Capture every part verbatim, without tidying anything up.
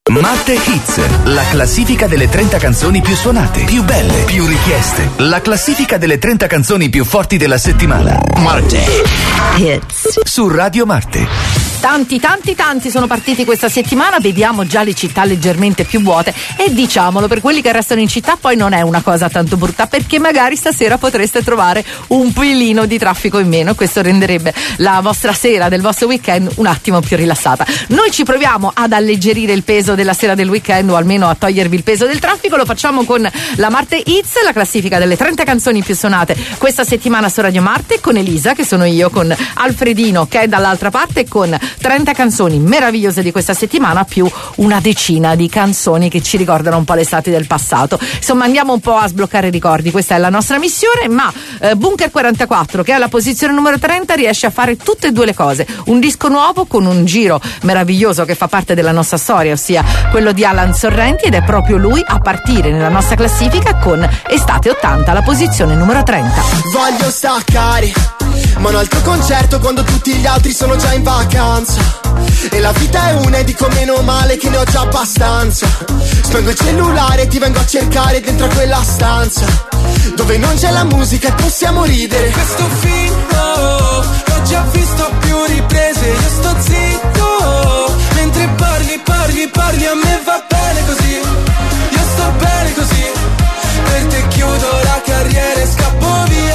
Marte Hits, la classifica delle trenta canzoni più suonate, più belle, più richieste. La classifica delle trenta canzoni più forti della settimana. Marte Hits su Radio Marte. Tanti, tanti, tanti sono partiti questa settimana, vediamo già le città leggermente più vuote e diciamolo, per quelli che restano in città poi non è una cosa tanto brutta, perché magari stasera potreste trovare un pelino di traffico in meno, questo renderebbe la vostra sera del vostro weekend un attimo più rilassata. Noi ci proviamo ad alleggerire il peso della sera del weekend, o almeno a togliervi il peso del traffico, lo facciamo con la Marte Hits, la classifica delle trenta canzoni più suonate questa settimana su Radio Marte, con Elisa, che sono io, con Alfredino, che è dall'altra parte, con trenta canzoni meravigliose di questa settimana più una decina di canzoni che ci ricordano un po' l'estate del passato. Insomma, andiamo un po' a sbloccare i ricordi, questa è la nostra missione, ma eh, Bunker quarantaquattro, che è alla posizione numero trenta, riesce a fare tutte e due le cose: un disco nuovo con un giro meraviglioso che fa parte della nostra storia, ossia quello di Alan Sorrenti, ed è proprio lui a partire nella nostra classifica con Estate ottanta, la posizione numero trenta. Voglio staccare, ma un altro concerto quando tutti gli altri sono già in vacanza. E la vita è una e dico meno male che ne ho già abbastanza. Spengo il cellulare e ti vengo a cercare dentro a quella stanza dove non c'è la musica e possiamo ridere. Questo film oh, l'ho già visto più riprese. Io sto zitto mentre parli, parli, parli. A me va bene così, io sto bene così. Per te chiudo la carriera e scappo via.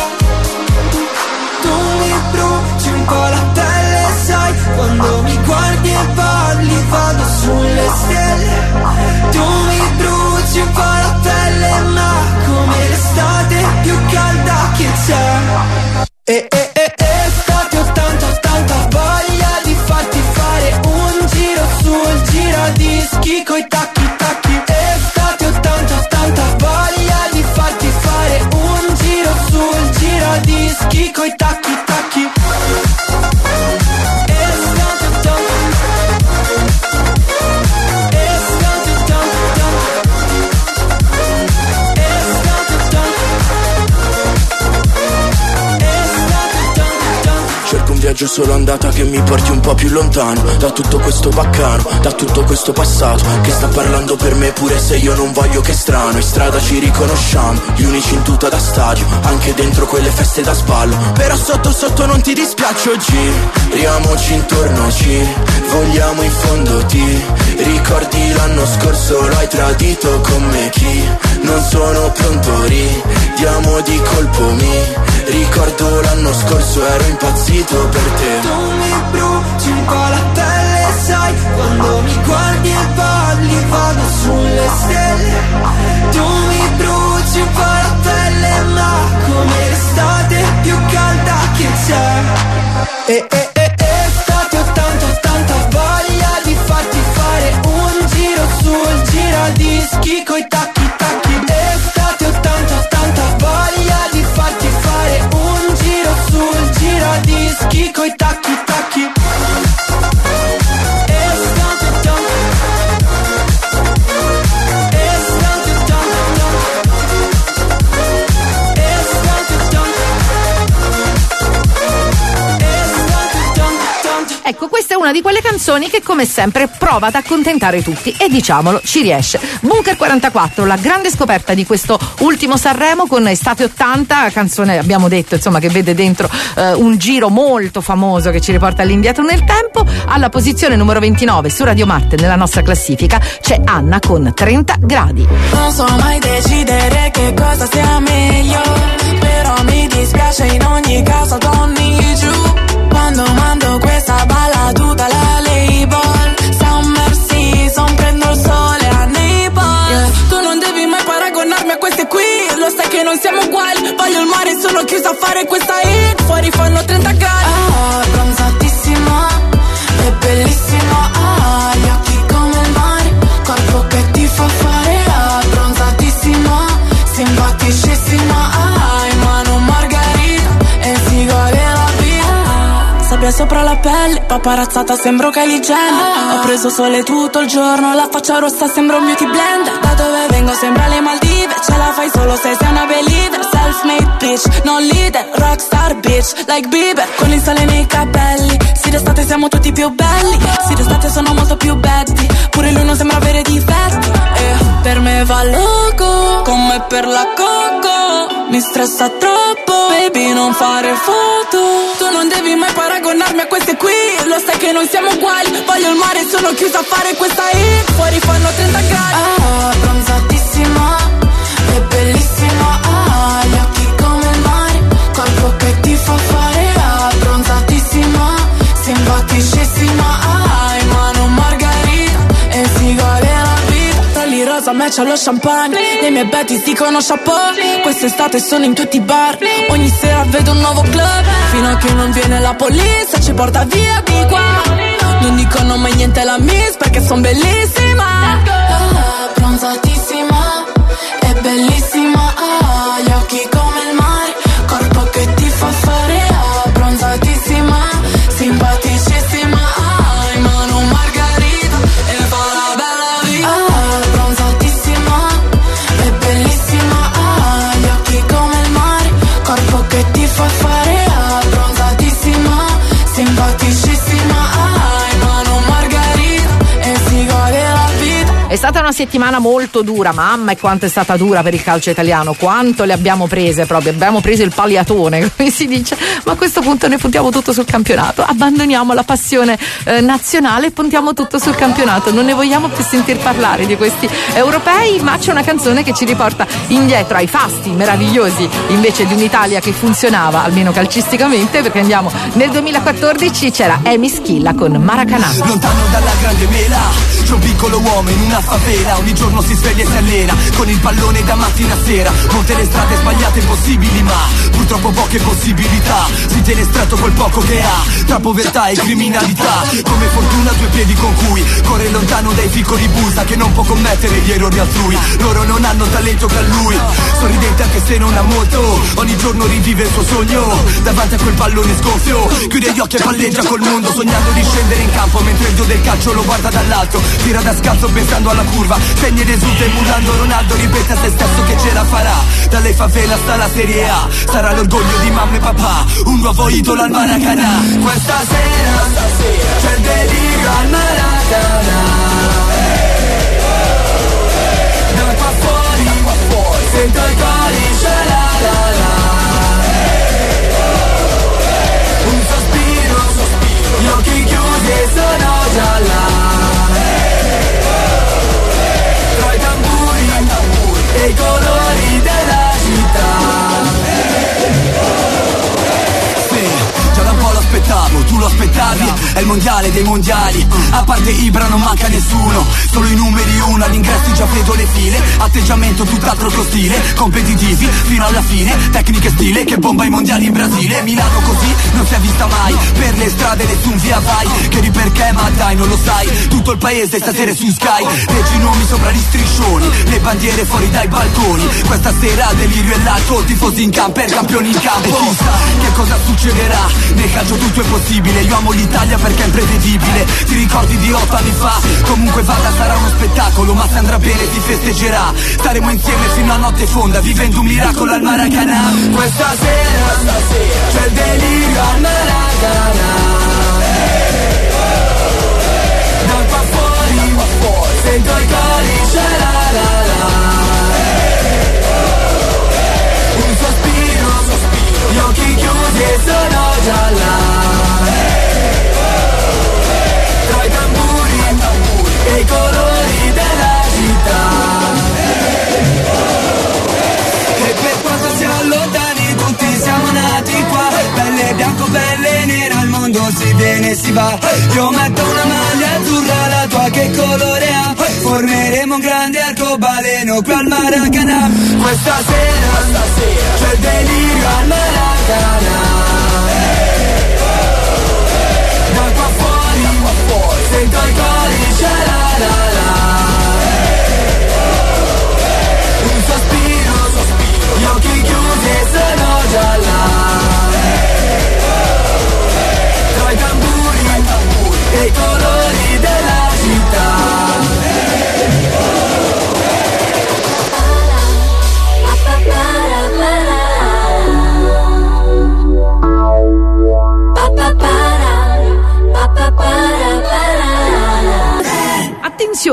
Tu mi bruci un po' la pelle, sai, quando mi guardi e parli vado sulle stelle. Tu mi bruci un po' la pelle, ma come l'estate più calda che c'è. E e e e estate ottanta ottanta, voglia di farti fare un giro sul giradischi coi tacchi tacchi. Estate ottanta ottanta, voglia di farti fare un giro sul giradischi coi tacchi tacchi. Viaggio solo andata che mi porti un po' più lontano da tutto questo baccano, da tutto questo passato che sta parlando per me pure se io non voglio. Che strano, in strada ci riconosciamo, gli unici in tuta da stadio, anche dentro quelle feste da sballo. Però sotto sotto non ti dispiace oggi, giriamoci intorno, ci vogliamo in fondo. Ti ricordi l'anno scorso, lo hai tradito con me, chi non sono pronto, ridiamo di colpo. Mi ricordo l'anno scorso, ero impazzito per te. Tu mi bruci un po' la pelle, sai, quando mi guardi e parli vado sulle stelle. Tu mi bruci un po' la pelle, ma come l'estate più calda che c'è. E e e e estate ottanta ottanta, voglia di farti fare un giro sul giradischi coi tacchi tacchi. Estate ottanta ottanta, voglia di farti fare un giro sul giradischi coi tacchi tacchi. Estate ottanta, estate ottanta, estate ottanta, estate ottanta. Ecco, questa è una di quelle canzoni che come sempre prova ad accontentare tutti e diciamolo, ci riesce. Bunker quarantaquattro, la grande scoperta di questo ultimo Sanremo con Estate ottanta, canzone abbiamo detto insomma che vede dentro eh, un giro molto famoso che ci riporta all'indietro nel tempo. Alla posizione numero ventinove su Radio Marte nella nostra classifica c'è Anna con trenta gradi. Non so mai decidere che cosa sia meglio, però mi dispiace in ogni caso Tony giù. Quando mando questa balla tutta la label, summer season, prendo il sole a Naples, yeah. Tu non devi mai paragonarmi a queste qui, lo sai che non siamo uguali. Voglio il mare, sono chiusa a fare questa hit, fuori fanno trenta gradi. Ah, bronzatissima, è bellissima, ah, gli occhi come il mare, corpo che ti fa fare, ah, bronzatissima, simpaticissima, ah, in mano margarita e si gode la vita. Sabbia sopra la pelle, paparazzata sembro Kylie Jenner. Ho preso sole tutto il giorno, la faccia rossa sembra un beauty blender. Da dove vengo sembra le Maldive, ce la fai solo se sei una believer. Self-made bitch, non leader, rockstar bitch, like Bieber. Con il sole nei capelli, sì d'estate siamo tutti più belli, sì d'estate sono molto più betty. Pure lui non sembra avere di va loco, come per la coco. Mi stressa troppo, baby non fare foto. Tu non devi mai paragonarmi a queste qui, lo sai che non siamo uguali. Voglio il mare, sono chiusa a fare questa hit. Fuori fanno trenta gradi. Ah, bronzatissima, è bellissima. Ah, gli occhi come il mare, corpo che ti fa fare. Ah, bronzatissima, simpaticissima. Ah, in mano margarita e si gode la vita. Tali rosa match allo champagne, le mie betties dicono chapeau. Quest'estate sono in tutti i bar, ogni sera vedo un nuovo club. Fino a che non viene la polizia, ci porta via di qua. Non dicono mai niente alla miss perché son bellissima. Ah, bronzatissima, è bellissima. Ah, gli occhi come il mare, corpo che ti fa fare. Ah, bronzatissima, simpaticissima. Ah, in mano margarita e fa la bella vita. Ah, bronzatissima, è bellissima. Ah, gli occhi come il mare, corpo che ti fa fare. Ah, bronzatissima, simpaticissima. Ah, in mano margarita e si gode la vita. È stata una settimana molto dura, mamma, e quanto è stata dura per il calcio italiano, quanto le abbiamo prese proprio, abbiamo preso il paliatone, come si dice, ma a questo punto ne puntiamo tutto sul campionato, abbandoniamo la passione eh, nazionale e puntiamo tutto sul campionato, non ne vogliamo più sentir parlare di questi europei, ma c'è una canzone che ci riporta indietro ai fasti meravigliosi invece di un'Italia che funzionava, almeno calcisticamente, perché andiamo nel duemilaquattordici, c'era Emi Schilla con Maracanã. Lontano dalla grande mela, c'è un piccolo uomo in una favela, ogni giorno si sveglia e si allena, con il pallone da mattina a sera, molte le strade sbagliate possibili, ma purtroppo poche possibilità, si tiene stretto quel poco che ha, tra povertà e criminalità, come fortuna due piedi con cui corre lontano dai piccoli busa, che non può commettere gli errori altrui, loro non hanno talento che a lui, sorridente anche se non ha molto, ogni giorno rivive il suo sogno, davanti a quel pallone sgonfio, chiude gli occhi e palleggia col mondo, sognando di scendere in campo, mentre il dio del calcio lo guarda dall'alto, tira da scalzo pensando alla curva, segna ed esulta emulando Ronaldo, ripete a se stesso che ce la farà, dalle favela sta la Serie A, sarà l'orgoglio di mamma e papà, un nuovo idolo al Maracanã. Questa sera, stasera c'è il delirio al Maracanã, da qua fuori, sento i cori, c'è la la la, un sospiro, gli occhi chiusi e sono già là, tra i tamburi e i colori della città. Già da un po' lo aspettavo, tu lo aspettavi, è il mondiale dei mondiali, a parte Ibra non manca nessuno, solo i numeri uno, agli ingressi già vedo le file, atteggiamento tutt'altro che ostile, competitivi fino alla fine, tecniche e stile che bomba i mondiali in Brasile, Milano così non si è vista mai, per le strade nessun via vai, chiedi perché ma dai non lo sai, tutto il paese stasera è su Sky, leggi i nomi sopra gli striscioni, le bandiere fuori dai balconi, questa sera delirio e l'alcol, tifosi in camper, campioni in campo, e chissà che cosa succederà, nel calcio tutto è possibile, io amo l'Italia perché è imprevedibile, ti ricordi di otto anni fa, comunque vada sarà uno spettacolo, ma se andrà bene si festeggerà, staremo insieme fino a notte fonda, vivendo un miracolo al Maracanã, questa sera, stasera c'è il delirio al Maracanã, da qua fuori, sento i cori, c'è la la la, un sospiro, gli occhi chiusi e sono già là, tra i tamburi e i colori della città, e per quanto siamo lontani tutti siamo nati qua, belle bianco, belle nera, al mondo si viene e si va, io metto una maglia azzurra, la tua che colore ha, formeremo un grande arcobaleno qui al Maracanã, questa sera, stasera c'è il delirio al Maracanã, da qua fuori, sento i cori, c'è la la la, un sospiro, gli occhi chiusi e sono già là, tra i tamburi e i colori della città.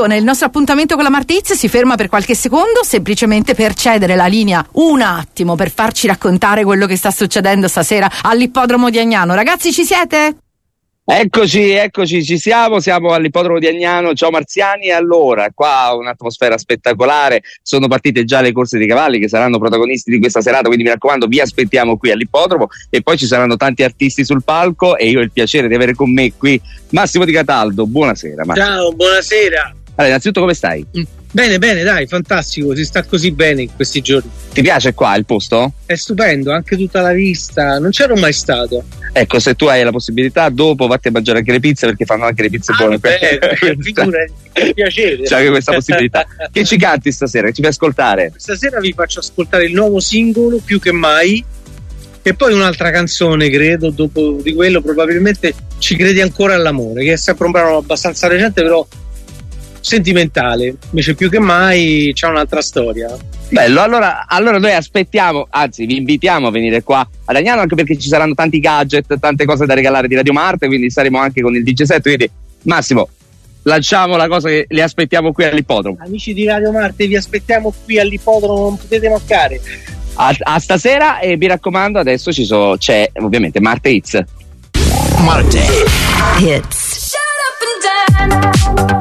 attenzione, il nostro appuntamento con la Martizia si ferma per qualche secondo, semplicemente per cedere la linea un attimo per farci raccontare quello che sta succedendo stasera all'ippodromo di Agnano. Ragazzi, ci siete? Eccoci, eccoci, ci siamo, siamo all'ippodromo di Agnano. Ciao Marziani. Allora, qua un'atmosfera spettacolare, sono partite già le corse dei cavalli che saranno protagonisti di questa serata, quindi mi raccomando, vi aspettiamo qui all'ippodromo e poi ci saranno tanti artisti sul palco e io ho il piacere di avere con me qui Massimo Di Cataldo. Buonasera Massimo. Ciao, buonasera. Allora, innanzitutto come stai? Mm. Bene, bene, dai, fantastico, si sta così bene in questi giorni. Ti piace qua il posto? È stupendo, anche tutta la vista, non c'ero mai stato. Ecco, se tu hai la possibilità, dopo vatti a mangiare anche le pizze, perché fanno anche le pizze ah, buone. Beh, figurati, è piacere. C'è anche questa possibilità. Che ci canti stasera? Che ci fai ascoltare? Stasera vi faccio ascoltare il nuovo singolo, Più che mai, e poi un'altra canzone, credo, dopo di quello probabilmente Ci credi ancora all'amore, che è sempre un brano abbastanza recente, però sentimentale. Invece Più che mai c'è un'altra storia. Bello, allora, allora noi aspettiamo, anzi vi invitiamo a venire qua ad Agnano, anche perché ci saranno tanti gadget, tante cose da regalare di Radio Marte, quindi saremo anche con il D J set, quindi Massimo, lanciamo la cosa che li aspettiamo qui all'ippodromo. Amici di Radio Marte, vi aspettiamo qui all'ippodromo, non potete mancare. A, a stasera, e mi raccomando, adesso ci so, c'è ovviamente Marte Hits. Marte Hits. Shut up and dance.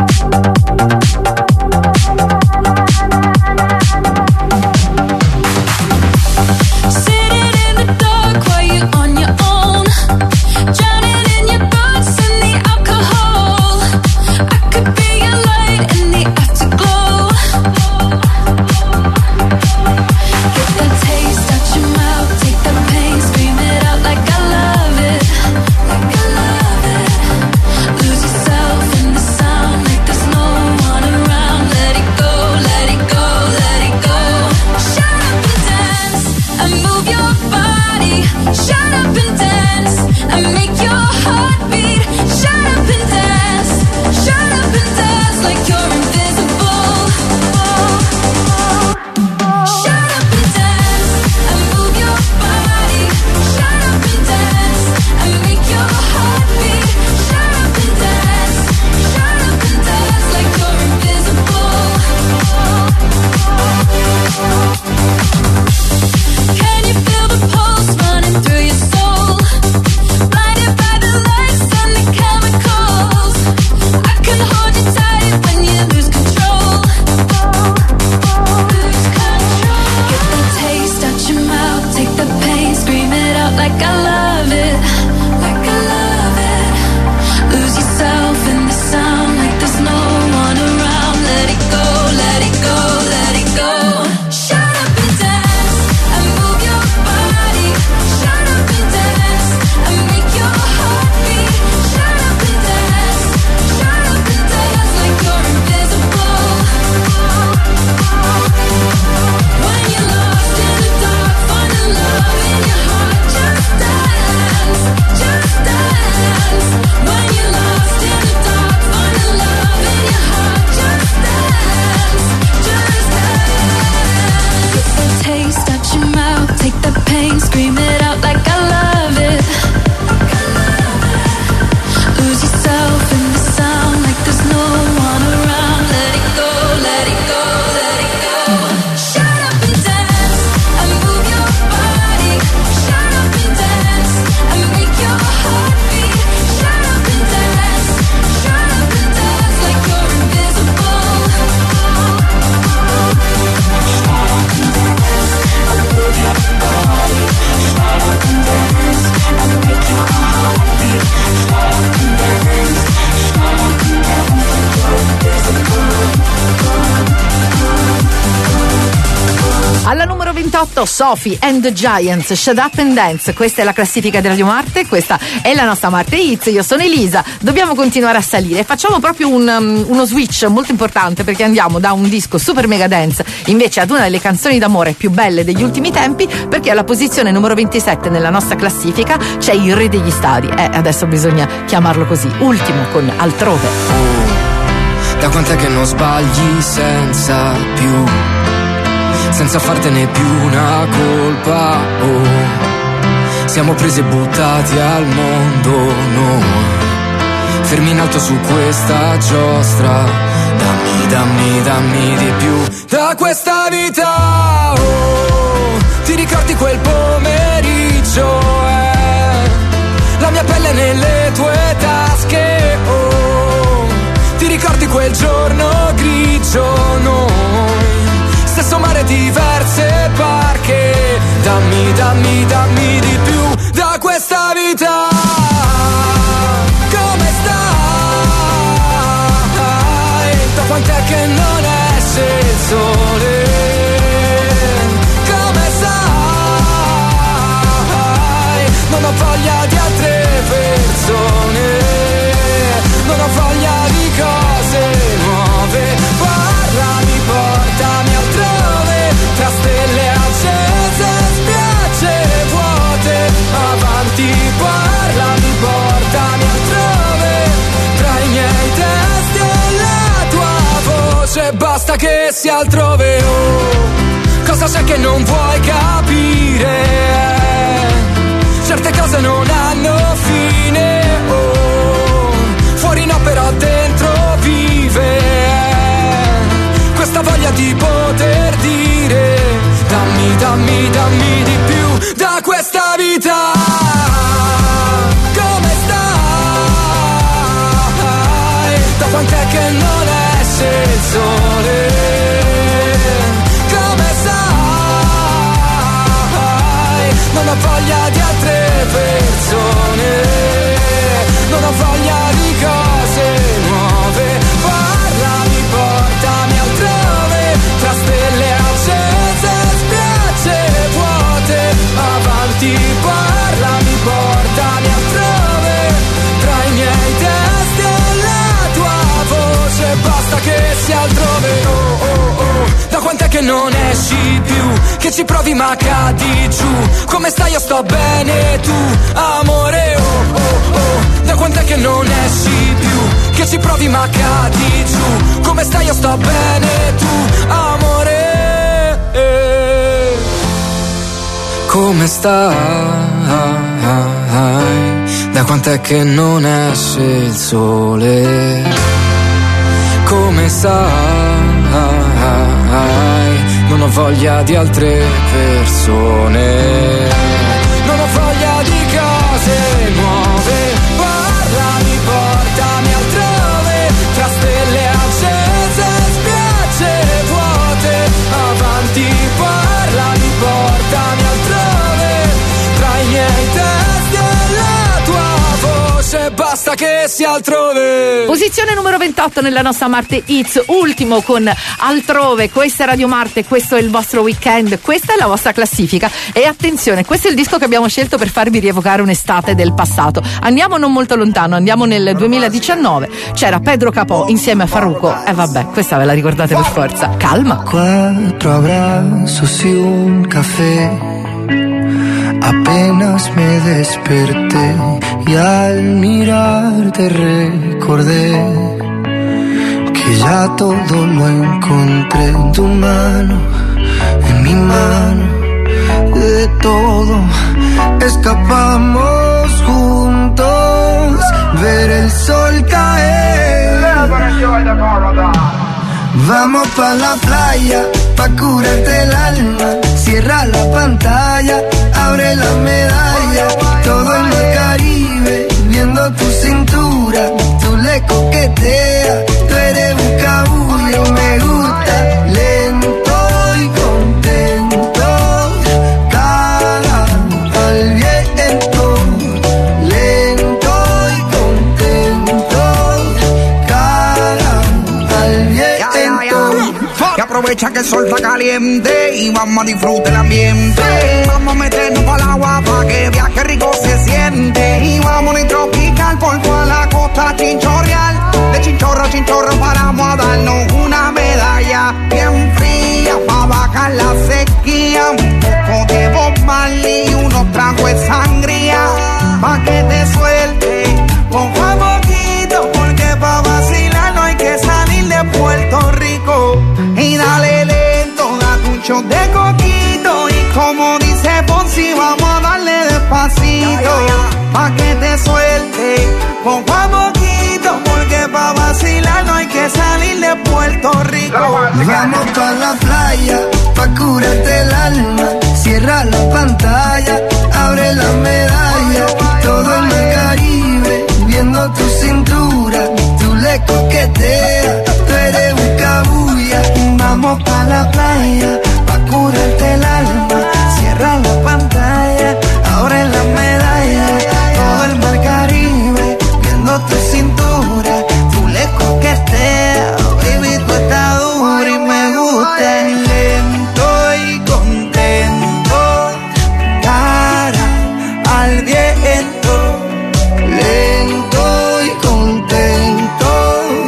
Sophie and the Giants, Shut Up and Dance. Questa è la classifica di Radio Marte, questa è la nostra Marte Hits. Io sono Elisa, dobbiamo continuare a salire. Facciamo proprio un, um, uno switch molto importante, perché andiamo da un disco super mega dance invece ad una delle canzoni d'amore più belle degli ultimi tempi, perché alla posizione numero ventisette nella nostra classifica c'è il re degli stadi. Eh, adesso bisogna chiamarlo così, ultimo con Altrove. Oh, da quant'è che non sbagli senza più, senza fartene più una colpa, oh. Siamo presi e buttati al mondo noi, fermi in alto su questa giostra. Dammi, dammi, dammi di più da questa vita. Oh, ti ricordi quel pomeriggio? Eh? La mia pelle nelle tue tasche. Oh, ti ricordi quel giorno grigio? Noi, stesso mare, diverse barche. Dammi, dammi, dammi di più da questa vita. Come stai? Da quant'è che non esce il sole? Come stai? Non ho voglia di altre persone, non ho voglia di cose nuove. Parlami, portami altrove, tra stelle accese, spiagge vuote. Avanti, parlami, portami altrove, tra i miei testi e la tua voce. Basta che sia altrove. Oh, cosa c'è che non vuoi capire? Certe cose non hanno fine. Oh, fuori no, però dentro vive questa voglia di poter dire dammi, dammi, dammi di più da questa vita. Come stai? Da quant'è che non esce il sole? Come stai? Non ho voglia di altre persone, non ho voglia di cose nuove. Parlami, portami altrove, tra stelle accese, spiagge vuote. Avanti, parlami, portami altrove, tra i miei testi e la tua voce. Basta che sia altrove. Oh, oh, oh. Da quant'è che non esci più? Che ci provi ma cadi giù. Come stai? Io sto bene, tu amore. Oh, oh, oh. Da quant'è che non esci più? Che ci provi ma cadi giù. Come stai? Io sto bene, tu amore. Come stai? Da quant'è che non esce il sole? Come stai? Non ho voglia di altre persone, non ho voglia di cose nuove. Parlami, portami altrove, tra stelle accese, spiagge vuote. Avanti, parlami, portami altrove, tra i miei testi e la tua voce. Basta che sia altrove. Posizione numero ventotto nella nostra Marte Hits, ultimo con Altrove. Questa è Radio Marte, questo è il vostro weekend, questa è la vostra classifica. E attenzione, questo è il disco che abbiamo scelto per farvi rievocare un'estate del passato. Andiamo non molto lontano, andiamo nel duemiladiciannove. C'era Pedro Capó insieme a Farruko. E eh vabbè, questa ve la ricordate per forza. Calma. Quattro abrazos y un café. Apenas me desperté y al mirarte recordé que ya todo lo encontré en tu mano, en mi mano, de todo escapamos juntos, ver el sol caer. Vamos pa' la playa, pa' curarte el alma, cierra la pantalla, abre la medalla, todo el mar Caribe, viendo tu cintura, tú le coqueteas, tú eres un cabullo, me gusta, lento y contento, cara al viento, lento y contento, cara al viento. Y aprovecha que el sol está caliente y vamos a disfrutar el ambiente. Vamos a meternos para el agua para que viaje rico se siente. Y vamos a tropical por toda la costa chinchorreal. De chinchorro a chinchorro paramos a darnos una medalla bien fría para bajar la sequía. Un poco de Bob Marley y unos tragos de sangría pa' que te suelte poco a poquito, porque pa' vacilar no hay que salir de Puerto Rico. Y dale lento, date un shot de coquito. Y como dice Ponzi, vamos a darle despacito, pa' que te suelte poco a poquito. Vamos pa' la playa, pa' curarte el alma. Cierra la pantalla, abre la medalla. Todo el mar Caribe, viendo tu cintura. Tú le coqueteas, tú eres un cabuya. Vamos pa' la playa, pa' curarte el alma. Cierra la pantalla, abre la medalla. Todo el mar Caribe, viendo tu cintura. Tú le coqueteas, baby, tú estás dura y me gusta. Lento y contento, cara al viento. Lento y contento,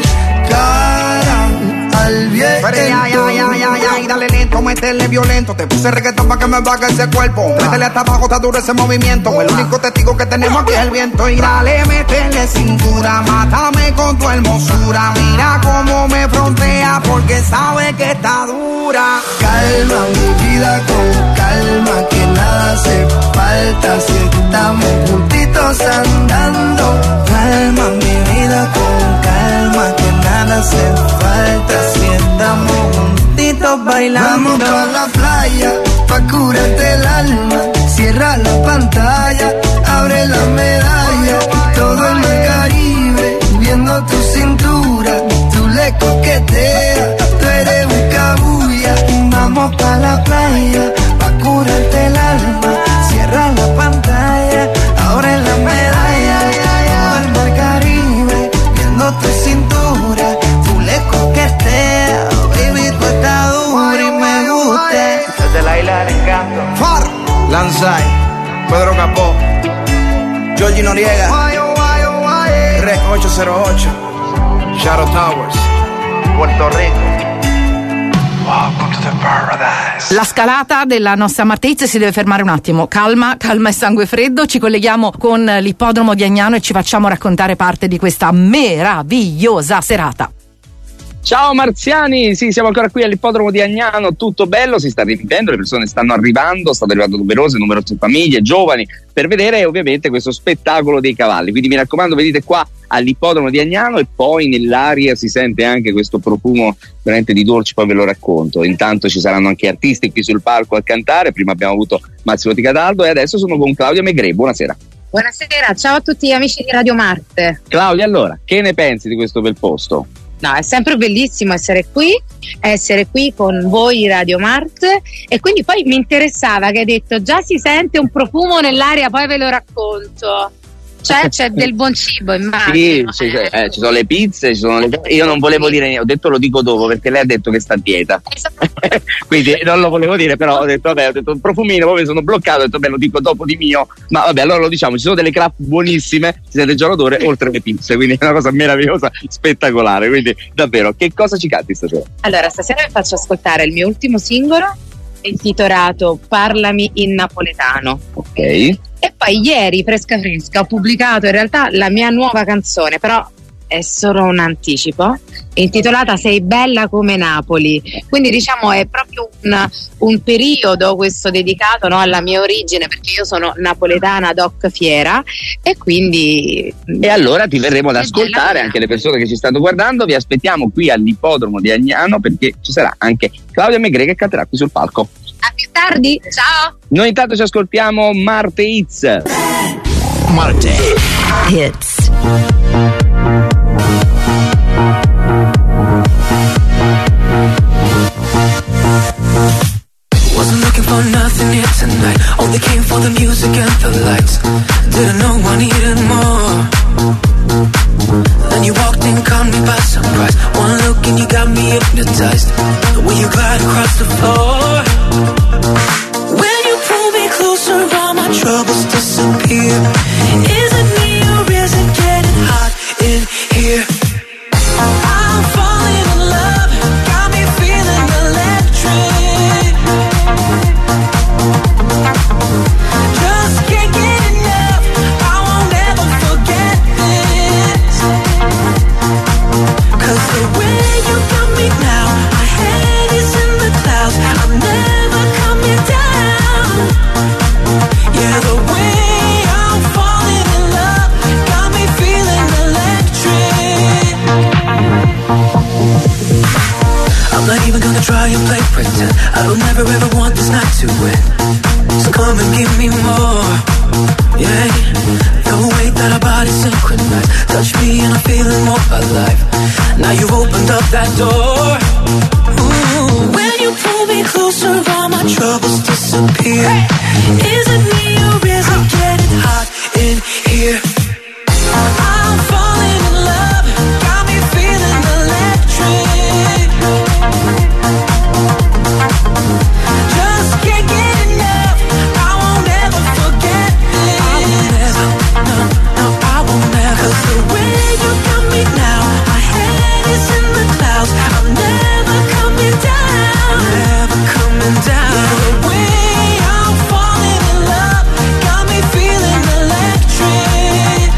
cara al viento. Pero ya, ya, ya, ya, ya, y dale lento, métele violento. Te puse reggaetón pa' que me baje ese cuerpo. Métele hasta abajo, está duro ese movimiento. El único testigo que tenemos aquí es el viento. Y dale, métele cintura, mátame con tu hermosura. Mira cómo me frontea porque sabe que está dura. Calma mi vida con calma, que nada hace falta si estamos juntitos andando. Calma mi vida con calma, que nada hace falta si estamos juntitos bailando. Vamos pa' la playa, pa' curarte el alma. Cierra la pantalla, abre la medalla. Todo el mar Caribe, viendo tu cintura. Tú le coqueteas, tú eres un cabuya. Vamos pa' la playa, pa' curarte el alma. Cierra la pantalla, abre la medalla. Todo el mar Caribe, viendo tu cintura. Tú le coqueteas, baby, tú estás dura y me gusta. Desde la isla del encanto. Far, Lanzai, Pedro Capó, Georgie Noriega, Rec ocho cero ocho, Shadow Towers, Puerto Rico. Welcome to paradise. La scalata della nostra Martezza si deve fermare un attimo. Calma, calma e sangue freddo. Ci colleghiamo con l'ippodromo di Agnano e ci facciamo raccontare parte di questa meravigliosa serata. Ciao Marziani, sì, siamo ancora qui all'ippodromo di Agnano, tutto bello, si sta riempendo, le persone stanno arrivando, stanno arrivando numerose, numerose famiglie, giovani, per vedere ovviamente questo spettacolo dei cavalli. Quindi mi raccomando, venite qua all'ippodromo di Agnano e poi nell'aria si sente anche questo profumo veramente di dolci, poi ve lo racconto. Intanto ci saranno anche artisti qui sul palco a cantare, prima abbiamo avuto Massimo Ticataldo e adesso sono con Claudia Megre. Buonasera. Buonasera, ciao a tutti gli amici di Radio Marte. Claudia, allora, che ne pensi di questo bel posto? No, è sempre bellissimo essere qui, essere qui con voi Radio Marte, e quindi poi mi interessava che hai detto già si sente un profumo nell'aria, poi ve lo racconto. Cioè c'è del buon cibo, immagino. Sì, cioè, eh, ci sono le pizze, ci sono le... io non volevo dire niente, ho detto lo dico dopo perché lei ha detto che sta a dieta. Quindi non lo volevo dire, però ho detto vabbè, ho detto un profumino, poi mi sono bloccato, ho detto beh, lo dico dopo di mio, ma vabbè, allora lo diciamo, ci sono delle craft buonissime, si sente già l'odore oltre le pizze, quindi è una cosa meravigliosa, spettacolare. Quindi davvero, che cosa ci canti stasera? Allora, stasera vi faccio ascoltare il mio ultimo singolo intitolato Parlami in napoletano. Ok. E poi ieri, fresca fresca, ho pubblicato in realtà la mia nuova canzone, però è solo un anticipo, intitolata Sei bella come Napoli. Quindi diciamo è proprio un, un periodo questo dedicato, no, alla mia origine, perché io sono napoletana doc fiera, e quindi e allora ti verremo ad ascoltare, anche le persone che ci stanno guardando. Vi aspettiamo qui all'ippodromo di Agnano perché ci sarà anche Claudia Megre che canterà qui sul palco. A più tardi, ciao! Noi intanto ci ascoltiamo Marte Hits. Marte Hits. Wasn't looking for nothing here tonight. Only came for the music and the lights. Didn't know I needed more. Then you walked in, caught me by surprise. One look and you got me hypnotized. The way you glide across the floor. When you pull me closer, all my troubles disappear. Is it me or is it getting hot in here? I'm falling in love, got me feeling electric. Just can't get enough, I won't ever forget this. Cause the way you got me now, my head is in the clouds. not even gonna try and play pretend. I don't ever ever want this night to end. So come and give me more, yeah. The way that our bodies synchronize, touch me and I'm feeling more alive. Now you've opened up that door. Ooh. When you pull me closer, all my troubles disappear. Is it me or is it getting hot in here? I'm falling in love, got me feeling electric. Just can't get enough, I won't ever forget this. I won't ever, no, no, I won't ever. 'Cause the way you got me now, my head is in the clouds. I'm never coming down, never coming down. Yeah, the way I'm falling in love, got me feeling electric.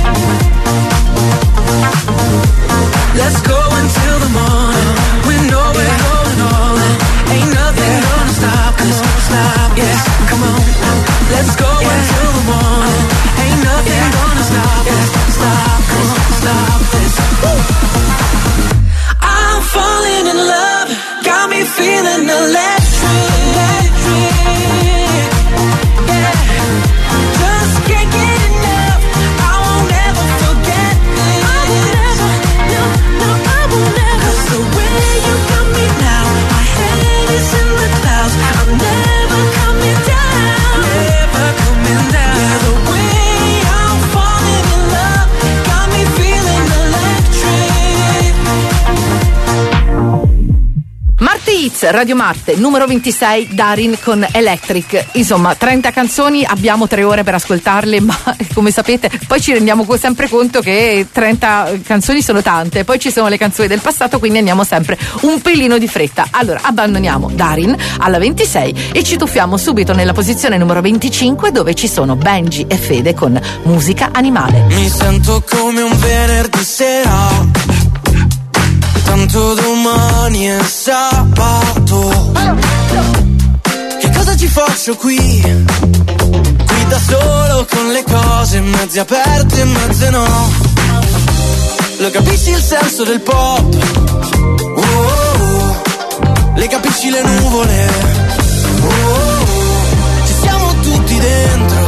Let's go until the morning. We know we're going all in. Ain't nothing gonna stop us. Stop, yes, come on. Let's go until the morning. Ain't nothing gonna stop us. Stop us, stop this. I'm falling in love, got me feeling electric. Yeah, just can't get enough. I won't ever forget this. I won't ever, no, no, I won't ever. 'Cause the way you got me now, my head is in the clouds. I'm never coming down, never coming down. Yeah, the way I'm falling in love, got me feeling electric. Marte Hits, Radio Marte, numero ventisei, Darin con Electric. Insomma, trenta canzoni, abbiamo tre ore per ascoltarle, ma come sapete poi ci rendiamo sempre conto che trenta canzoni sono tante, poi ci sono le canzoni del passato, quindi andiamo sempre un pelino di fretta. Allora abbandoniamo Darin alla ventisei e ci tuffiamo subito nella posizione numero venticinque, dove ci sono Benji e Fede con Musica Animale. Mi sento come un venerdì sera, tanto domani è sabato. Che cosa ci faccio qui? Qui da solo con le cose mezze aperte e mezze no. Lo capisci il senso del pop? Oh, oh, oh. Le capisci le nuvole? Oh, oh, oh. Ci siamo tutti dentro,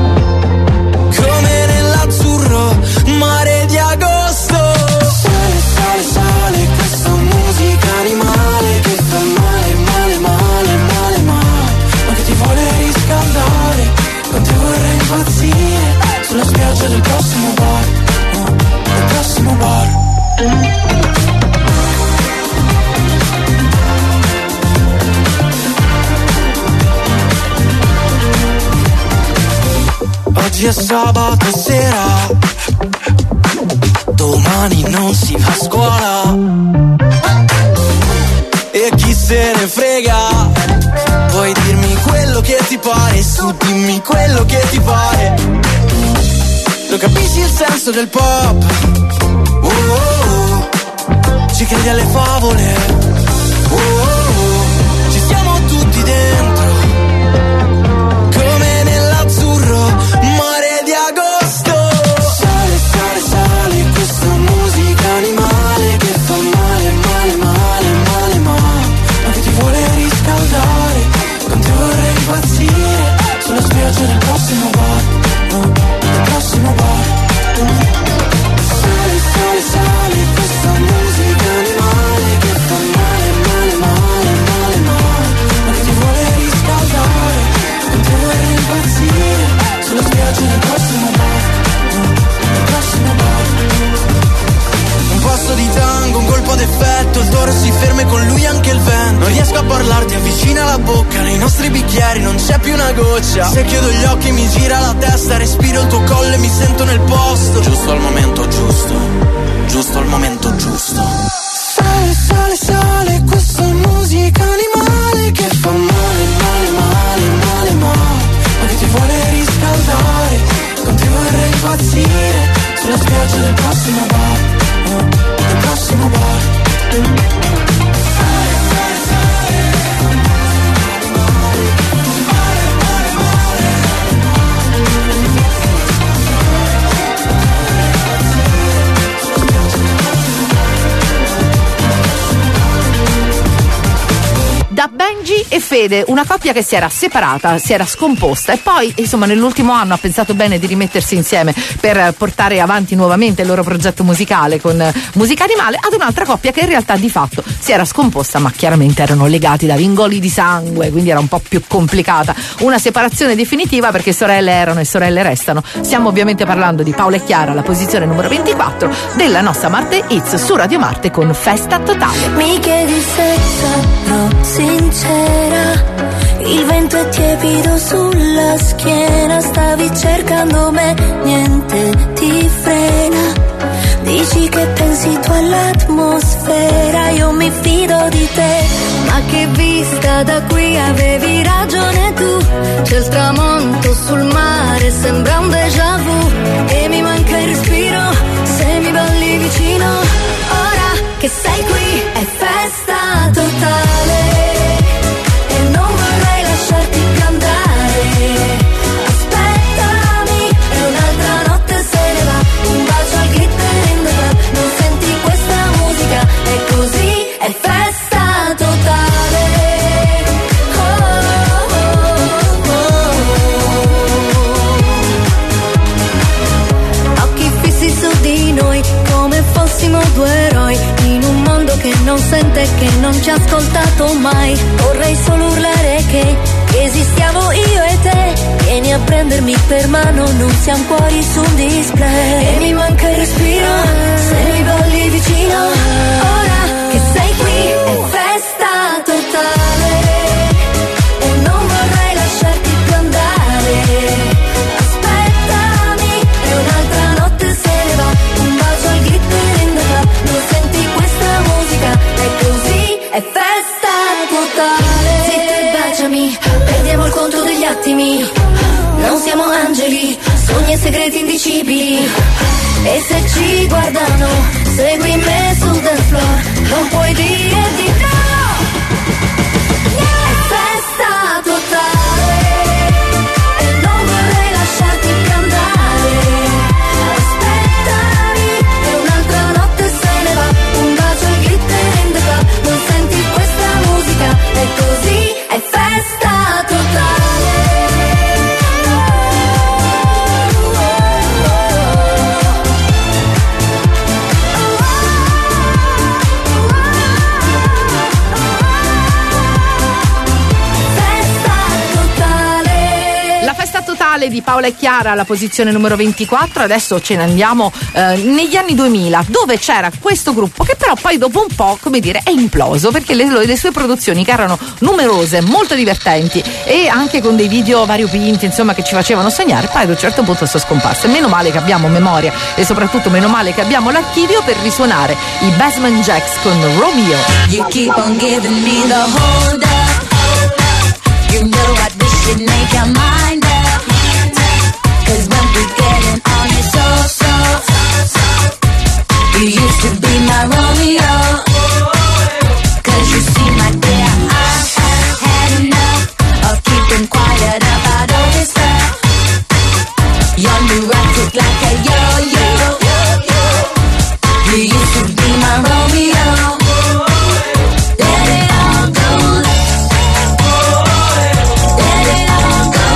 come nell'azzurro mare di agosto. Sale, sale, sale, questa musica animale che fa male, male, male, male, male, ma che ti vuole riscaldare, con te vorrei impazzire, sulla spiaggia del prossimo bar, no, del prossimo bar. Oggi è sabato sera, domani non si va a scuola e chi se ne frega, puoi dirmi quello che ti pare, su dimmi quello che ti pare. Lo capisci il senso del pop? Oh, oh, oh. Ci credi alle favole? Oh, oh, oh. Ci siamo tutti dentro, come nell'azzurro mare di agosto. Sale, sale, sale, questa musica animale che fa male, male, male, male, male, ma che ti vuole riscaldare, con te vorrei impazzire, sulla spiaggia del prossimo bar, no, del prossimo bar. Sale, sale, sale, questa musica animale che fa male, male, male, male, male, ma che ti vuole riscaldare, con te vorrei impazzire, sulla spiaggia del prossimo bar, no, del prossimo bar. Un passo di tango, un colpo d'effetto, il toro si ferma e con lui anche il vento. Non riesco a parlarti, avvicina la bocca, nei nostri bicchieri non c'è più una goccia. Se chiudo gli occhi mi gira la testa, respiro il tuo collo e mi sento nel posto. Giusto al momento giusto, giusto al momento giusto. Sale, sale, sale, questa musica animale che fa male, male, male, male, male, ma che ti vuole riscaldare, con te vorrei impazzire, sulla spiaggia del prossimo bar, no, del prossimo bar. Da Benji e Fede, una coppia che si era separata, si era scomposta e poi insomma nell'ultimo anno ha pensato bene di rimettersi insieme per portare avanti nuovamente il loro progetto musicale con Musica Animale, ad un'altra coppia che in realtà di fatto si era scomposta, ma chiaramente erano legati da vincoli di sangue, quindi era un po' più complicata una separazione definitiva, perché sorelle erano e sorelle restano. Stiamo ovviamente parlando di Paola e Chiara, la posizione numero ventiquattro della nostra Marte Hits su Radio Marte con Festa Totale. Mi chiedi se sarò sincera, il vento è tiepido sulla schiena, stavi cercando me, niente ti frena. Dici che pensi tu all'atmosfera, io mi fido di te, ma che vista da qui avevi ragione tu. C'è il tramonto sul mare, sembra un déjà vu, e mi manca il respiro se mi balli vicino. Ora che sei qui è festa totale e non vorrei lasciarti più andare. Aspettami e un'altra notte se ne va, un bacio al glitter in the club. Non senti questa musica, è così, è festa totale. Oh, oh, oh, oh. Occhi fissi su di noi come fossimo due eroi in un mondo che non sente, che non ci ha ascoltato mai. Vorrei solo urlare che esistiamo io e te. Vieni a prendermi per mano, non siamo cuori su un display. E mi manca il respiro se mi balli vicino. Ora che sei qui è festa totale e non vorrei lasciarti più andare. Aspettami e un'altra notte se ne va, un bacio al glitter in the club. Non senti questa musica, è così, è festa totale. Zitta e baciami, perdiamo il conto degli attimi. Non siamo angeli, sogni e segreti indicibili. E se ci guardano, segui me sul dance floor, non puoi dire di no. È festa totale e non vorrei lasciarti più andare. Aspettami e un'altra notte se ne va, un bacio al glitter in the club. Non senti questa musica, è così, è festa totale. Di Paola e Chiara alla posizione numero ventiquattro. Adesso ce ne andiamo eh, negli anni duemila, dove c'era questo gruppo che però poi dopo un po', come dire, è imploso, perché le, le sue produzioni, che erano numerose, molto divertenti e anche con dei video variopinti, insomma, che ci facevano sognare, poi ad un certo punto sono scomparse. Meno male che abbiamo memoria e soprattutto meno male che abbiamo l'archivio per risuonare i Basement Jacks con Romeo. You keep on giving me the hold up. You know what, we should make your mind up. Cause when we getting on it so, so, you used to be my Romeo. Cause you see my dear, I have had enough of keeping quiet about all this stuff. You're neurotic like a yo-yo. You used to be my Romeo. Let it all go. Let it all go.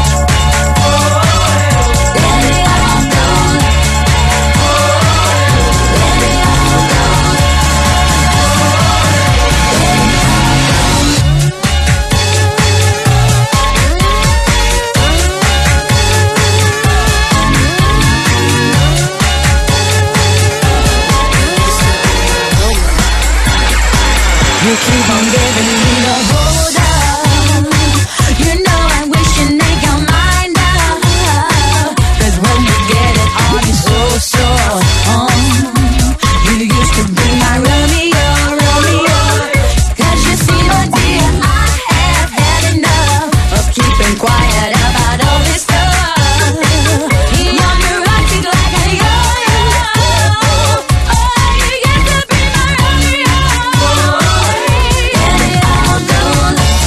You keep on giving me the hold up. You know I wish you'd make your mind up. Cause when you get it on, it's so, so um, you used to be my Romeo, Romeo. Cause you see, my dear, I have had enough of keeping quiet about all this stuff. You're neurotic like a yo-yo. Oh, you used to be my Romeo. Let it all go.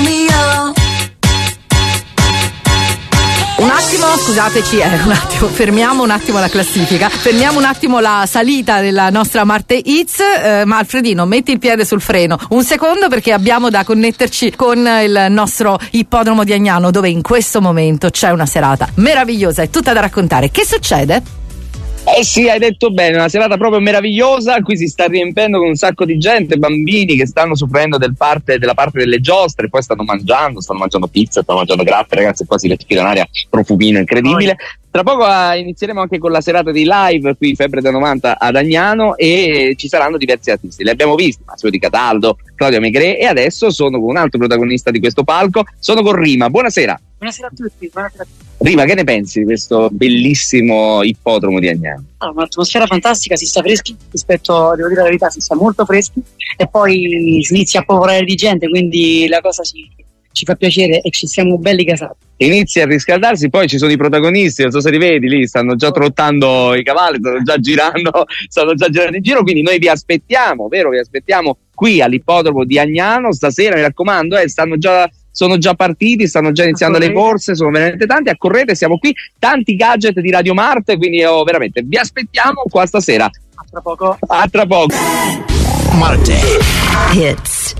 mio. Un attimo, scusateci, eh, un attimo, fermiamo un attimo la classifica, fermiamo un attimo la salita della nostra Marte Hits, eh, ma Alfredino metti il piede sul freno un secondo perché abbiamo da connetterci con il nostro ippodromo di Agnano dove in questo momento c'è una serata meravigliosa e tutta da raccontare. Che succede? Eh sì, hai detto bene, una serata proprio meravigliosa, qui si sta riempendo con un sacco di gente, bambini che stanno soffrendo del parte, della parte delle giostre, poi stanno mangiando, stanno mangiando pizza, stanno mangiando graffe, ragazzi, qua si respira un'aria profumino incredibile. Tra poco uh, inizieremo anche con la serata di live qui Febbre da novanta ad Agnano e ci saranno diversi artisti, li abbiamo visti, Massimo Di Cataldo, Claudia Megre e adesso sono con un altro protagonista di questo palco, sono con Rima. Buonasera. Buonasera a tutti, buonasera a tutti. Rima, che ne pensi di questo bellissimo ippodromo di Agnano? Ah, un'atmosfera fantastica, si sta freschi rispetto, devo dire la verità, si sta molto freschi e poi si inizia a popolare di gente, quindi la cosa ci, ci fa piacere e ci siamo belli casati. Inizia a riscaldarsi, poi ci sono i protagonisti, non so se li vedi lì, stanno già trottando i cavalli, stanno già girando, stanno già girando in giro, quindi noi vi aspettiamo, vero? Vi aspettiamo qui all'ippodromo di Agnano stasera, mi raccomando, eh, stanno già sono già partiti, stanno già iniziando le corse, sono veramente tanti, accorrete, siamo qui, tanti gadget di Radio Marte, quindi oh, veramente vi aspettiamo qua stasera. A tra poco. A tra poco. Marte Hits.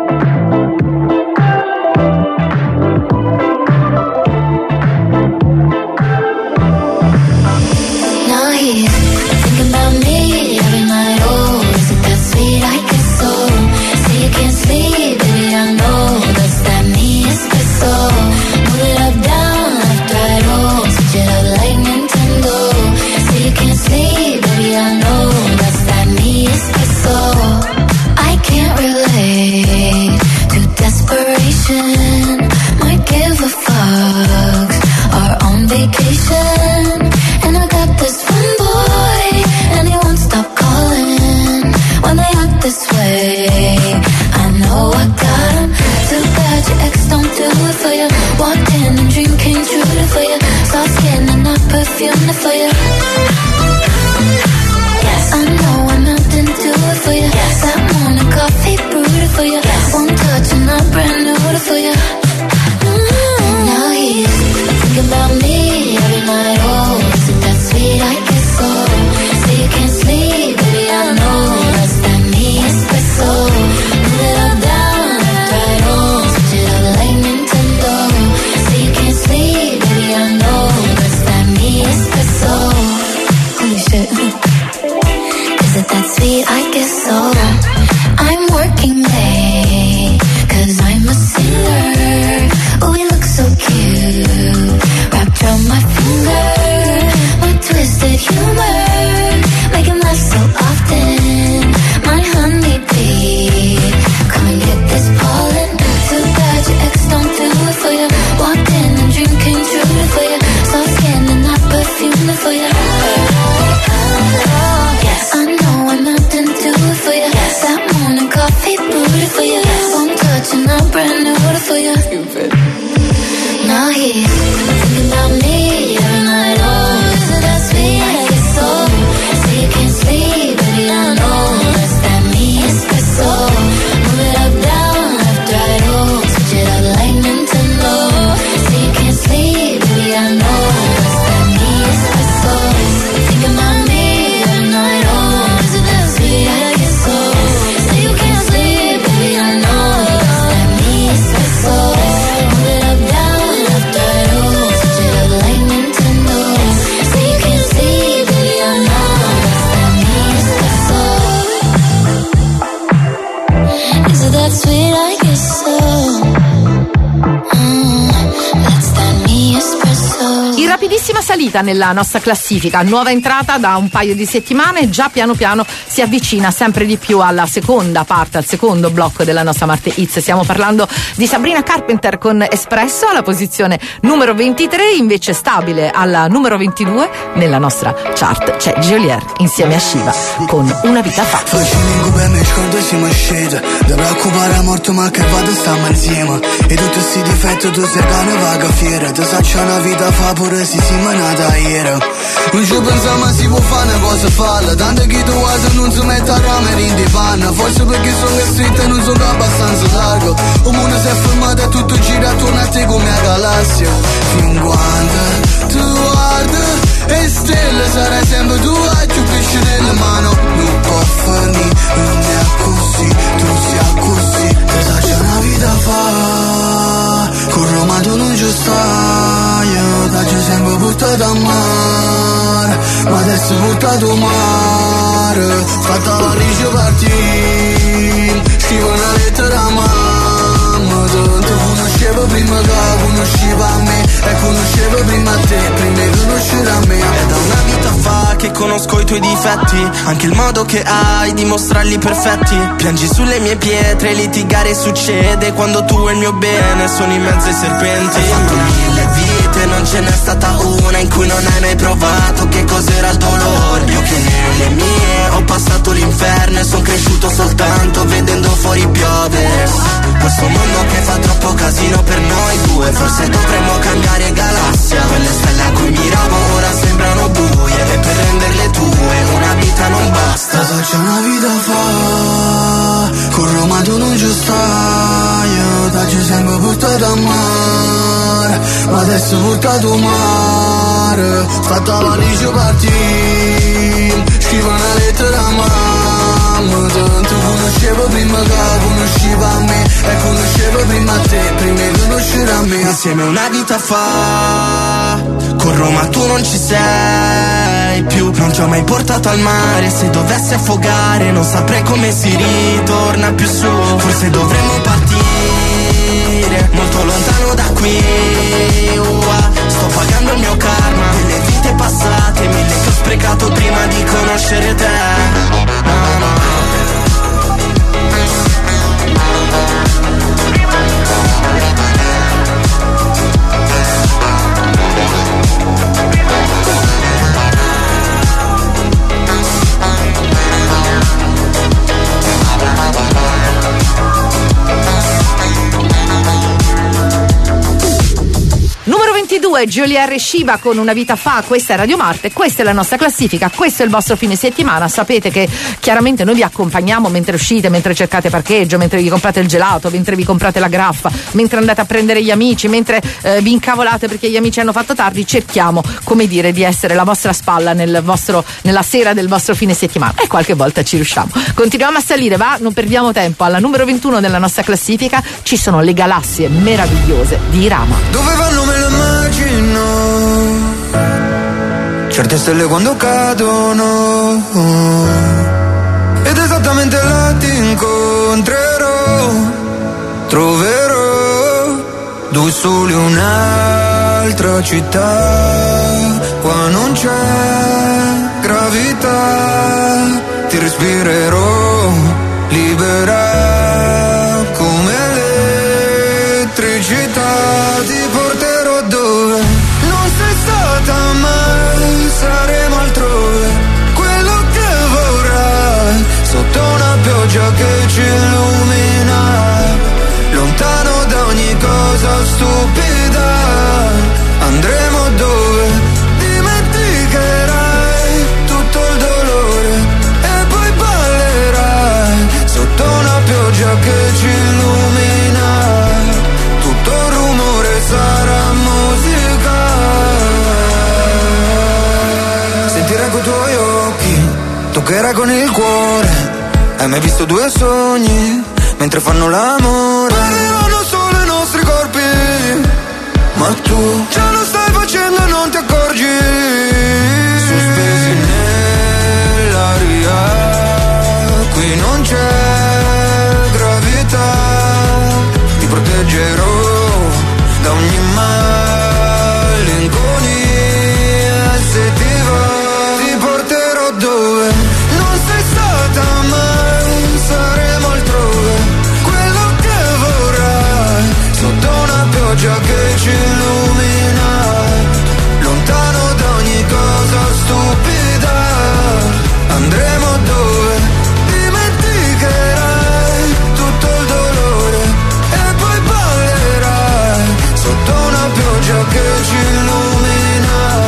Now he's thinking about me every night. Oh, is it that sweet? I guess so. Say you can't sleep, baby, I know that's that me espresso. Move it up, down, left, right, oh, switch it up like Nintendo. Say you can't sleep, baby, I know that's that me espresso. I can't relate to desperation. Might give a fuck. Are on vacation. And I got this one boy, and he won't stop calling when they act this way. I know I got him. Too bad your ex don't do it for you. Walked in and dream came true for you. Soft skin and not perfume for you. Yes, I know I'm not into it for you. Yes, that morning coffee brewed for you. Yes, one touch and I'm brand new for you. Mm-hmm. Now he's thinking about me every night. Oh, is it that sweet? I guess so. Say you can't sleep, baby, I know that's that me espresso. Move it up, down, left, right, oh, switch it up like Nintendo. Say you can't sleep, baby, I know that's that me espresso. Holy shit. Is it that sweet? I guess so. I'm working late, cause I'm a singer. Oh, we look so cute, wrapped around my finger. My twisted humor, making laugh so often. My honeybee, come and get this pollen. Too bad your ex don't do it for you. Walked in and dream came true for you. Soft skin and not perfume for you. Yes, I know I'm not into it for you. Yes, that morning coffee brewed for you. Yes, one touch and I'm brand new for you. Now he's thinking about me every night. Oh, is it that sweet? I guess so. Say you can't sleep, baby, I know that's that me espresso. Move it up, down, left, right, oh, switch it up like Nintendo. Say you can't sleep, baby, I know that's that me espresso. Thinking about me every night. Oh, is it that sweet? I guess so. Say you can't sleep, baby, I know that's that me espresso. Move it up, down, left, right, oh, switch it up like Nintendo. Say you can't sleep, baby, I know that's that me espresso. Is it that sweet? I guess so. Mm, that's that me espresso. In rapidissima salita nella nostra classifica, nuova entrata da un paio di settimane, già piano piano si avvicina sempre di più alla seconda parte, al secondo blocco della nostra Marte Hits. Stiamo parlando di Sabrina Carpenter con Espresso alla posizione numero ventitré, invece stabile alla numero ventidue nella nostra chart c'è Geolier insieme a Shiva con Una vita fa. Facciamo per me scordo siamo uscite. Da preoccupare a morto ma che vado stiamo insieme. E tutti sti difetti tu sei cane vaga fiera. Ti saccia una vita fa pure si siamo nata ieri. Non ci pensa ma si può fare una cosa falla. Tanto che tu quasi non si mette a ramere in di panna. Forse perché sono stretto e non sono abbastanza largo. Il mondo si è fermato e tutto gira attorno a te come una galassia. Fin quando tu guardi e stelle sarai sempre tu a più pesce delle mani. Non può finire, non è così, tu sia così. Cosa c'è una vita fa? Con Roma tu non ci stai. Io t'ho sempre buttato a mare, ma adesso buttato a mare. Fatta la valigia partire, scrivo una lettera a mamma. Tanto conoscevo prima che conosceva me, e conoscevo prima te, prima di conoscere a me. È da una vita fa che conosco i tuoi difetti, anche il modo che hai di mostrarli perfetti. Piangi sulle mie pietre, litigare succede quando tu e il mio bene sono in mezzo ai serpenti. Hai fatto mille vite, non ce n'è stata una in cui non hai mai provato che cos'era il dolore. Io che nelle mie ho passato l'inferno e sono cresciuto soltanto vedendo fuori piovere. Questo mondo che fa troppo casino per noi due, forse dovremmo cambiare galassia. Quelle stelle a cui miravo ora sembrano buie, e per renderle tue una vita non basta. Cosa c'è una vita fa? Con Roma tu non ci stai. Io t'ho sempre buttato a mare, ma adesso buttato a mare. Fatta la valigia partire, scrivo una lettera a mamma. Tanto conoscevo prima che conosceva me, e conoscevo prima te, prima di conoscere a me. Insieme una vita fa, con Roma tu non ci sei più. Non ti ho mai portato al mare, se dovessi affogare non saprei come si ritorna più su. Forse dovremmo partire molto lontano da qui. Ua, sto pagando il mio karma, mille vite passate, mille che ho sprecato prima di conoscere te. No, no. ventidue Giulia Resciva con Una vita fa. Questa è Radio Marte, questa è la nostra classifica, questo è il vostro fine settimana. Sapete che chiaramente noi vi accompagniamo mentre uscite, mentre cercate parcheggio, mentre vi comprate il gelato, mentre vi comprate la graffa, mentre andate a prendere gli amici, mentre eh, vi incavolate perché gli amici hanno fatto tardi. Cerchiamo, come dire, di essere la vostra spalla nel vostro, nella sera del vostro fine settimana, e qualche volta ci riusciamo. Continuiamo a salire, va? Non perdiamo tempo. Alla numero ventuno della nostra classifica ci sono Le galassie meravigliose di Rama. Dove vanno me lo immagino, certe stelle quando cadono, ed esattamente là ti incontrerò, troverò due soli, un'altra città. Qua non c'è gravità, ti respirerò libera come elettricità. Ti porterò dove non sei stata mai, saremo altrove, quello che vorrai, sotto una pioggia che ci illumina, lontano da ogni cosa stupida. Andremo dove dimenticherai tutto il dolore e poi ballerai sotto una pioggia che ci illumina, tutto il rumore sarà musica. Sentirai coi tuoi occhi, toccherai con il cuore. Hai mai visto due sogni mentre fanno l'amore? Arrivano solo i nostri corpi, ma tu già lo stai facendo e non ti accorgi. Sospesi nell'aria, qui non c'è gravità. Ti proteggerò da ogni malinconia, se ti va ti porterò dove non sei stata mai, saremo altrove, quello che vorrai, sotto una pioggia che ci illumina, lontano da ogni cosa stupida. Andremo dove dimenticherai tutto il dolore e poi ballerai sotto una pioggia che ci illumina,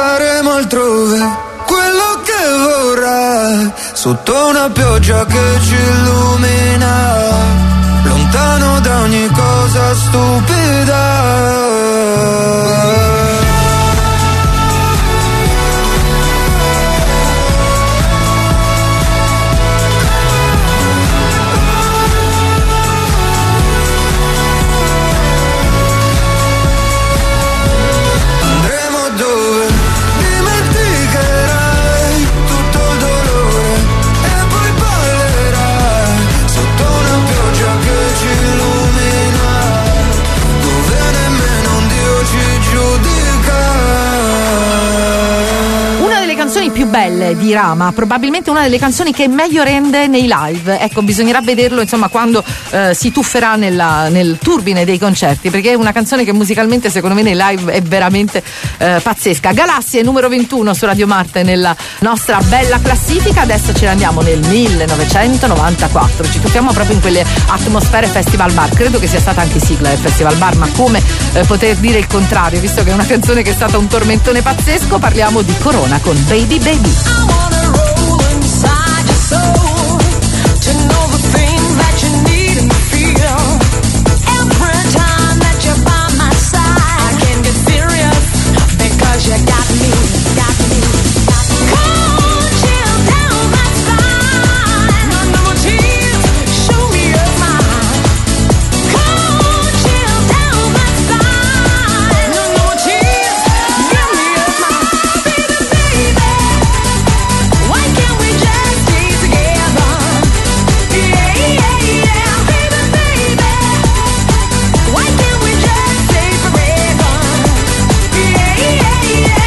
saremo altrove, quello che vorrai, sotto una pioggia che ci illumina, lontano da ogni cosa stupida. Più belle di Rama, probabilmente una delle canzoni che meglio rende nei live. Ecco, bisognerà vederlo insomma quando eh, si tufferà nella, nel turbine dei concerti, perché è una canzone che musicalmente secondo me nei live è veramente eh, pazzesca. Galassie numero ventuno su Radio Marte nella nostra bella classifica. Adesso ce ne andiamo nel millenovecentonovantaquattro, ci tuffiamo proprio in quelle atmosfere Festival Bar. Credo che sia stata anche sigla del Festival Bar, ma come eh, poter dire il contrario, visto che è una canzone che è stata un tormentone pazzesco. Parliamo di Corona con Baby Baby. I wanna roll inside your soul to know the things that you need and feel. Every time that you're by my side, I can get serious because you got me, got me. Cold chill down my spine, no more tears, show me your smile. Cold chill down my spine, no more tears, give me your smile. Baby, baby, why can't we just stay together? Yeah, yeah, yeah, baby, baby, why can't we just stay forever? Yeah, yeah, yeah.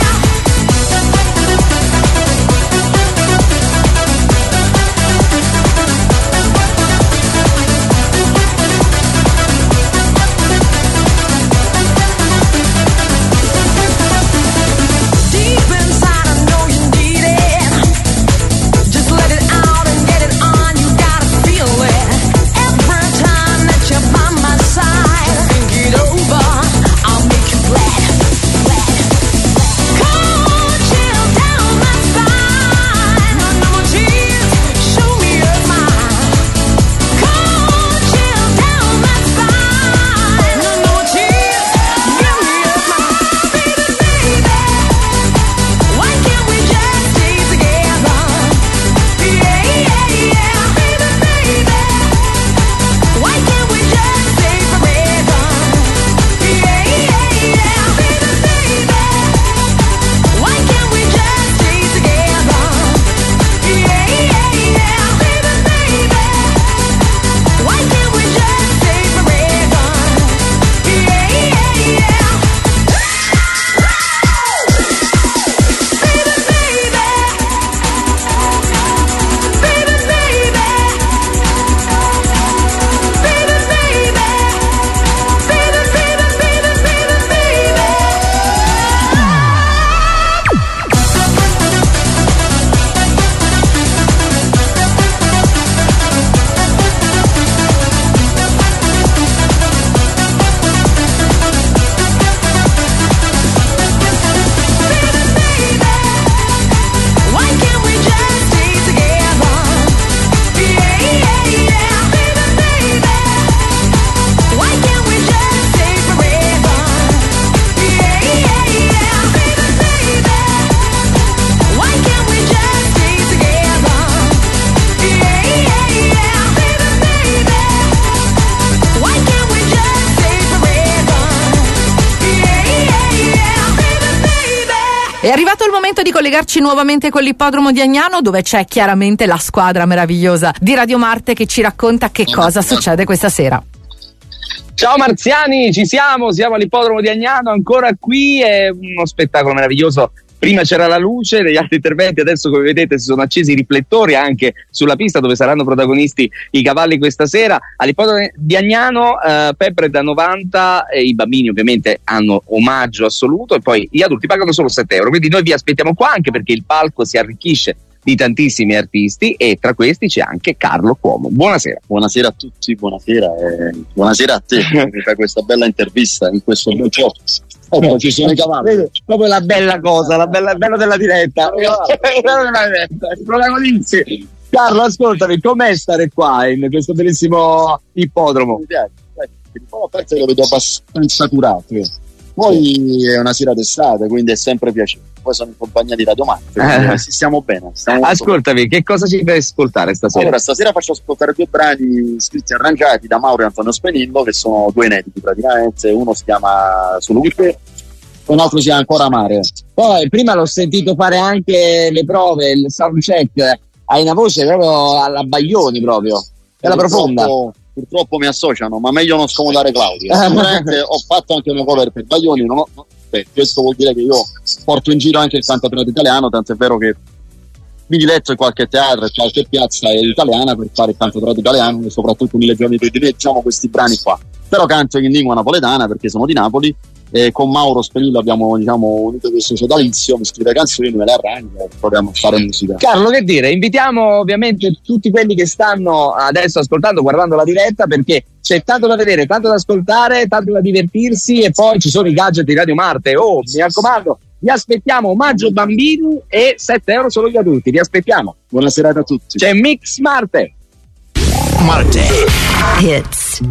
Deep inside, I know you need it. Just let it out and get it on. You gotta feel it. Every time that you're by my side, think it over. I'll make you glad, glad. Cold chill down my spine. No more tears. Show me your smile. Cold chill down my spine. No more tears. Give me your smile, baby, baby. Why can't we just stay together? Yeah, yeah, yeah, baby, baby. Why can't we just stay forever? Yeah, yeah, yeah, baby, baby. Why can't we just stay together? Yeah, yeah, yeah, baby, baby. Why can't we just stay forever? Yeah, yeah, yeah. Why can't we just stay together? Yeah, yeah, yeah, baby, baby. Why can't we just stay forever? Yeah, yeah, yeah, baby, baby. Why can't we just stay together? Yeah, yeah, yeah, baby, baby. Why can't we just stay forever? Yeah, yeah, yeah, baby, baby. È arrivato il momento di collegarci nuovamente con l'ippodromo di Agnano, dove c'è chiaramente la squadra meravigliosa di Radio Marte che ci racconta che cosa succede questa sera. Ciao marziani, ci siamo, siamo all'ippodromo di Agnano, ancora qui, è uno spettacolo meraviglioso. Prima c'era la luce negli altri interventi, adesso come vedete si sono accesi i riflettori anche sulla pista dove saranno protagonisti i cavalli questa sera. All'ippodromo di Agnano, eh, Pepre da novanta, e i bambini ovviamente hanno omaggio assoluto e poi gli adulti pagano solo sette euro, quindi noi vi aspettiamo qua anche perché il palco si arricchisce di tantissimi artisti, e tra questi c'è anche Carlo Cuomo. Buonasera. Buonasera a tutti, buonasera e buonasera a te che mi fai questa bella intervista in questo bel gioco. Oh, ci sono i cavalli. Proprio la bella cosa, la bella, bello della diretta. I protagonisti. Carlo, ascoltami, com'è stare qua in questo bellissimo ippodromo? Mi piace, il primo pezzo lo vedo abbastanza curato. Poi è una sera d'estate, quindi è sempre piacere. Poi sono in compagnia di Radio Marte, Eh. stiamo bene. Stiamo Ascoltami, che cosa ci fai ascoltare stasera? Allora, stasera faccio ascoltare due brani scritti e arrangiati da Mauro e Antonio Spenillo, che sono due inediti praticamente. Uno si chiama Solo qui te, e un altro si chiama Ancora Amare. Poi prima l'ho sentito fare anche le prove, il sound check. Hai una voce proprio alla Baglioni, proprio. Bella profonda. Purtroppo, purtroppo mi associano, ma meglio non scomodare Claudia. Sicuramente ho fatto anche una cover per Baglioni, non ho, no, beh, questo vuol dire che io porto in giro anche il cantautorato italiano, tant'è vero che mi diletto in qualche teatro e qualche piazza italiana per fare il cantautorato italiano, e soprattutto nelle giorni di diciamo questi brani qua. Però canto in lingua napoletana perché sono di Napoli, e con Mauro Spenillo abbiamo, diciamo, unito questo sodalizio, mi scrive canzoni, me le arrangia e proviamo a fare musica. Carlo, che dire, invitiamo ovviamente tutti quelli che stanno adesso ascoltando, guardando la diretta, perché c'è tanto da vedere, tanto da ascoltare, tanto da divertirsi, e poi ci sono i gadget di Radio Marte. Oh, mi raccomando, vi aspettiamo, omaggio bambini e sette euro solo gli adulti, vi aspettiamo. Buona serata a tutti. C'è Mix Marte. Marte Hits.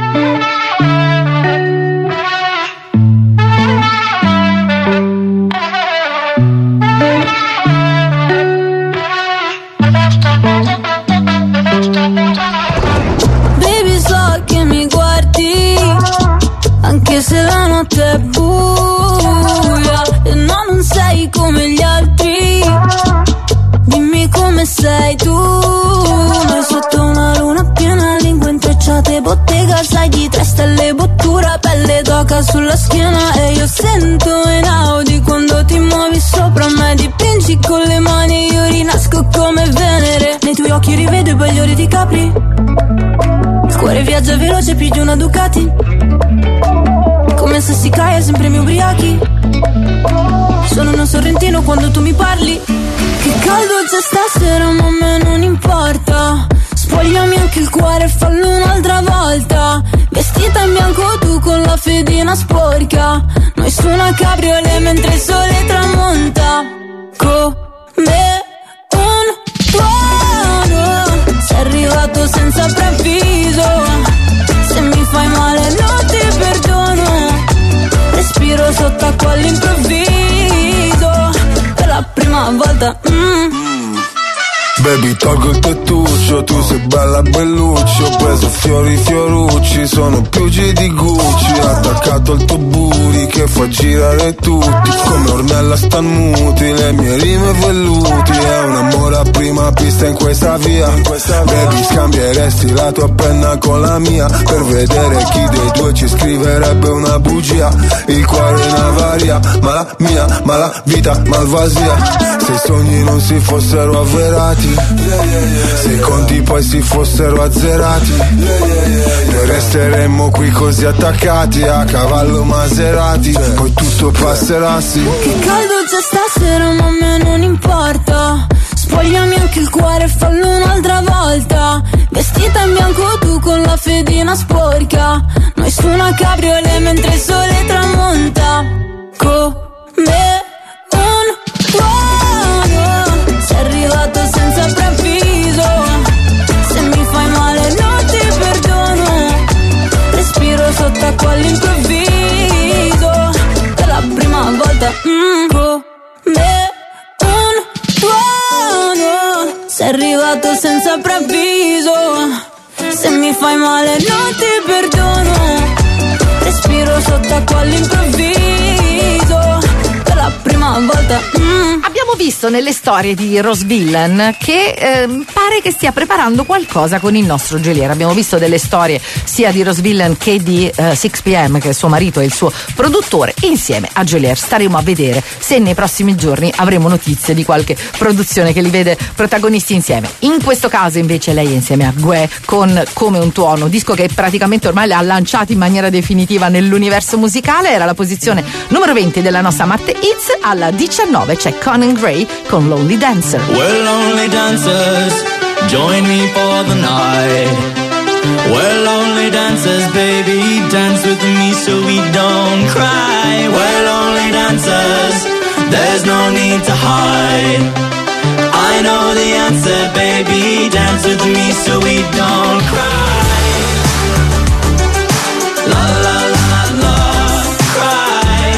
Baby, so che mi guardi anche se la notte è buia e no, non sei come gli altri. Dimmi come sei tu, ma sotto una luna piena, lingue intrecciate, bottega, sai, di tre stelle, bottura, pelle d'oca sulla schiena. E io sento in Audi quando ti muovi sopra me, dipingi con le mani, io rinasco come Venere. Nei tuoi occhi rivedo i bagliori di Capri, il cuore viaggia veloce più di una Ducati, come se si caia sempre mi ubriachi. Sono uno sorrentino quando tu mi parli. Che caldo c'è stasera, ma a me non importa. Spogliami anche il cuore e fallo un'altra volta. Vestita in bianco tu con la fedina sporca, noi su una cabriolet mentre il sole tramonta. Come un tuono sei arrivato senza preavviso. Se mi fai male non ti perdono. Respiro sott'acqua all'improvviso per la prima volta. mm. Baby, tolgo il tettuccio, tu sei bella bellucci. Ho preso fiori fiorucci, sono piugi di Gucci. Attaccato al tuo booty che fa girare tutti, come Ornella Stanmuti, le mie rime velluti. È un amore a prima pista in questa via. Baby, scambieresti la tua penna con la mia, per vedere chi dei due ci scriverebbe una bugia. Il cuore in avaria, ma la mia, ma la vita malvasia. Se i sogni non si fossero avverati, se i conti poi si fossero azzerati, noi resteremmo qui così attaccati a cavallo Maserati, poi tutto passerà, sì. Che caldo c'è stasera, ma a me non importa. Spogliami anche il cuore e fallo un'altra volta. Vestita in bianco tu con la fedina sporca, noi su una cabriolet mentre il sole tramonta. Come un tuono sei arrivato senza preavviso. Se mi fai male non ti perdono. Respiro sott'acqua all'improvviso per la prima volta. mm. Come un tuono sei arrivato senza preavviso. Se mi fai male non ti perdono. Respiro sott'acqua all'improvviso per la prima volta. mm. Abbiamo visto nelle storie di Rose Villain che ehm, pare che stia preparando qualcosa con il nostro Geolier. Abbiamo visto delle storie sia di Rose Villain che di eh, sei P M, che è suo marito e il suo produttore, insieme a Geolier. Staremo a vedere se nei prossimi giorni avremo notizie di qualche produzione che li vede protagonisti insieme. In questo caso invece lei è insieme a Gue con Come un tuono, disco che praticamente ormai le ha lanciati in maniera definitiva nell'universo musicale. Era la posizione numero venti della nostra Marte Hits. Alla diciannove c'è Conan Gray con Lonely Dancer. We're lonely dancers, join me for the night. We're lonely dancers, baby, dance with me so we don't cry. We're lonely dancers, there's no need to hide. I know the answer, baby, dance with me so we don't cry. La la la la la, cry.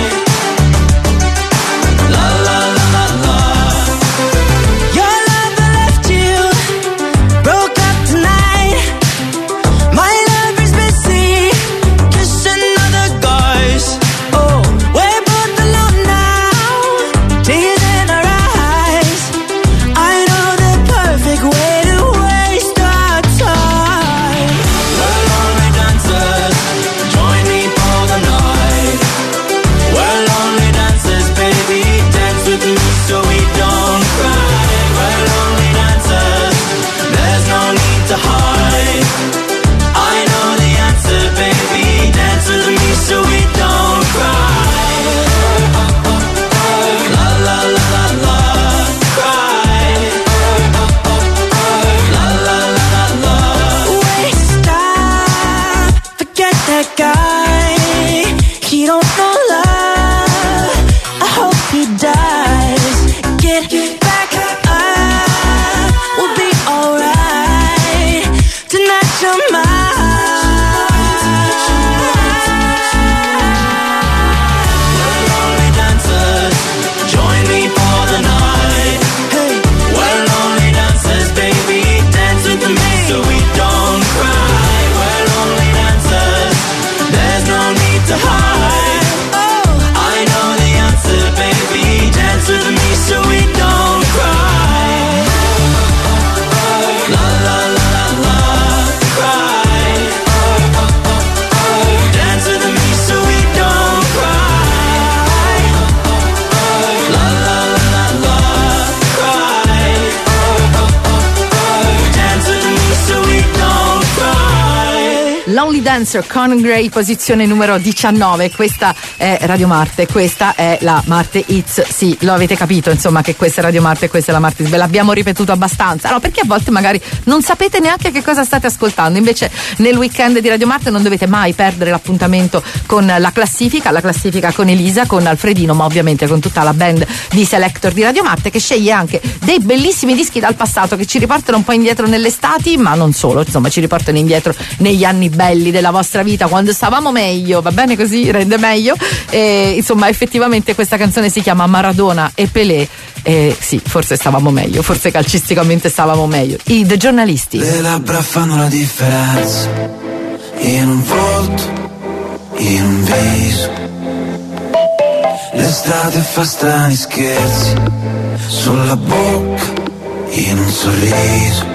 La la la la la. Your love left you, broke up tonight. My love is busy, kissing other guys. Oh, we're both alone now, tears in our eyes. I know the perfect way to waste our time. We're lonely dancers, join me for the night. We're lonely dancers, baby, dance with me so we don't cry. We're lonely dancers, there's no need to hide. I know the answer, baby, dance with me so we don't cry. La la la la la, cry. La la la la la. Waste time, forget that guy. He don't know love, I hope he dies. Get back up, we'll be alright. Tonight you're mine. We're lonely dancers, join me for the night. Hey, we're lonely dancers, baby, dance with me so we don't cry. We're lonely dancers, there's no need to hide. Oh, I know the answer, baby, dance with me so we don't cry. La la la la la, cry. Dance with me so we don't cry. La la la la la, cry. Dance with me so we don't cry. Lonely Dancer, Conan Gray, posizione numero diciannove. Questa è Radio Marte, questa è la Marte Hits. Sì, lo avete capito, insomma, che questa è Radio Marte e questa è la Marte Hits. Ve l'abbiamo ripetuto abbastanza, no? Perché a volte magari non sapete neanche che cosa state ascoltando. Invece nel weekend di Radio Marte non dovete mai perdere l'appuntamento con la classifica, la classifica con Elisa, con Alfredino, ma ovviamente con tutta la band di Selector di Radio Marte, che sceglie anche dei bellissimi dischi dal passato che ci riportano un po' indietro nell'estate, ma non solo, insomma, ci riportano indietro negli anni belli della vostra vita, quando stavamo meglio, va bene così, rende meglio. E, insomma, effettivamente questa canzone si chiama Maradona e Pelé. E sì, forse stavamo meglio, forse calcisticamente stavamo meglio. I The Giornalisti. Le labbra fanno la differenza in un volto, in un viso. L'estate fa strani scherzi sulla bocca, in un sorriso.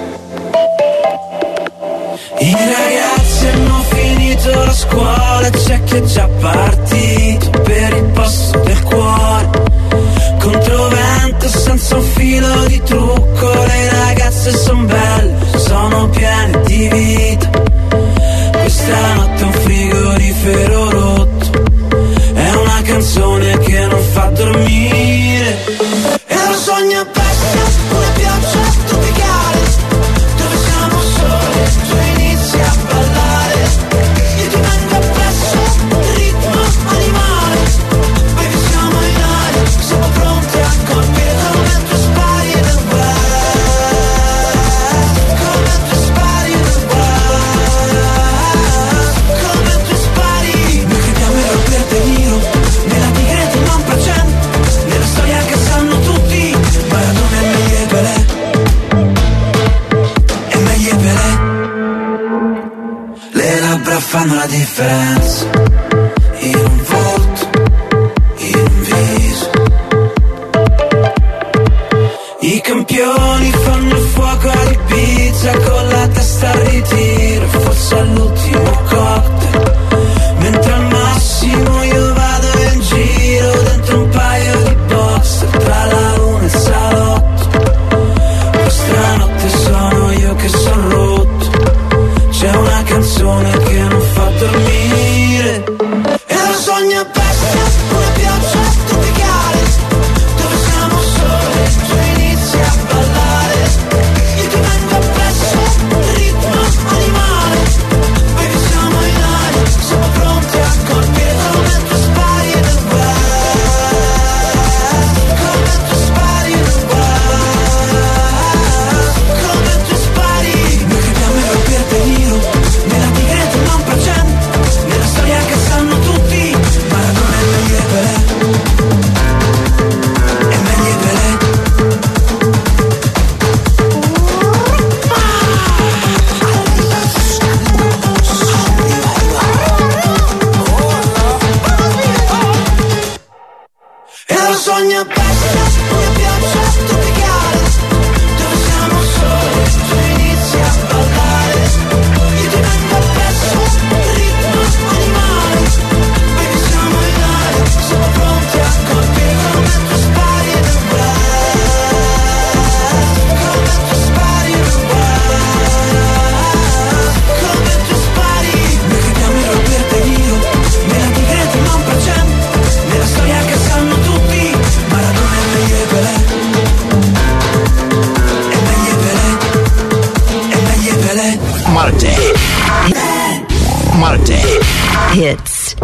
I ragazzi hanno finito la scuola, c'è chi è già partito per il posto del cuore. Controvento senza un filo di trucco, le ragazze son belle, sono piene di vita. Questa notte è un frigorifero rotto, è una canzone che non fa dormire. E lo sogno è presto, una pioggia tropicale, dove siamo soli, tu inizi a ballare. Io ti vengo appresso, il ritmo animale, baby siamo in aria, siamo pronti a colpire come tu spari nel west, come tu spari nel west, come tu spari. Noi crediamo in Robert De Niro, nella tigre del non facendo, nella storia che sanno tutti, Maradona è meglio e Pelé, è meglio e Pelé. Le labbra fanno la differenza in un volto, in un viso. I campioni fanno il fuoco di pizza con la testa al ritiro, forse all'ultimo cocktail. Mentre al massimo io vado in giro dentro un paio di boxer tra la luna e il salotto. Questa notte sono io che son rotto, c'è una canzone che non fa dormire. E lo sogno è presto, una pioggia tropicale, dove siamo soli. Hits.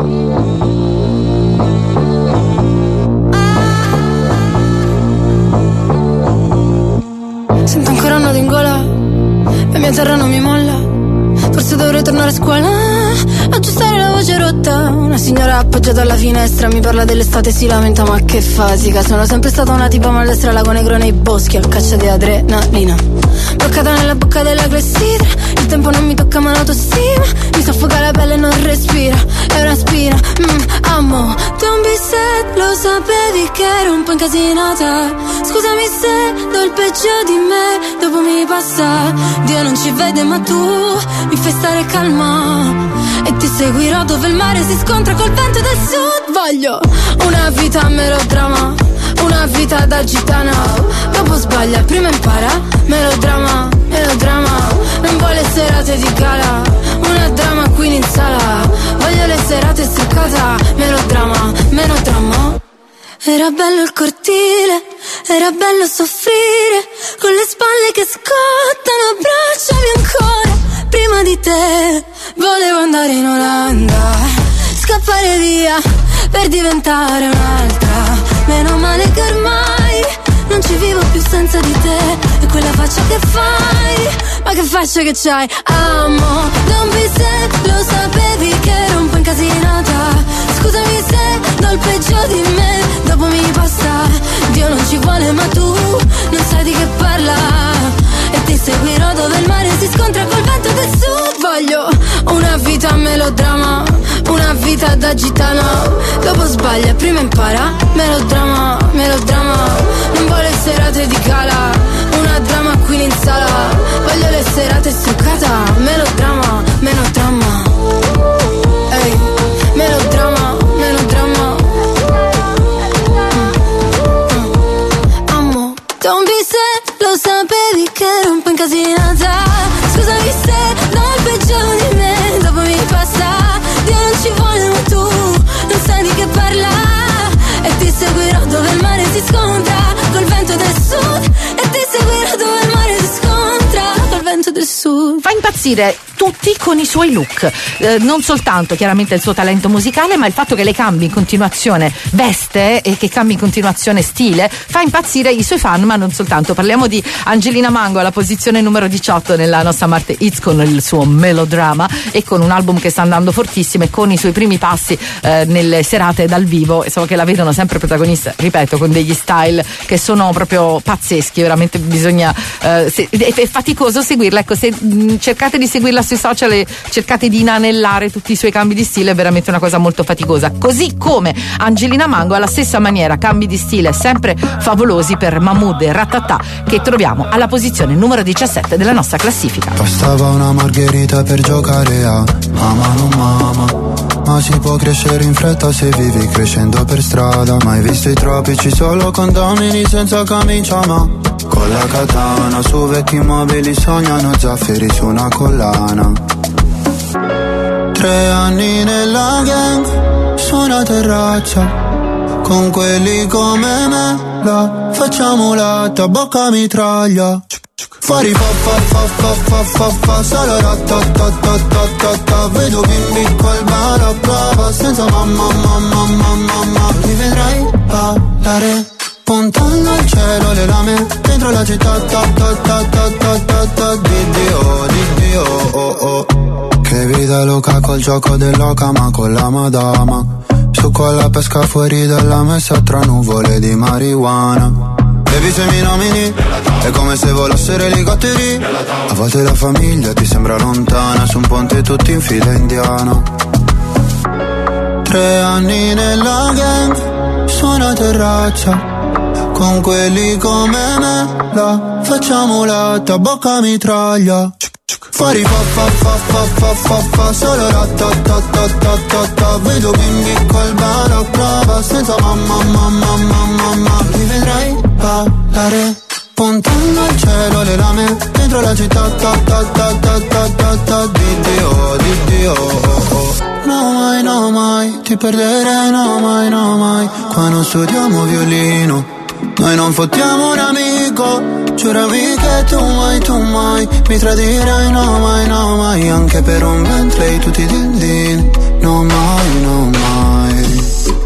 Sento ancora un nodo in gola, la mia terra non mi molla. Forse dovrei tornare a scuola, aggiustare la voce rotta. Una signora appoggiata alla finestra mi parla dell'estate, si lamenta ma che fasica. Sono sempre stata una tipa maldestra, lago negro nei boschi, a caccia di adrenalina. Bloccata nella bocca della clessidra, il tempo non mi tocca ma l'autostima. Mi soffoca la pelle e non respira, è una spina. mm, Amo, don't be sad, lo sapevi che ero un po' incasinata. Scusami se do il peggio di me, dopo mi passa. Dio non ci vede ma tu mi fai stare calma e ti seguirò dove il mare si scontra col vento del sud. Voglio una vita melodrama, una vita da gitana. Dopo sbaglia, prima impara. Melodrama, melodrama. Non vuole serate di gala, una drama queen in sala. Voglio le serate struccata. Melodrama, melodrama. Era bello il cortile, era bello soffrire, con le spalle che scottano, abbracciami ancora. Prima di te volevo andare in Olanda, scappare via per diventare un'altra. Meno male che ormai non ci vivo più senza di te. E quella faccia che fai, ma che faccia che c'hai. Amo, don't be sad, lo sapevi che ero un po' incasinata. Scusami se do il peggio di me, dopo mi passa. Dio non ci vuole ma tu non sai di che parla. E ti seguirò dove il mare si scontra col vento del sud. Voglio una vita melodrama, una vita da gitana. Dopo sbaglia, prima impara. Melodrama, melodrama. Non vuole serate di gala, una drama queen in sala. Voglio le serate struccata. Melodrama, melodrama. Ehi, melodrama, melodrama. Amo, don't be sad, lo sapevi che ero un po' incasinata. Scusami se do il peggio di me, dopo mi passa. Dio non ci vuole ma tu non sai di che parla. E ti seguirò dove il mare si scontra col vento del sud. E ti seguirò dove il mare si scontra col vento del sud. Fa impazzire tutti con i suoi look, eh, non soltanto chiaramente il suo talento musicale, ma il fatto che le cambi in continuazione veste e che cambi in continuazione stile fa impazzire i suoi fan, ma non soltanto. Parliamo di Angelina Mango alla posizione numero diciotto nella nostra Marte Hits con il suo Melodrama e con un album che sta andando fortissimo e con i suoi primi passi eh, nelle serate dal vivo. So che la vedono sempre protagonista, ripeto, con degli style che sono proprio pazzeschi, veramente bisogna eh, se, è, è faticoso seguirla. Ecco, se mh, cercate di seguirla sui social e cercate di inanellare tutti i suoi cambi di stile, è veramente una cosa molto faticosa. Così come Angelina Mango, alla stessa maniera, cambi di stile sempre favolosi per Mahmood e Ratatà, che troviamo alla posizione numero diciassette della nostra classifica. Bastava una margherita per giocare a mamma non mamma, ma si può crescere in fretta se vivi crescendo per strada. Mai visto i tropici solo condomini senza camicia, ma con la katana su vecchi mobili sognano zaffiri su una collana. Tre anni nella gang su una terrazza, con quelli come me la facciamo latta, bocca mitraglia. Fuori fa fa fa fa fa fa fa solo ratatatatatata. Vedo bimbi col balaclava senza mamma mamma mamma mamma. Mi vedrai ballare puntando al cielo le lame dentro la città ta ta ta ta ta ta ta. Di Dio, di Dio, oh oh. Che vita loca col gioco dell'oca ma con la madama. Su con la pesca fuori dalla messa tra nuvole di marijuana. Baby se mi nomini è come se volassero elicotteri. A volte la famiglia ti sembra lontana, su un ponte tutti in fila indiana. Tre anni nella gang su una terrazza, con quelli come me la facciamo latta, bocca mitraglia. Fuori fa fa fa fa fa fa fa solo ratatatatatata. Vedo bimbi col balaclava senza mamma mamma mamma mamma. Mi vedrai ballare puntando al cielo le lame dentro la città ta ta ta ta ta ta ta. Di Dio, di Dio, oh oh. No mai, no mai, ti perderei, no mai, no mai. Qua non studiamo violino, noi non fottiamo un amico. Giurami che tu mai, tu mai mi tradirai, no mai, no mai. Anche per un Bentley tutti din din. no mai, no mai.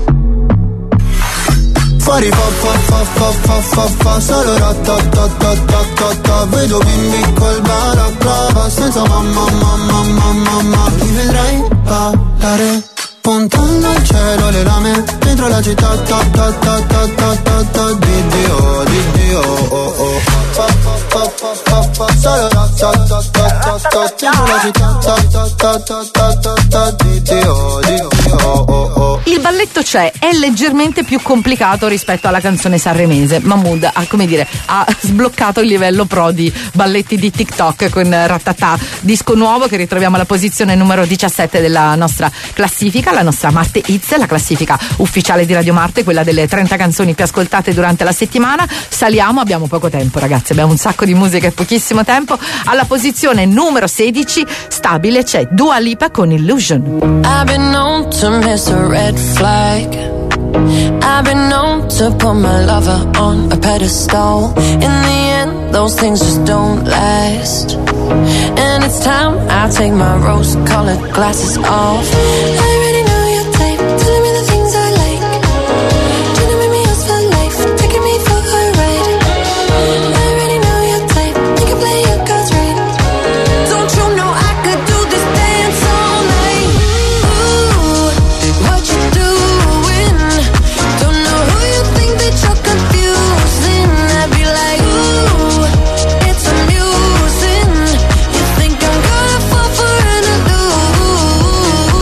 Fuori fa fa fa fa fa fa fa solo ratatatatata. Vedo bimbi col balaclava senza mamma mamma mamma mamma. Mi vedrai ballare puntando al cielo le lame dentro la città ta ta ta ta ta ta ta di Dio di Dio oh oh. Fa fa fa fa fa fa solo ratatatatata dentro la città ta ta ta ta ta ta ta di Dio di Dio oh oh. Il balletto c'è, è leggermente più complicato rispetto alla canzone sanremese. Mahmood ha, come dire, ha sbloccato il livello pro di balletti di TikTok con Ratatà, disco nuovo che ritroviamo alla posizione numero diciassette della nostra classifica, la nostra Marte Hits, la classifica ufficiale di Radio Marte, quella delle trenta canzoni più ascoltate durante la settimana. Saliamo, abbiamo poco tempo ragazzi, abbiamo un sacco di musica e pochissimo tempo. Alla posizione numero sedici stabile c'è Dua Lipa con Illusion. I've been known to miss a red flag. I've been known to put my lover on a pedestal. In the end, those things just don't last. And it's time I take my rose-colored glasses off. I already know your type, telling me the things I like. Trying to make me yours for life, taking me for a ride. I already know your type, you can play your cards right. Don't you know I could do this dance all night? Ooh, what you doing? Don't know who you think that you're confusing. I'd be like, ooh, it's amusing. You think I'm gonna fall for an illusion?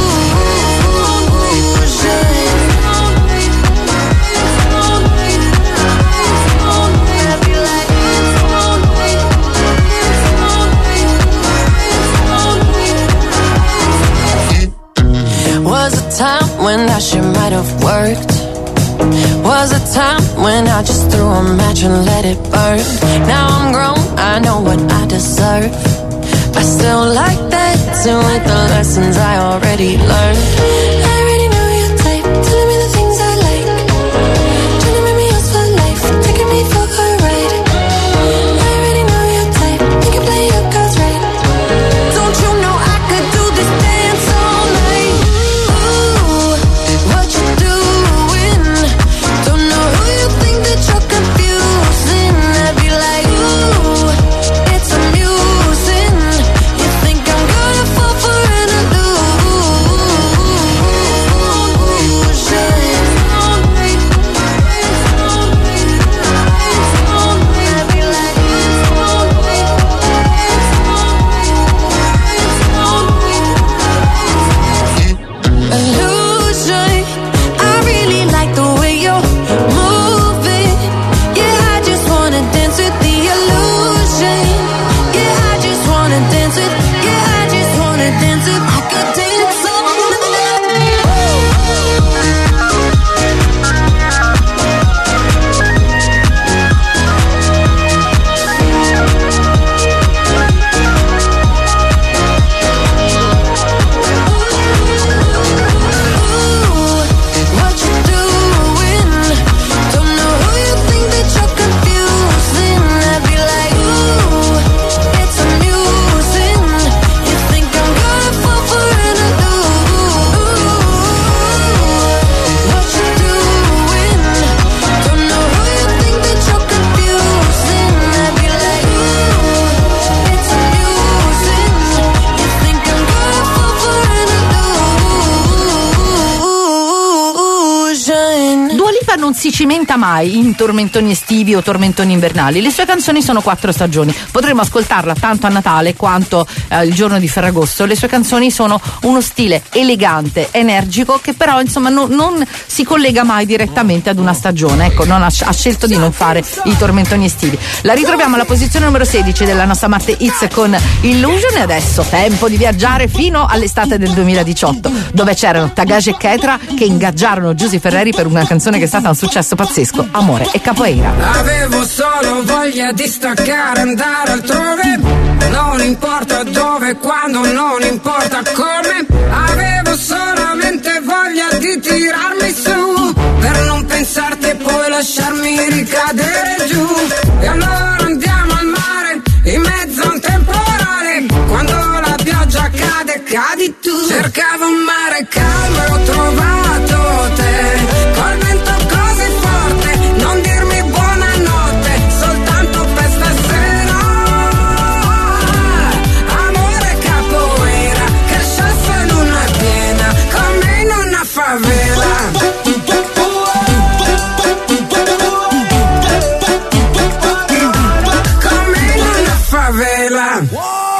I'd be like, was a time when that shit might have worked. Was a time when I just threw a match and let it burn. Now I'm grown, I know what I deserve. I still like that too with the lessons I already learned. I already know your type, telling me the things I like. Trying to make me yours for life, taking me for a ride. I already know your type, you can play your cards right. Don't you know I could do this dance all night? Ooh, what you doing? Don't know who you think that you're confusing. I'd be like, ooh, it's amusing. You think I'm gonna fall for an illusion. I really like the way you're moving. Yeah, I just wanna dance with the illusion. Yeah, I just wanna dance with. Yeah, I just wanna dance with. I could dance all what you doing? Don't know who you think that you're confusing. I'd be like, ooh, it's amusing. You think I'm gonna fall for an illusion? What you doing? Don't know who you think that you're confusing. I'd be like, ooh, it's amusing. You think I'm gonna fall for an illusion? Dua Lipa non si cimenta mai in tormentoni estivi o tormentoni invernali. Le sue canzoni sono quattro stagioni. Potremmo ascoltarla tanto a Natale quanto eh, il giorno di Ferragosto. Le sue canzoni sono uno stile elegante, energico, che però insomma no- non si collega mai direttamente ad una stagione. Ecco, non ha, ha scelto di non fare i tormentoni estivi. La ritroviamo alla posizione numero sedici della nostra Marte Hits con Illusion. E adesso tempo di viaggiare fino all'estate del duemiladiciotto, dove c'erano Tagage e Ketra che ingaggiarono Giusy Ferreri per una canzone che è stata un successo pazzesco, Amore e Capoeira. Avevo solo voglia di staccare, andare altrove. Non importa dove, quando, non importa come. Avevo solamente voglia di tirarmi su, per non pensarti e poi lasciarmi ricadere giù. E allora andiamo al mare, in mezzo a un temporale. Quando la pioggia cade, cadi tu. Cercavo un mare calmo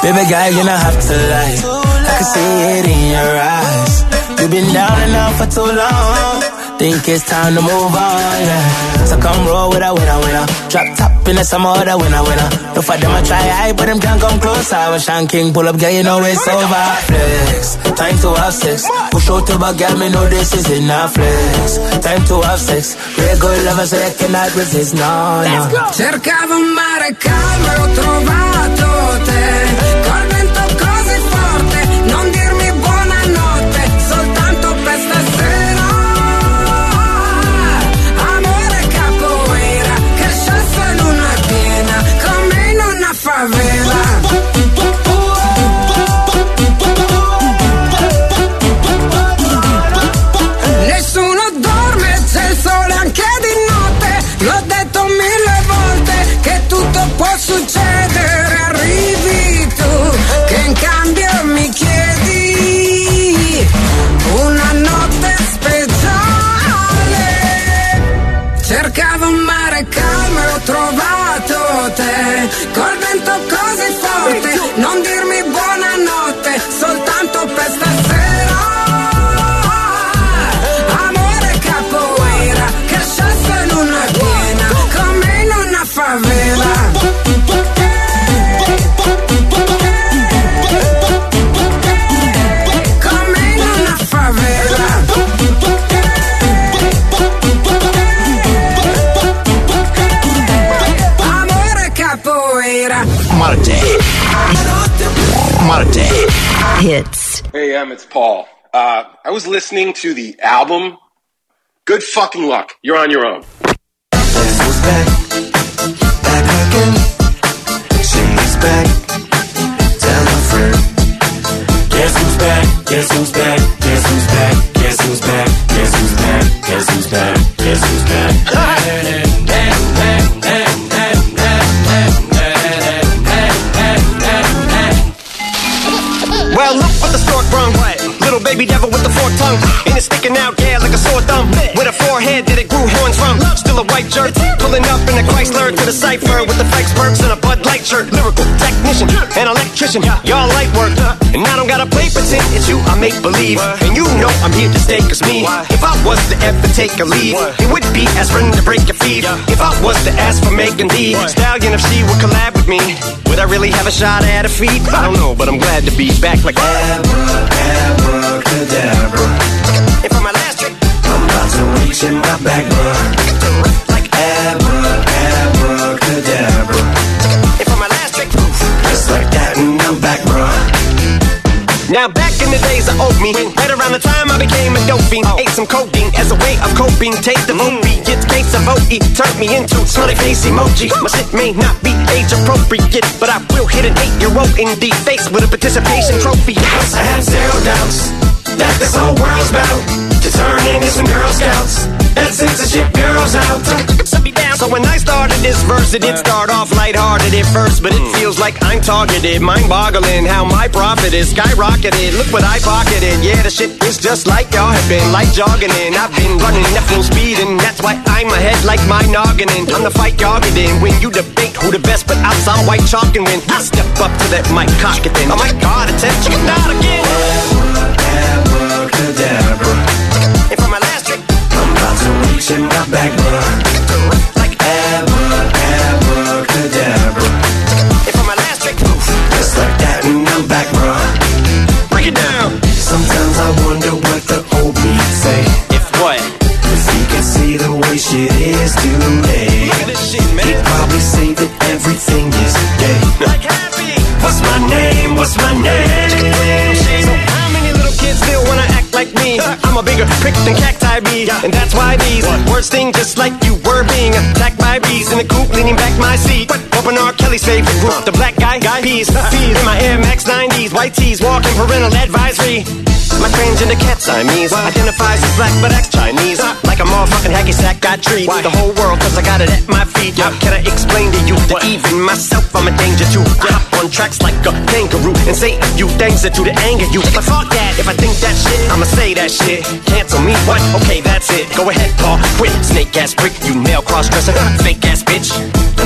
Baby girl, you're not have to lie. I can see it in your eyes. You've been down and out for too long. Think it's time to move on, yeah. So come roll with a winner, winner. Drop top in the summer, the winner, winner. No for them I try high, but them can't come close. I was Sean King, pull up, girl, you know it's over. Flex, time to have sex. Push out to back, girl, me know this is enough. Flex, time to have sex. Real good lover, so you cannot resist, no, no. Cercavo un mare calmo e ho trovato te. Col vento così forte, non dirmi buonanotte, soltanto per stasera. Amore capoeira, che scesso in una piena, come in una favela. Nessuno dorme, c'è il sole anche di notte. L'ho detto mille volte che tutto può succedere. Arrivi tu, che in cambio mi chiedi una notte speciale. Cercavo un mare calmo e ho trovato te. Col vento così forte, non dirmi buonanotte, soltanto per stasera. Amore capoeira, che scesso in una piena, come in una favela. Come in una favela. Amore capoeira. Marte. Marte. Hits. Hey, um, it's Paul. Uh, I was listening to the album. Good fucking luck. You're on your own. Guess who's back? Back again. She's back. Tell her friend. Guess who's back? Guess who's back? Guess who's back? Guess who's back? Guess who's back? Guess who's back? Guess who's back? Well, look what the stork brung. Little baby devil with the forked tongue. And it's sticking out, yeah, like a sore thumb. With a forehead that it grew horns from. Still a white jerk, pulling up in a Chrysler to the cipher with the Fikes Perks and a Bud Light shirt. Lyrical technician, an electrician, y'all light work. And I don't gotta play pretend, it's you I make believe. And you know I'm here to stay, cause me, if I was to ever take a leave, it would be as friend to break your feet. If I was to ask for Megan D Stallion, if she would collab with me, would I really have a shot at her feet? I don't know, but I'm glad to be back like abracadabra. And for my last trick, I'm about to reach in my back, bruh. Like abra, abracadabra. And for my last trick, just like that, and I'm back, bruh. Now back in the days of old me, right around the time I became a dope fiend, ate some codeine as a way of coping. Taste of opiates, case of O E turned me into smiley face emoji. My shit may not be age appropriate, but I will hit an eight-year-old in the face with a participation trophy. I have zero doubts that this whole world's bout to turn into some Girl Scouts. That censorship girls out. So when I started this verse, it did start off lighthearted at first, but it feels like I'm targeted. Mind-boggling how my profit is skyrocketed. Look what I pocketed. Yeah, the shit is just like y'all have been, like jogging in. I've been running at full speed, and that's why I'm ahead like my noggin. And I'm the fight y'all get in. When you debate who the best, but outside white chalk, and when I step up to that mic, cock it then. Oh my God, attention, not again. Abracadabra. And for my last trick, I'm about to reach in my back, bruh. Like abra, abracadabra. And for my last trick, just like that, and I'm back, bruh. Break it down. Sometimes I wonder what the old me say. If what? If he could see the way shit is today. Look at this shit, man. He'd probably say that everything is gay. Like happy. What's my name? What's my name? So how many little kids still wanna act like me? I'm a bigger prick than cacti bee, and that's why these words sting just like you were being attacked by bees in the coop, leaning back my seat. Open R. Kelly's favorite group, the black guy, guy peas, feed in my Air Max nineties, white tees, walking parental advisory. My transgender cat Siamese identifies as black but acts Chinese. Like a motherfucking hacky sack, got treat the whole world cause I got it at my feet. How can I explain to you that even myself I'm a danger to? I hop on tracks like a kangaroo and say a few things that do to anger you. But fuck that, if I think that shit, I'ma say that shit. Cancel me, what? Okay, that's it. Go ahead, Paul, quit. Snake ass prick, you male cross-dresser, fake ass bitch. And I'll probably get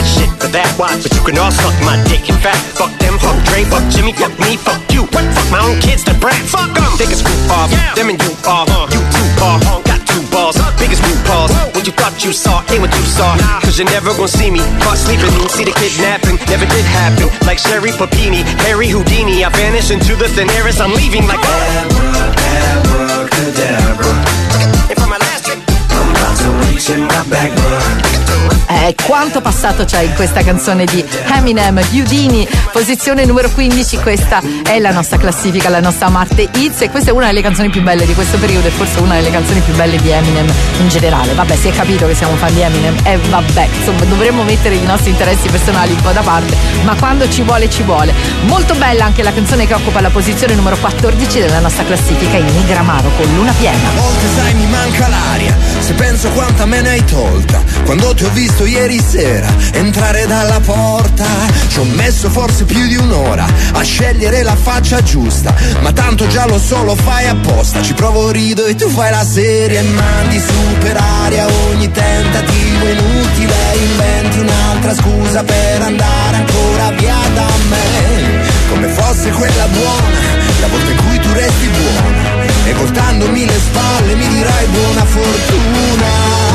ain't shit for that. Watch, but you can all suck my dick. In fact, fuck them, fuck Dre, fuck Jimmy, fuck me, fuck you. What? Fuck my own kids, the brat. Fuck them. They can screw off. Yeah. Them and you are. Uh, you two are. Uh, got two balls. Uh, biggest blue balls. What you thought you saw ain't what you saw. Nah. Cause you're never gonna see me caught sleeping. See the kidnapping. Never did happen. Like Sherry Papini, Harry Houdini. I vanish into the thin air as I'm leaving like Abra, abracadabra. And for my last trick, I'm about to reach in my back door. Eh, quanto passato c'è in questa canzone di Eminem, Houdini, posizione numero quindici. Questa è la nostra classifica, la nostra Marte Hits, e questa è una delle canzoni più belle di questo periodo e forse una delle canzoni più belle di Eminem in generale. Vabbè, si è capito che siamo fan di Eminem e eh, vabbè, insomma, dovremmo mettere i nostri interessi personali un po' da parte, ma quando ci vuole ci vuole. Molto bella anche la canzone che occupa la posizione numero quattordici della nostra classifica, in Negramaro con Luna Piena. A volte sai mi manca l'aria, se penso quanta me ne hai tolta, quando ti ho visto ieri sera entrare dalla porta. Ci ho messo forse più di un'ora a scegliere la faccia giusta, ma tanto già lo so, lo fai apposta. Ci provo, rido e tu fai la serie e mandi su per aria ogni tentativo inutile. Inventi un'altra scusa per andare ancora via da me, come fosse quella buona, la volta in cui tu resti buona, e voltandomi le spalle mi dirai buona fortuna.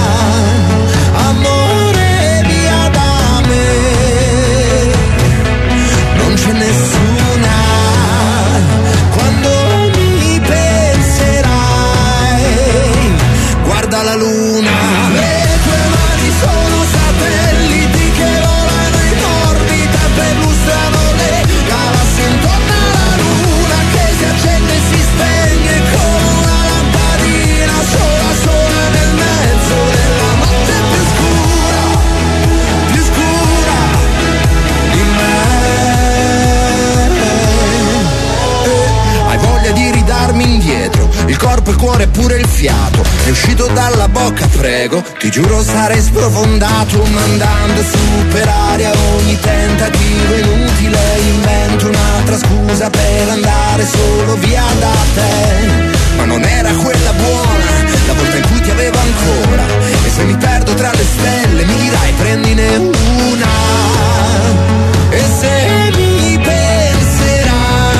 Amore, via da me, non c'è nessuna. Quando mi penserai, guarda la luna. Le tue mani sono satelliti che volano in orbita, perlustrano le galassie intorno alla luna, che si accende e si spegne come una lampadina sola sola nel mezzo della notte più scura, più scura di me. Eh, hai voglia di ridarmi indietro il corpo, il cuore e pure il fiato, è uscito dalla bocca, prego, ti giuro sarei sprofondato, mandando su per aria ogni tentativo inutile. Invento un'altra scusa per andare solo via da te, ma non era quella buona, la volta in cui ti avevo ancora. E se mi perdo tra le stelle mi dirai prendine una, e se mi penserai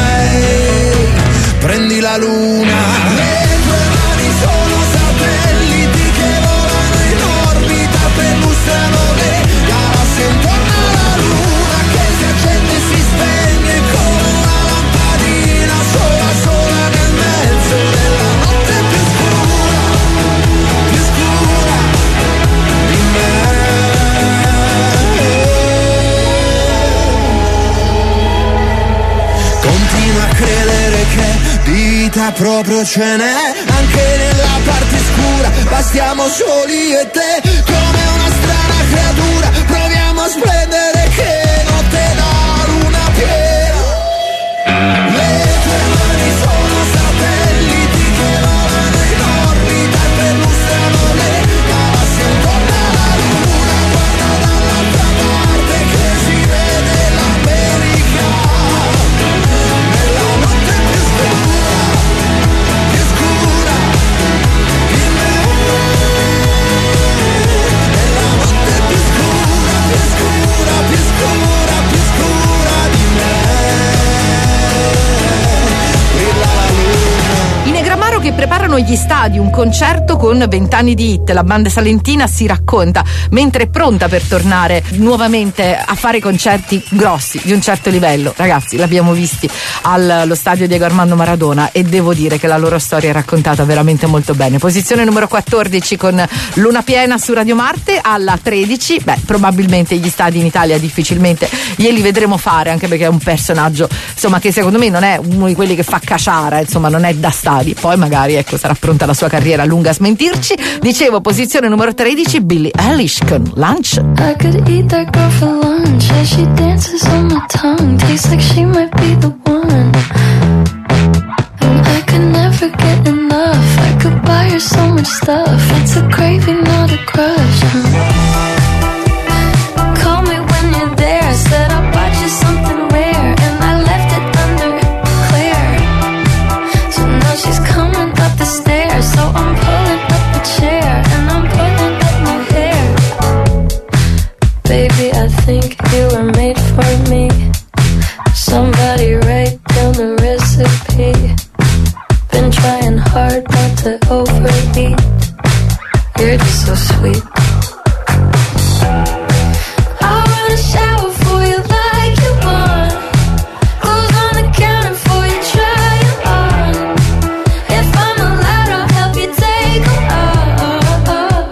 prendi la luna. Le tue mani sono satelliti che volano in orbita, perlustrano le galassie intorno alla luna, che si accende e si spegne come una lampadina sola sola nel mezzo della notte più scura, più scura di me. Continua a credere che vita proprio ce n'è anche nella parte scura, bastiamo soli e te come una strana creatura, proviamo a splendere che notte la luna piena. Le tue mani sono satelliti che volano in orbita e perlustrano le galassie intorno alla luna, guarda dall'altra parte che si vede l'America nella notte più scura, più scura di me. Nella notte più scura, più scura, più scura, più scura di me. Brilla la luna. I Negramaro che preparano gli stadi, un concerto con vent'anni di hit. La banda salentina si racconta mentre è pronta per tornare nuovamente a fare concerti grossi di un certo livello. Ragazzi, l'abbiamo visti allo stadio Diego Armando Maradona e devo dire che la loro storia è raccontata veramente molto bene. Posizione numero quattordici con Luna Piena su Radio Marte. Alla tredici, beh, probabilmente gli stadi in Italia difficilmente glieli vedremo fare, anche perché è un personaggio insomma che secondo me non è uno di quelli che fa caciara, insomma non è da stadi. Poi magari ecco sarà pronta la sua carriera lunga a smentirci. Dicevo, posizione numero tredici, Billie Eilish con Lunch. I could eat that girl for lunch as she dances on my tongue. Tastes like she might be the one. And I could never get enough. I could buy her so much stuff. It's a craving, not a crush. Call me when you're there. I said I bought you something rare, and I left it under clear. So now she's coming up the stairs. So I'm pulling up a chair and I'm pulling up my hair. baby, I think you were made for me. Somebody write down the recipe. Been trying hard not to overeat. You're just so sweet. I'll run a shower for you like you want. Clothes on the counter for you, try it on. If I'm allowed, I'll help you take them off.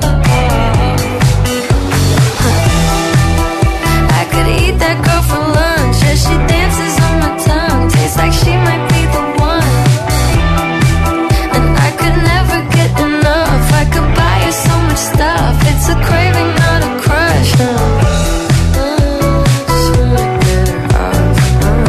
I could eat that girl for lunch as she dances on my tongue. Tastes like she might be the one. And I could never get enough. I could buy her so much stuff. It's a craving, not a crush. Uh, uh, just wanna get her off.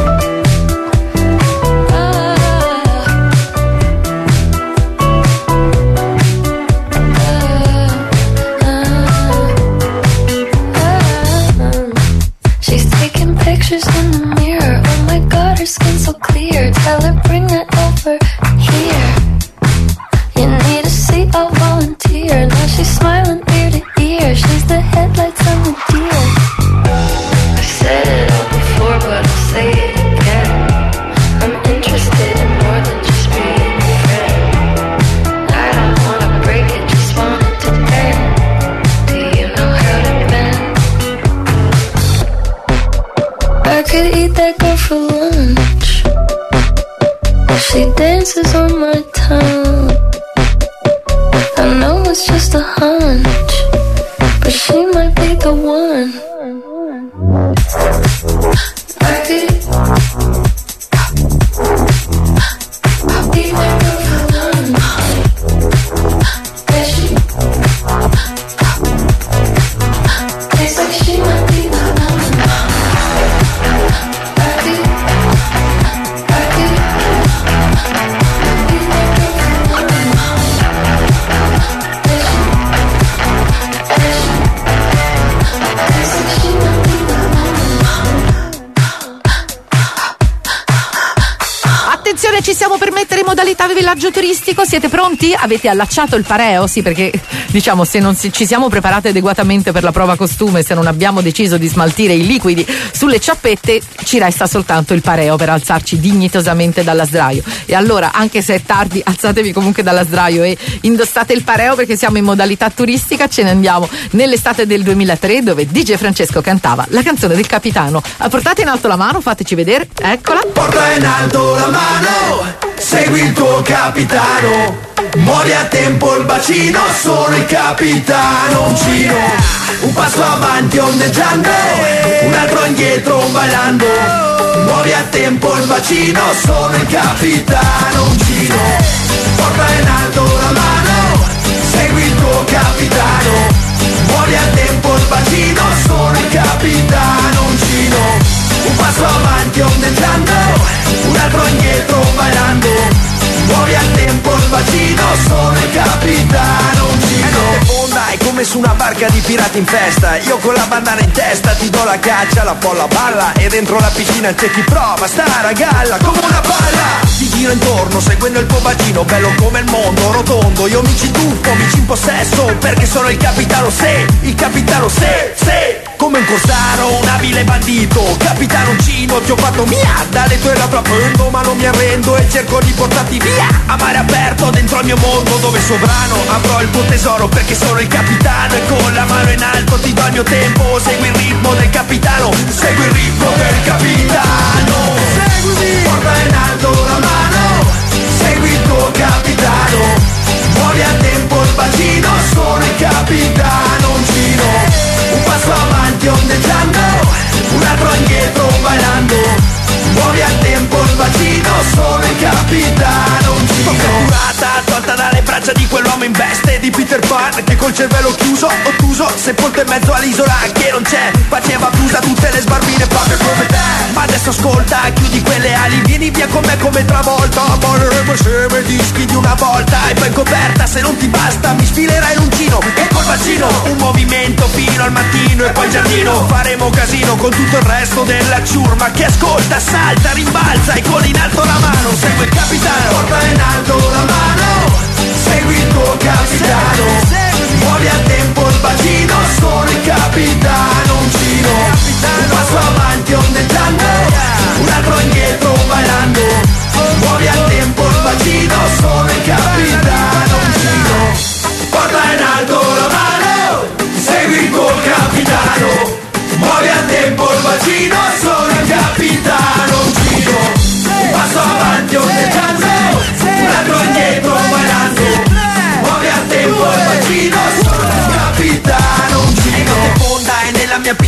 Uh, uh, uh, uh. She's taking pictures in the mirror. Oh my god, her skin's so clear. Tell her bring that over here. You need a seat, I'll volunteer. Now she's smiling ear to ear. She's the headlights on the deer. I've said it all before, but I'll say it again. I'm interested in more than just being a friend. I don't wanna break it, just want it to bend. Do you know how to bend? I could eat that girl for lunch. She dances on my tongue. I know it's just a hunch, but she might be the one. I could eat that girl for lunch. Yeah, she tastes like she might be the one. I could, I could eat that girl for lunch. Attenzione, ci siamo per mettere in modalità villaggio turistico. Siete pronti? Avete allacciato il pareo? Sì, perché diciamo se non si, ci siamo preparati adeguatamente per la prova costume, se non abbiamo deciso di smaltire i liquidi sulle ciappette, ci resta soltanto il pareo per alzarci dignitosamente dalla sdraio. E allora, anche se è tardi, alzatevi comunque dalla sdraio e indossate il pareo, perché siamo in modalità turistica. Ce ne andiamo nell'estate del duemilatré, dove D J Francesco cantava la canzone del capitano. Portate in alto la mano, fateci vedere, eccola. Porta in alto la mano, segui il tuo capitano. Muori a tempo il bacino, sono il capitano. Uncino, un passo avanti ondeggiando, un altro indietro ballando. Muori a tempo il bacino, sono il capitano. Uncino, porta in alto la mano, segui il tuo capitano. Muori a tempo il bacino, sono il capitano. Uncino, un passo avanti ondeggiando, un altro indietro ballando. Muori a tempo il bacino, sono il capitano Uncino. E fonda è come su una barca di pirati in festa. Io con la bandana in testa ti do la caccia, la folla balla e dentro la piscina c'è chi prova a stare a galla come una palla. Ti giro intorno seguendo il tuo bacino, bello come il mondo, rotondo. Io mi ci tuffo, mi ci impossesso, perché sono il capitano, se, il capitano, se, se. Come un corsaro, un abile bandito, capitano Uncino, ti ho fatto mia. Dalle tue labbra prendo, ma non mi arrendo e cerco di portarti via. A mare aperto dentro il mio mondo, dove sovrano avrò il tuo tesoro, perché sono il capitano. E con la mano in alto ti do il mio tempo. Segui il ritmo del capitano, segui il ritmo del capitano. Seguimi, porta in alto la mano, segui il tuo capitano. Muori a tempo il bacino, sono il capitano Uncino. Un passo avanti ondeggiando, un altro indietro ballando. Muori a tempo il bacino, sono il capitano Uncino. Catturata, tolta dalle braccia di quell'uomo in veste di Peter Pan, che col cervello chiuso, ottuso, sepolto in mezzo all'isola che non c'è. Faceva accusa tutte le sbarbine proprio come te. Ma adesso ascolta, chiudi quelle ali, vieni via con me come travolta. Balleremo insieme dischi di una volta. E poi in coperta, se non ti basta, mi sfilerai l'uncino e col bacino un movimento fino al mattino. E poi in giardino faremo casino con tutto il resto della ciurma che ascolta, salta, rimbalza e con in alto la mano. Segui il capitano, porta in alto la mano, segui il tuo capitano. Muovi a tempo il bacino, sono il capitano Uncino.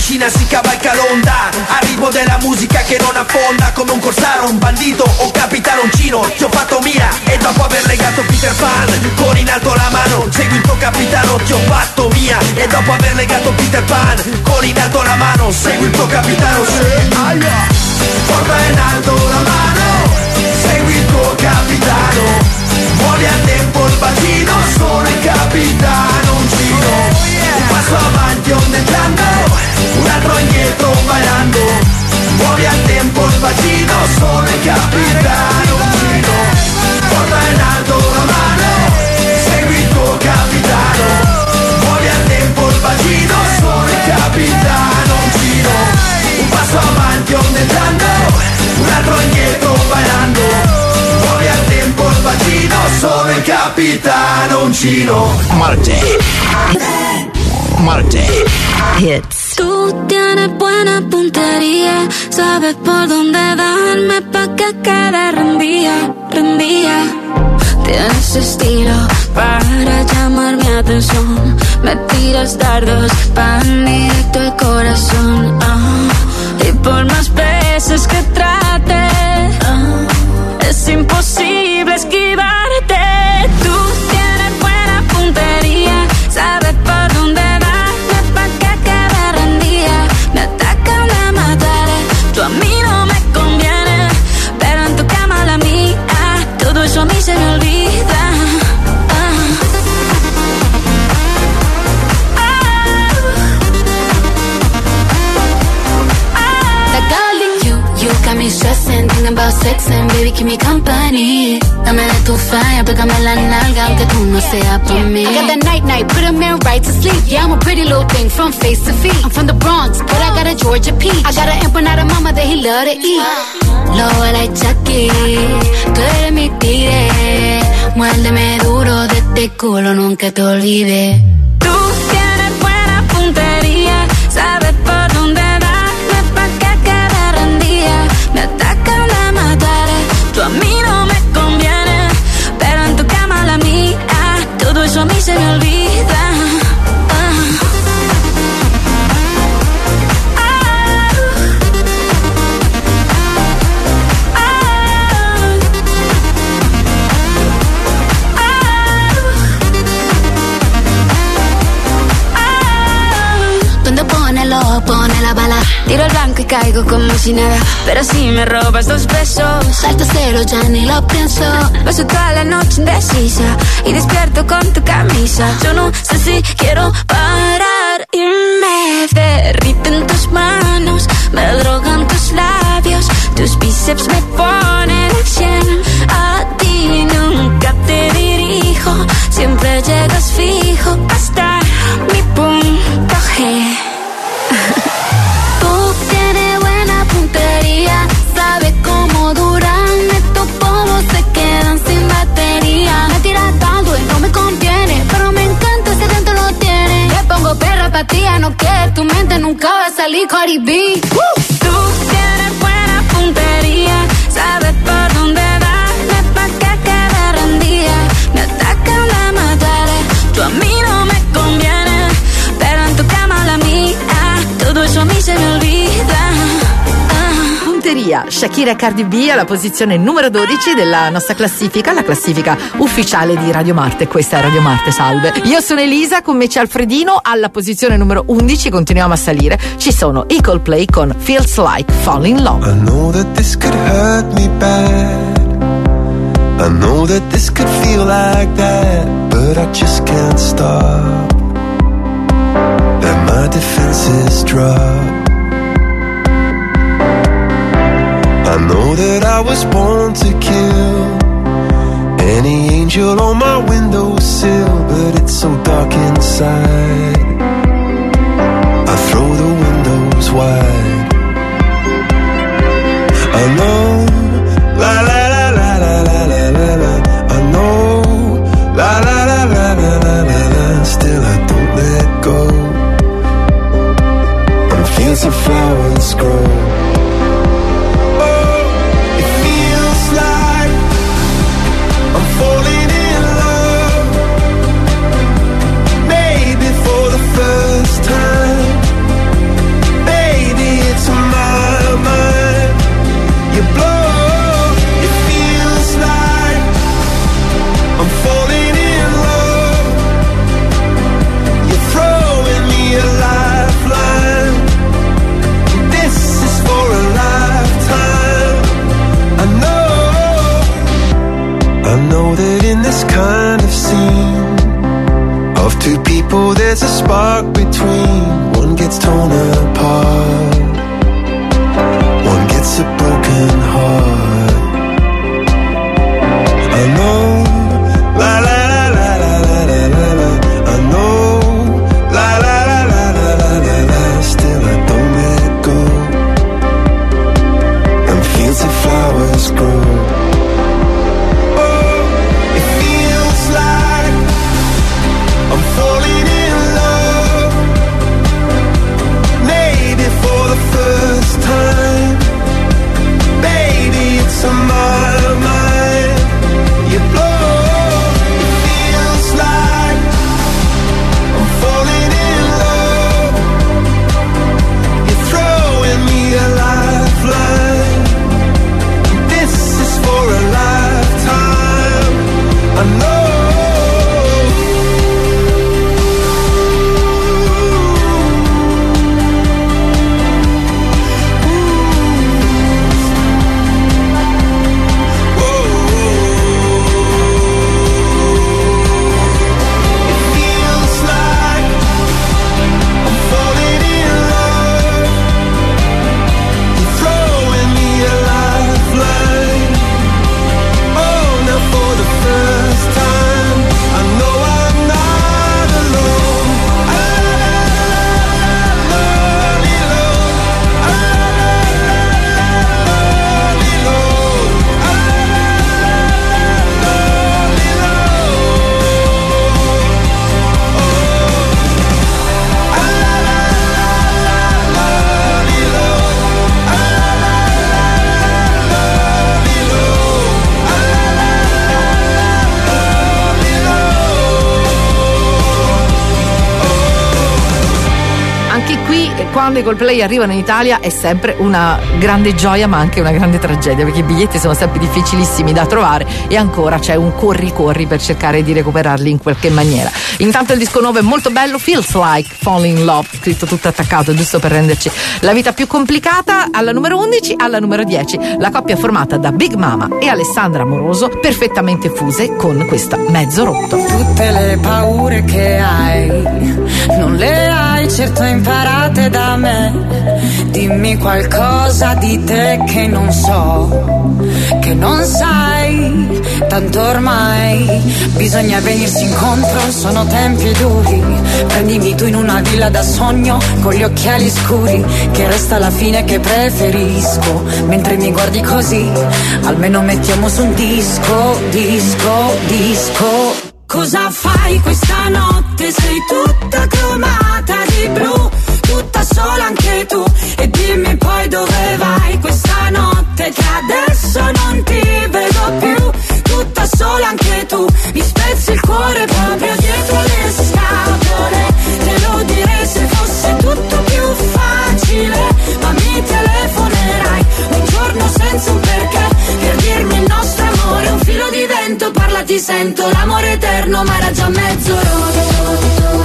macchina si cavalca l'onda, arrivo della musica che non affonda, come un corsaro, un bandito o un capitanoncino. Ti ho fatto mia e dopo aver legato Peter Pan con in alto la mano, segui il tuo capitano. Ti ho fatto mia e dopo aver legato Peter Pan con in alto la mano, segui il tuo capitano. Sì, aia. Porta in alto la mano, segui il tuo capitano, muovi a tempo il bacino, sono il capitano Uncino. Un passo avanti ondeggiando, un altro indietro bailando, muovi a tempo il bacino, sono il capitano Uncino. Porta in alto la mano, segui il tuo capitano, muovi a tempo il bacino, sono il capitano Uncino. Un passo avanti ondeggiando, un altro indietro bailando, muovi a tempo il bacino, sono il capitano Uncino. Marte. Marte. Hits. Tú tienes buena puntería, sabes por dónde darme pa' que quede rendía, rendía. Tienes estilo para llamar mi atención, me tiras dardos pan directo al corazón. Oh. Y por más veces que trate, oh, es imposible esquivarte. Tú tienes buena puntería, sabes por dónde darme pa' que quede rendida. Me atacan, me mataré, tú a mí no me conviene, pero en tu cama la mía, todo eso a mí se me olvida. Got me stressing, thinking about sex and baby keep me company. Dame de tu fire, pégame la nalga aunque tú no seas por mí. I got that night night, put a man right to sleep. Yeah, I'm a pretty little thing from face to feet. I'm from the Bronx, but I got a Georgia peach. I got an empanada mama that he love to eat. Low like Chucky, tú eres mi tigre. Muérdeme duro de este culo, nunca te olvides. Tú tienes buena puntería, sabes por dónde darme pa' que quede rendida. Me atacan, la mataré, tú a mí no me conviene, pero en tu cama la mía, todo eso a mí se me olvida. Pone la bala, tiro el blanco y caigo como si nada. Pero si me robas dos besos, salto cero, ya ni lo pienso. Paso toda la noche indecisa y despierto con tu camisa. Yo no sé si quiero parar y me derriten tus manos, me drogan tus labios, tus bíceps me ponen a cien. A ti nunca te dirijo, siempre llegas fijo hasta mi punto G. Tú tienes buena puntería, sabes cómo duran estos polvos, se quedan sin batería. Me tiras tanto y no me conviene, pero me encanta ese dentro lo tiene. Le pongo perra pa' ti, no que tu mente nunca va a salir Cardi B. Uh. Tú tienes buena puntería, sabes por dónde darme pa' que quede rendida. Me atacan, la mataré, tú a mí no me conviene, pero en tu cama la mía, todo eso a mí se me olvida. Ah. Punteria, Shakira e Cardi B alla posizione numero dodici della nostra classifica, la classifica ufficiale di Radio Marte. Questa è Radio Marte, salve. Io sono Elisa, con me c'è Alfredino. Alla posizione numero undici continuiamo a salire. Ci sono i Coldplay con Feels Like Fall in Love. I know that this could hurt me bad, I know that this could feel like that, but I just can't stop. And my defenses drop. I know that I was born to kill any angel on my windowsill, but it's so dark inside. I throw the windows wide. I know, la la la la la la la la la. I know, la la la la la la la la. Still I don't let go. And fields of flowers grow. Falling in love, maybe for the first time. people, there's a spark between. One gets torn apart, one gets a broken heart. I know, la la la la la la la la la. I know, la la la la la la la la. Still I don't let go, and fields of flowers grow. Oh, it feels like I'm falling in love, maybe for the first time. Baby, it's on my mind. You blow. It feels like I'm falling in love. You're throwing me a lifeline. This is for a lifetime. I know. Quando i Coldplay arrivano in Italia è sempre una grande gioia ma anche una grande tragedia, perché i biglietti sono sempre difficilissimi da trovare e ancora c'è un corri corri per cercare di recuperarli in qualche maniera. Intanto il disco nuovo è molto bello, Feels Like Falling in Love, scritto tutto attaccato giusto per renderci la vita più complicata. Alla numero undici, alla numero dieci la coppia formata da Big Mama e Alessandra Amoroso, perfettamente fuse con questa Mezzo Rotto. Tutte le paure che hai non le hai certo imparate da me. Dimmi qualcosa di te che non so, che non sai, tanto ormai bisogna venirsi incontro, sono tempi duri. Prendimi tu in una villa da sogno con gli occhiali scuri, che resta la fine che preferisco. Mentre mi guardi così, almeno mettiamo su un disco, disco, disco. Cosa fai questa notte? Sei tutta cromata di blu, tutta sola anche tu. E dimmi poi dove vai questa notte, che adesso non ti vedo più. Tutta sola anche tu, mi spezzi il cuore proprio dietro le scatole. Te lo direi se fosse tutto più facile, ma mi telefonerai un giorno senza un perché, per dirmi il nostro amore è un filo di vento. Parla, ti sento, l'amore eterno ma era già mezzo rotto.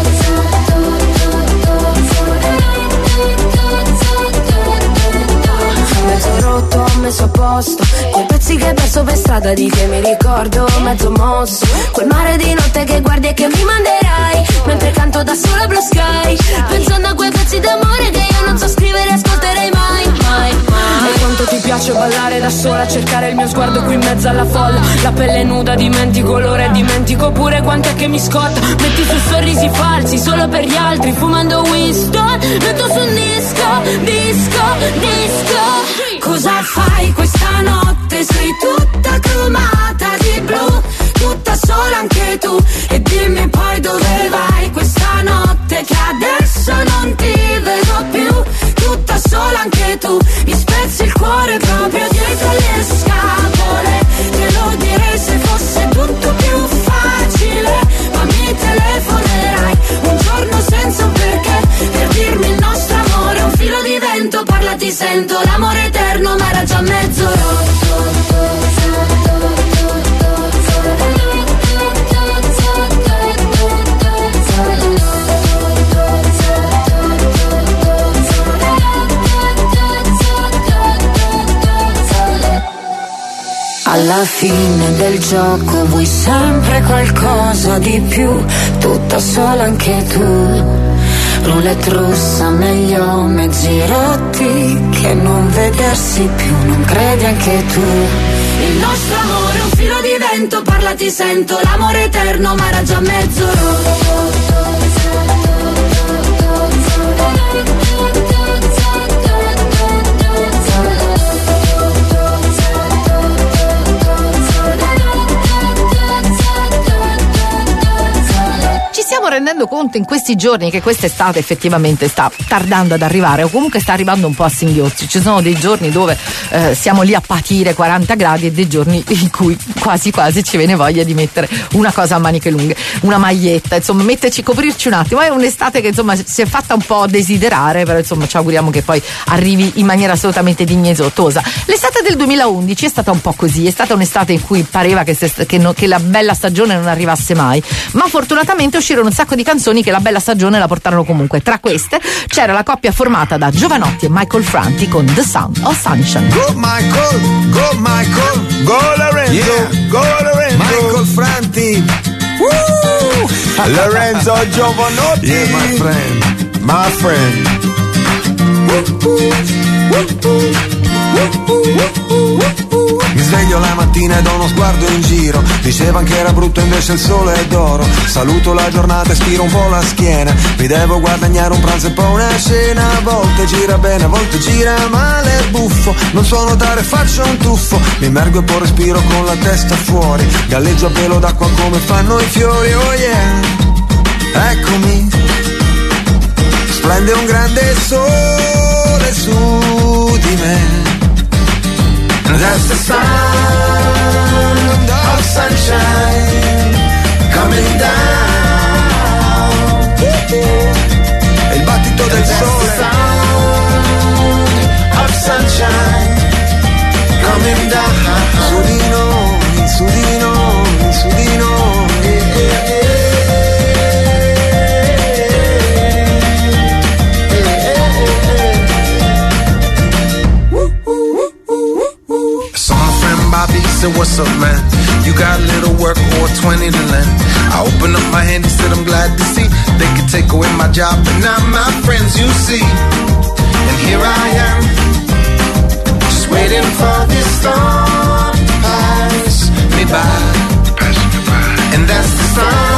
Mezzo rotto, ho messo a posto quei pezzi che hai perso per strada, di che mi ricordo mezzo mosso. Quel mare di notte che guardi e che mi manderai, mentre canto da sola Blue Sky, pensando a quei pezzi d'amore che io non so scrivere e ascolterei mai, mai, mai. E quanto ti piace ballare da sola, cercare il mio sguardo qui in mezzo alla folla. La pelle nuda, dimentico l'ora e dimentico pure quant'è che mi scotta. Metti su sorrisi falsi solo per gli altri, fumando Winston, metto su un disco, disco, disco. Cosa fai questa notte? Sei tutta cromata di blu, tutta sola anche tu. E dimmi poi dove vai questa notte, che adesso non ti vedo più. Tutta sola anche tu, mi spezzi il cuore proprio dietro le scatole. Te lo direi se fosse tutto più facile, ma mi telefonerai un giorno senza un perché, per dirmi il nostro amore è un filo di vento. Parla, ti sento, l'amore eterno ma era già mezzo rotto. Alla fine del gioco vuoi sempre qualcosa di più, tutto solo anche tu. Roulette russa, meglio mezzi rotti che non vedersi più, non credi anche tu? Il nostro amore è un filo di vento, parla ti sento, l'amore eterno ma era già mezzo rotto. Stiamo rendendo conto in questi giorni che quest'estate effettivamente sta tardando ad arrivare, o comunque sta arrivando un po' a singhiozzi. Ci sono dei giorni dove eh, siamo lì a patire quaranta gradi e dei giorni in cui quasi quasi ci viene voglia di mettere una cosa a maniche lunghe, una maglietta, insomma metterci, coprirci un attimo. È un'estate che insomma si è fatta un po' desiderare, però insomma ci auguriamo che poi arrivi in maniera assolutamente dignitosa. L'estate del duemilaundici è stata un po' così, è stata un'estate in cui pareva che, se, che, no, che la bella stagione non arrivasse mai, ma fortunatamente uscirono un sacco di canzoni che la bella stagione la portarono comunque. Tra queste c'era la coppia formata da Giovanotti e Michael Franti con The Sound of Sunshine. Go Michael, go Michael, go Lorenzo, yeah. Go Lorenzo, Michael Franti, woo! Lorenzo Giovanotti, yeah, my friend, my friend. Mi sveglio la mattina e do uno sguardo in giro. Diceva che era brutto invece il sole è d'oro. Saluto la giornata e stiro un po' la schiena. Mi devo guadagnare un pranzo e poi una cena. A volte gira bene, a volte gira male, è buffo. Non so nuotare, faccio un tuffo. Mi immergo e poi respiro con la testa fuori. Galleggio a pelo d'acqua come fanno i fiori. Oh yeah, eccomi. Splende un grande sole su di me. That's the sound of sunshine coming down. E il battito del sole. That's the sound of sunshine coming down. Su di noi, su di noi, su di noi. Yeah, yeah, yeah. Bobby said, what's up, man? You got a little work or twenty to lend. I open up my hand, he said, I'm glad to see they could take away my job, but not my friends, you see. And here I am, just waiting for this storm to pass me by. And that's the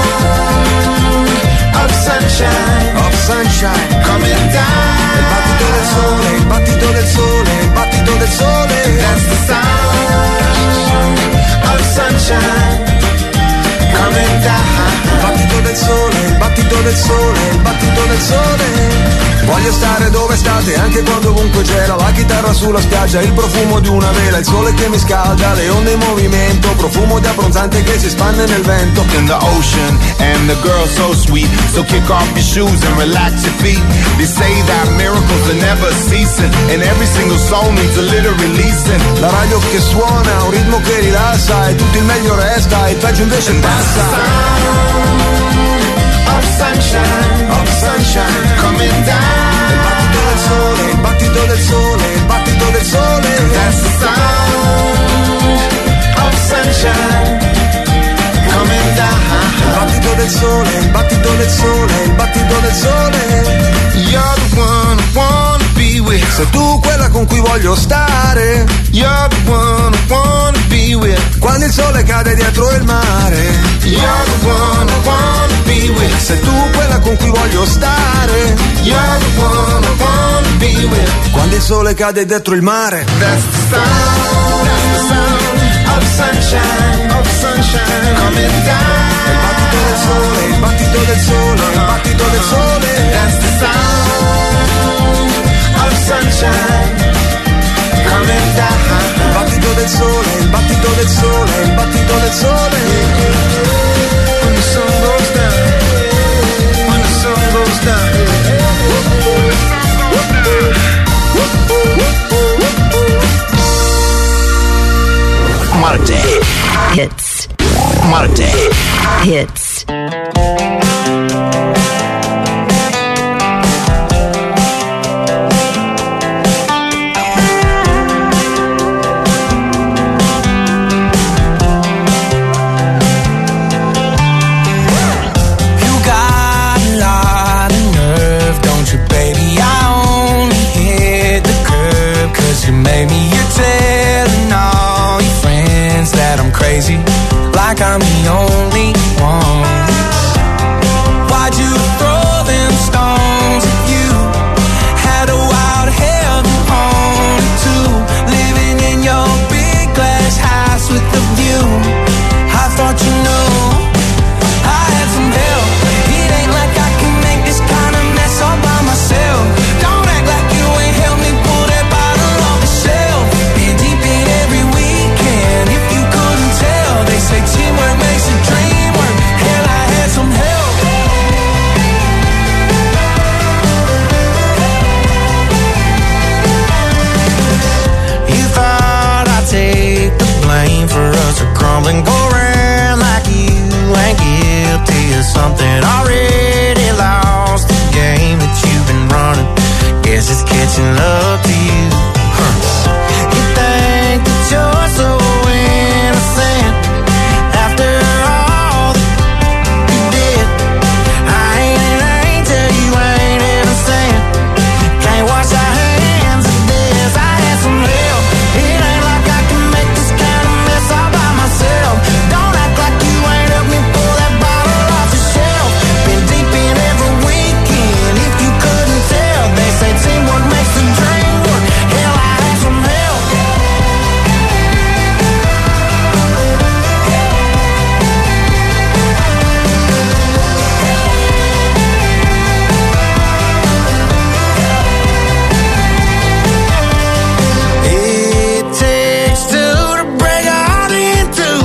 sound of sunshine, of sunshine coming down. Il battito del sole, il battito del sole, il battito del sole. And that's the sound of sunshine coming down. Il battito del sole, il battito del sole, il battito del sole. Voglio stare dove state, anche quando ovunque c'era la chitarra sulla spiaggia, il profumo di una vela, il sole che mi scalda, le onde in movimento, profumo di abbronzante che si spande nel vento. In the ocean, and the girl so sweet, so kick off your shoes and relax your feet. They say that miracles are never ceasing, and every single soul needs a little releasing. La radio che suona, un ritmo che rilassa, e tutto il meglio resta, il peggio invece passa. Of sunshine, of sunshine coming down. Il battito del sole, il battito del sole, il battito del sole. And that's the sound of sunshine coming down. Il battito del sole, il battito del sole, il battito del sole. You're the one I wanna be with. Sei tu quella con cui voglio stare. You're the one I wanna be with. Quando il sole cade dietro il mare. You're the one I wanna be with. Sei tu quella con cui voglio stare. You're the one I wanna be with. Quando il sole cade dietro il mare. That's the sound, that's the sound of sunshine, of sunshine coming down. Il battito del sole, il battito del sole, il battito del sole. That's the sound of sunshine coming down. Il battito del sole, il battito del sole, il battito del sole. When the sun goes down, when the sun goes down. Marte Hits. Marte Hits. maybe you're telling all your friends that I'm crazy, like I'm the only one. Why'd you throw them stones at you? Had a wild heaven on it too, living in your big glass house with the view. I thought you knew I had some help. It ain't like I can make this kind of mess all by myself. Don't act like you ain't helped me pull that bottle off the shelf. Been deep in every weekend, if you couldn't tell. They say teamwork makes the dream work. Hell, I had some help. You thought I'd take the blame for us to crumble and go around like you ain't guilty of something already lost. The game that you've been running, guess it's catching up to you. Huh. You think that you're so innocent after all that you did. I ain't an angel, you ain't innocent. Can't wash our hands of this. I had some help. It ain't like I can make this kind of mess all by myself. Don't act like you ain't helped me pull that bottle off the shelf. Been deep in every weekend, if you couldn't tell. They say teamwork makes the dream work. Hell, I had some help. It takes two to break a heart in two.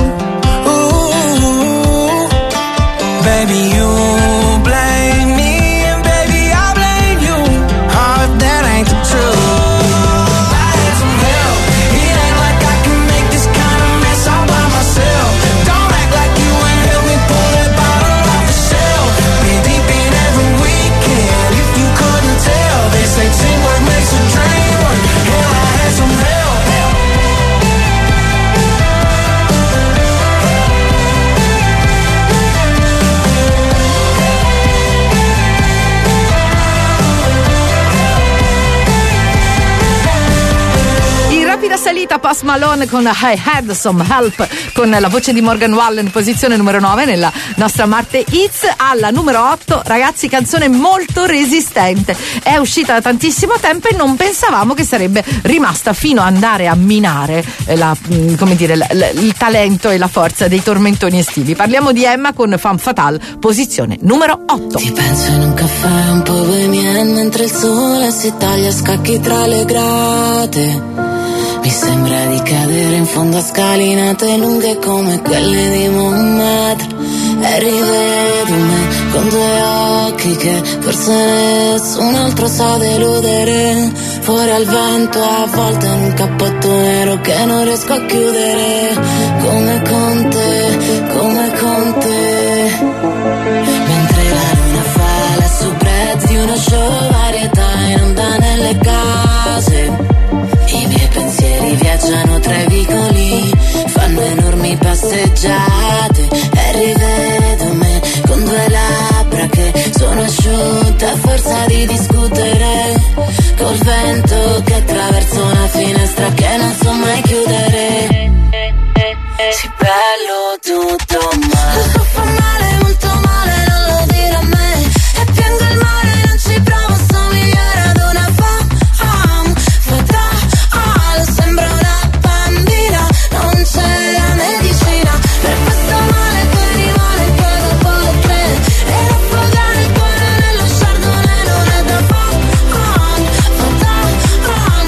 Ooh, baby, you blame me, and baby, I blame you. Oh, if that ain't the truth. I had some help. It ain't like I can make this kind of mess all by myself. Don't act like you ain't helped me pull that bottle off the shelf. Been deep in every weekend, if you couldn't tell. They say teamwork makes a dream work. Hell, I had some help. In rapida salita Post Malone con I Had Some Help, con la voce di Morgan Wallen, posizione numero nove nella nostra Marte Hits. Alla numero otto, ragazzi, canzone molto resistente, è uscita da tantissimo tempo e non pensavamo che sarebbe rimasta fino ad andare a minare eh, la, mh, come dire, la, la, il talento e la forza dei tormentoni estivi. Parliamo di Emma con Femme Fatale, posizione numero otto. Ti penso in un caffè un po' bohemian mentre il sole si taglia a scacchi tra le grate. Mi sembra di cadere in fondo a scalinate lunghe come quelle di Montmartre. E rivedo me con due occhi che forse nessun altro sa deludere. Fuori al vento avvolto in un cappotto nero che non riesco a chiudere. Come con te, come con te. Mentre la luna fa la soubrette di uno show varietà in onda nelle case. I miei pensieri viaggiano tra i vicoli, fanno enormi passeggiate e rivedo me con due labbra che sono asciutte a forza di discutere col vento che attraversa una finestra che non so mai chiudere. Sì, bello tutto ma fa male, molto male, non lo dire a me. E piango il mare, non ci provo, somigliare ad una femme fatale. Sembra una bambina, non c'è la medicina per questo male che rimane poi dopo le tre. E affogare il cuore nello chardonnay non è da femme fatale.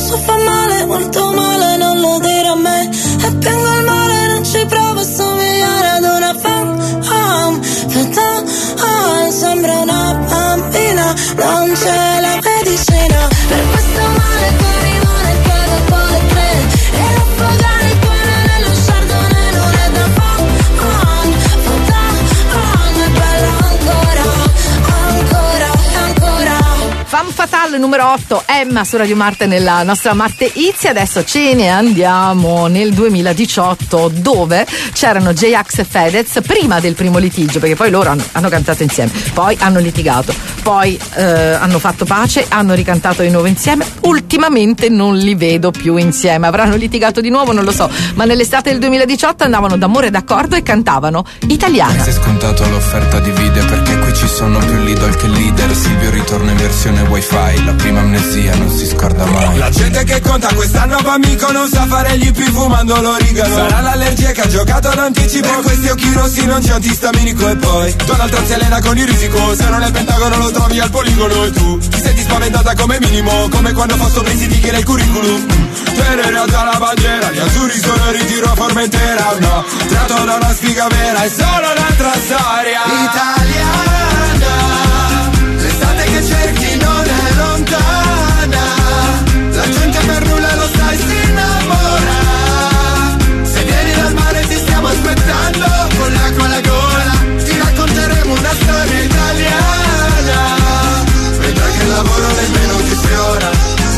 so fa male, molto male, non lo dire a me. E piango al mare, non ci provo a somigliare ad una fan. Oh, fata, oh, sembra una bambina, non c'è la medicina. Per questo male poi rimane il capo poi tre. E affogare il cuore nello chardonnay non è da fan. Oh, fata, oh, è bella ancora, ancora, ancora. Femme Fatale numero otto, Emma su Radio Marte nella nostra Marte Izzi. Adesso ce ne andiamo nel duemiladiciotto, dove c'erano J-Ax e Fedez prima del primo litigio, perché poi loro hanno, hanno cantato insieme, poi hanno litigato, poi eh, hanno fatto pace, hanno ricantato di nuovo insieme. Ultimamente non li vedo più insieme, avranno litigato di nuovo, non lo so, ma nell'estate del duemiladiciotto andavano d'amore d'accordo e cantavano Italiana. Si è scontato l'offerta di video perché qui ci sono più Lidl che leader. Silvio ritorna in versione wifi, la prima amnesia non si scorda mai. La gente che conta quest'anno va amico non sa fare gli ippi fumando l'origano. Sarà l'allergia che ha giocato d'anticipo. Per questi occhi rossi non c'è antistaminico. E poi Donald Trump si allena con il risico. Se non è il Pentagono lo trovi al poligono. E tu ti senti spaventata come minimo, come quando fosso presi di che nel curriculum. Tenere alta la bandiera, gli azzurri sono in ritiro a Formentera. No, tratto da una sfiga vera, è solo un'altra storia. Italiana, l'estate che cerchi non è lontana. La gente per nulla lo sai si innamora. Se vieni dal mare ti stiamo aspettando. Con l'acqua alla gola ti racconteremo una storia italiana. Vedrai che il lavoro nemmeno ti sfiora.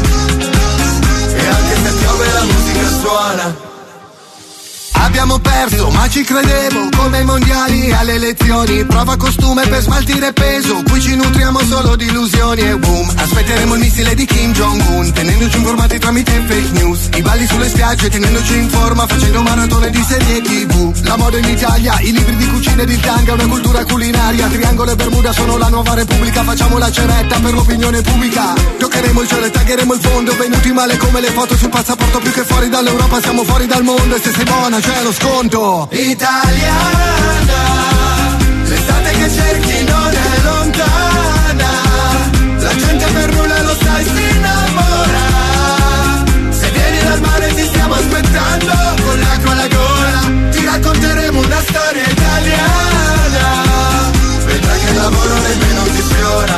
E anche se piove la musica suona. Abbiamo perso, ma ci credevo, come ai mondiali alle elezioni. Prova costume per smaltire peso, qui ci nutriamo solo di illusioni. E boom, aspetteremo il missile di Kim Jong-un, tenendoci informati tramite fake news. I balli sulle spiagge, tenendoci in forma, facendo maratone di serie tivù. La moda in Italia, i libri di cucina ed il tanga, una cultura culinaria. Triangolo e Bermuda sono la nuova repubblica, facciamo la ceretta per l'opinione pubblica. Toccheremo il cielo e taggeremo il fondo, venuti male come le foto sul passaporto. Più che fuori dall'Europa siamo fuori dal mondo. E se sei buona c'è lo sconto. Italiana, l'estate che cerchi non è lontana. La gente per nulla lo sai si innamora. Se vieni dal mare ti stiamo aspettando. Con l'acqua alla gola ti racconteremo una storia italiana. Vedrai che il lavoro nemmeno ti sfiora.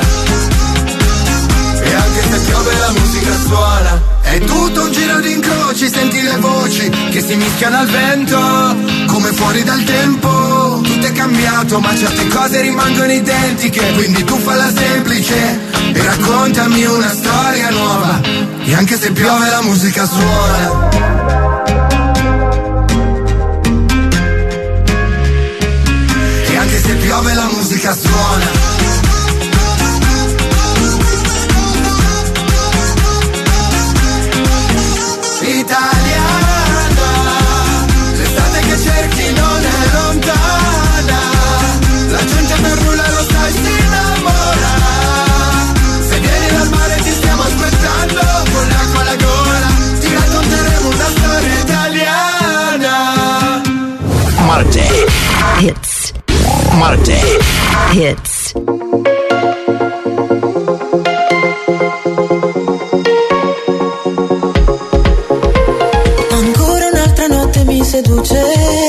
E anche se piove la musica suona. È tutto un giro di incroci, senti le voci che si mischiano al vento, come fuori dal tempo. Tutto è cambiato ma certe cose rimangono identiche. Quindi tu falla semplice e raccontami una storia nuova. E anche se piove la musica suona. E anche se piove la musica suona. Italiana, l'estate che cerchi non è lontana. La gente per nulla lo sai si innamora. Se vieni dal mare ti stiamo aspettando. Con l'acqua alla gola ti racconteremo una storia italiana. Marte Hits. Marte Hits. Seduce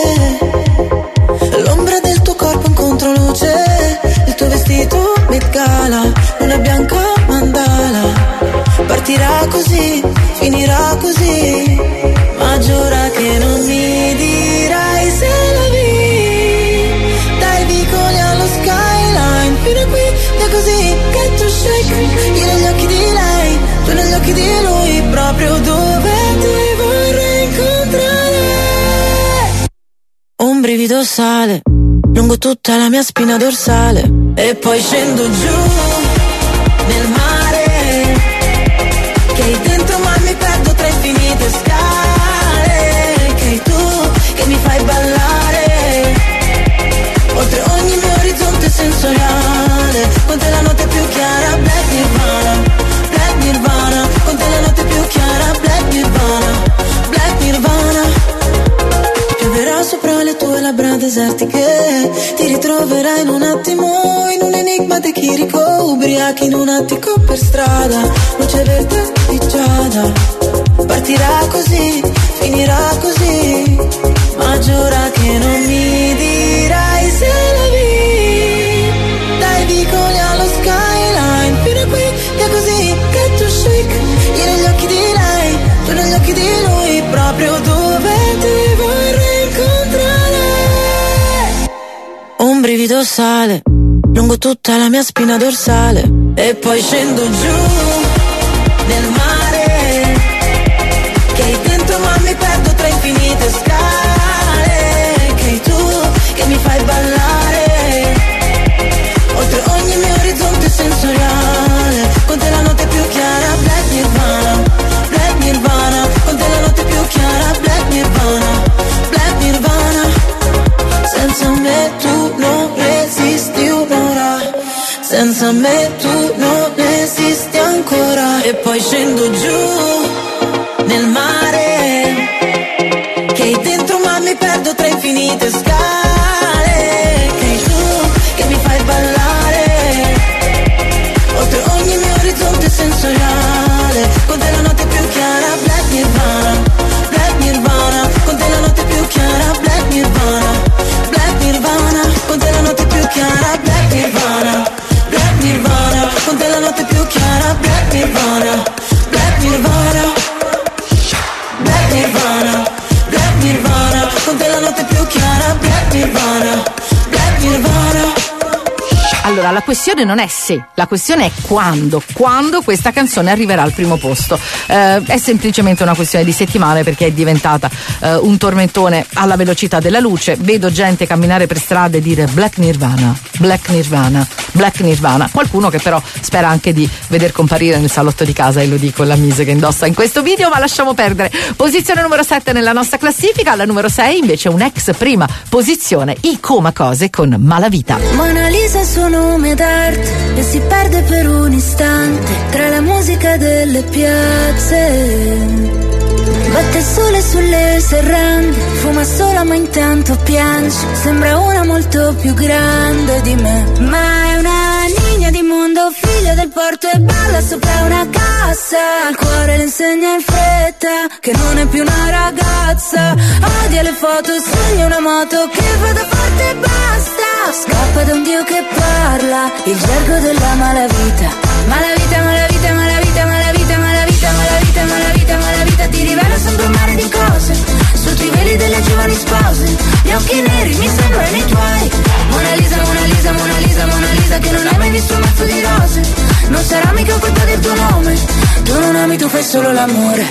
l'ombra del tuo corpo in controluce, il tuo vestito Met Gala, luna bianca mandala. Partirà così, finirà così, ma giura che non mi dirai se la vi. Dai vicoli allo skyline, fino a qui è così che tu shake. Io negli occhi di lei, tu negli occhi di lui, proprio dove ti vorrei incontrare. Un brivido sale lungo tutta la mia spina dorsale e poi scendo giù nel mare che hai dentro ma mi perdo tra infinite scale. Che hai tu che mi fai ballare oltre ogni mio orizzonte sensoriale. Con te la notte più chiara, Black Nirvana, Black Nirvana. Con te la notte più chiara, Black Nirvana, Black Nirvana. Pioverà sopra le tue labbra desertiche, ti ritroverai in un attimo in un enigma di chirico, ubriachi in un attico per strada, luce verde di giada. partirà così, finirà così, ma giura che non mi dirai se la vi. Dai vicoli allo skyline, fino a qui, che è così, che tu chic. Io negli occhi di lei, tu negli occhi di lui, proprio dove ti vorrei incontrare. Un brivido sale lungo tutta la mia spina dorsale e poi scendo giù nel mare, che hai dentro ma mi perdo tra infinite scale, che hai tu che mi fai ballare oltre ogni mio orizzonte sensoriale. Con te la notte più chiara, Black Nirvana, Black Nirvana. Con te la notte più chiara, Black Nirvana, Black Nirvana. Senza me tu non resisti un'ora, senza me tu non esisti ancora. E poi scendo giù nel mare, che hai dentro ma mi perdo tra infinite scale, che hai tu che mi fai ballare oltre ogni mio orizzonte sensoriale. Con te la notte più chiara, Black Nirvana, Black Nirvana. Con te la notte più chiara, Black Nirvana, Black Nirvana. Con te la notte più chiara, Black Nirvana, Black Nirvana. Con te la notte più chiara, Black Nirvana, Black Nirvana, Black Nirvana, Black Nirvana. Con te la notte più chiara, Black Nirvana, Black Nirvana. Allora, la questione non è se, la questione è quando, quando questa canzone arriverà al primo posto. Eh, è semplicemente una questione di settimane, perché è diventata eh, un tormentone alla velocità della luce. Vedo gente camminare per strada e dire Black Nirvana, Black Nirvana, Black Nirvana. Qualcuno che però spera anche di veder comparire nel salotto di casa, e lo dico, la mise che indossa in questo video, ma lasciamo perdere. Posizione numero sette nella nostra classifica. Alla numero sei invece un ex prima posizione, I Coma Cose con Malavita. Mona Lisa suona nome d'arte e si perde per un istante tra la musica delle piazze. Batte il sole sulle serrande, fuma sola ma intanto piange. Sembra una molto più grande di me, ma è una niña di mondo, figlia del porto e balla sopra una cassa. Al cuore le insegna in fretta che non è più una ragazza. Odia le foto, sogna una moto che vada forte e basta. Scappa da un dio che parla il gergo della malavita. Malavita, malavita, malavita, malavita, malavita, malavita, malavita, malavita. Ti rivela sempre un mare di cose sotto i veli delle giovani spose. Gli occhi neri mi sembrano i tuoi. Mona Lisa, Mona Lisa, Mona Lisa, Mona Lisa, che non hai mai visto un mazzo di rose. Non sarà mica colpa del tuo nome. Tu non ami, tu fai solo l'amore.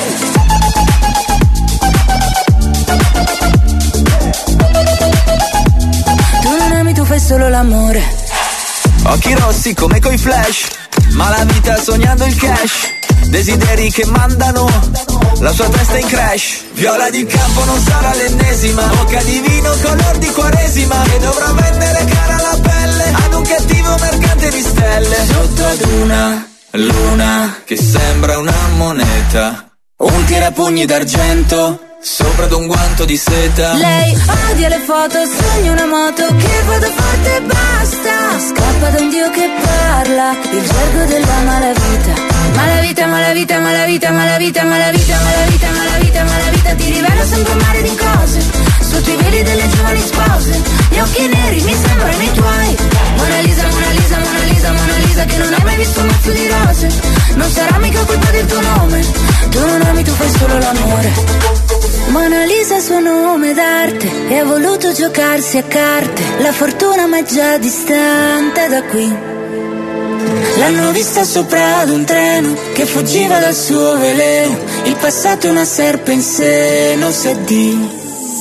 Tu non ami, tu fai solo l'amore. Occhi rossi come coi flash, ma la vita sognando il cash. Desideri che mandano la sua testa in crash. Viola di campo non sarà l'ennesima, bocca di vino color di quaresima, che dovrà vendere cara la pelle ad un cattivo mercante di stelle. Sotto ad una luna che sembra una moneta, un tirapugni d'argento sopra ad un guanto di seta. Lei odia le foto, sogna una moto che vada forte e basta. Scappa da un dio che parla il gergo della malavita. Malavita, malavita, malavita, malavita, malavita, malavita, malavita, malavita. Ti rivela sempre un mare di cose sotto i veli delle giovani spose. Gli occhi neri mi sembrano i tuoi. Mona Lisa, Mona Lisa, Mona Lisa, Mona Lisa, che non hai mai visto un mazzo di rose. Non sarà mica colpa del tuo nome. Tu non ami, tu fai solo l'amore. Mona Lisa è suo nome d'arte e ha voluto giocarsi a carte. La fortuna ma è già distante da qui. L'hanno vista sopra ad un treno che fuggiva dal suo veleno. Il passato è una serpe in seno, sa di.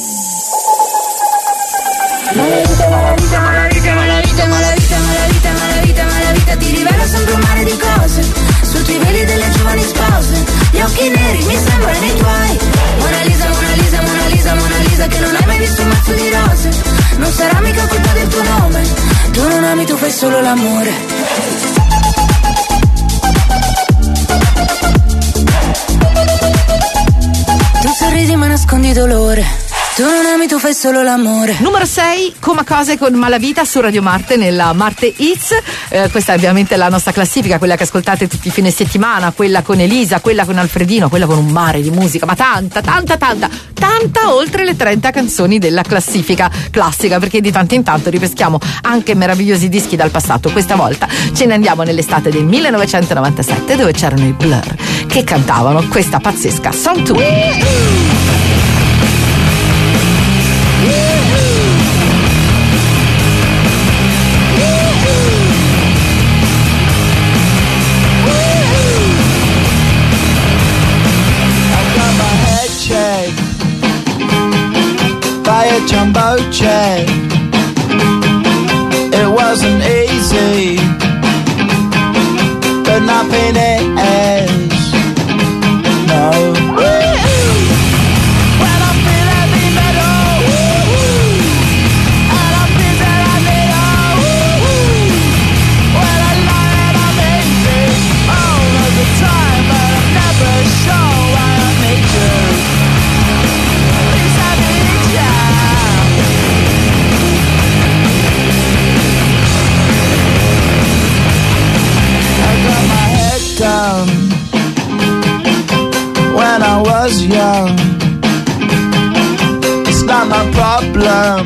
Malavita, malavita, malavita, malavita, malavita, malavita, malavita, malavita. Ti rivela sempre un mare di cose sotto i veli delle giovani spose. Gli occhi neri mi sembrano i tuoi. Mona Lisa, Mona Lisa, Mona Lisa, Mona Lisa, che non hai mai visto un mazzo di rose. Non sarà mica colpa del tuo nome. Tu non ami, tu fai solo l'amore. Tu sorridi ma nascondi dolore. Tu non ami, tu fai solo l'amore. Numero sei, Coma Cose con Malavita su Radio Marte nella Marte Hits. Eh, questa è ovviamente la nostra classifica, quella che ascoltate tutti i fine settimana, quella con Elisa, quella con Alfredino, quella con un mare di musica, ma tanta, tanta, tanta, tanta oltre le trenta canzoni della classifica classica, perché di tanto in tanto ripeschiamo anche meravigliosi dischi dal passato. Questa volta ce ne andiamo nell'estate del millenovecentonovantasette, dove c'erano i Blur che cantavano questa pazzesca Song due. By a jumbo jet. It wasn't easy, but nothing is. No. When I feel heavy metal, and I feel that I need all. When I lie and I'm easy all of the time, but I'm never sure why I need you. Down when I was young. It's not my problem.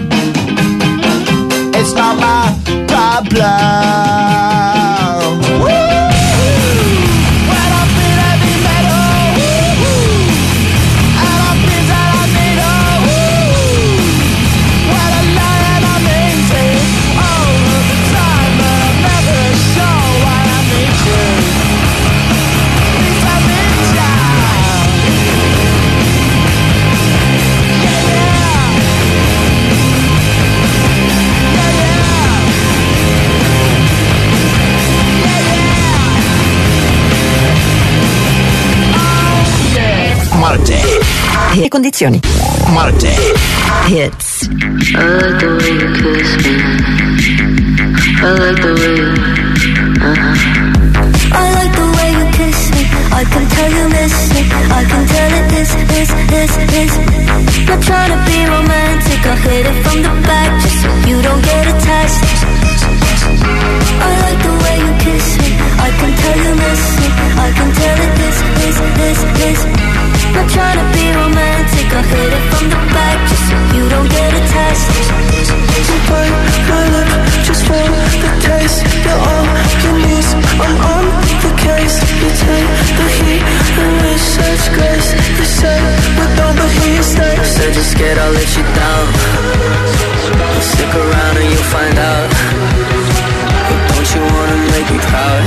It's not my problem. Marte. E condizioni. Marte. Hits. I like the way you kiss me. I like the way you, uh-huh. I like the way you kiss me. I can tell you miss me. I can tell it is, is, is, is. Not trying to be romantic. I hit it from the back just so you don't get attached. I like the way you kiss me. I can tell you miss me. I can tell it is, is, is, is. Not trying to be romantic. I hit it from the back just so you don't get attached. You bite my lip just for the taste. You're all you need. I'm on the case. You take the heat and with such grace. You say without the heat stay. Said you're scared I'll let you down. Stick around and you'll find out. But don't you wanna make me proud?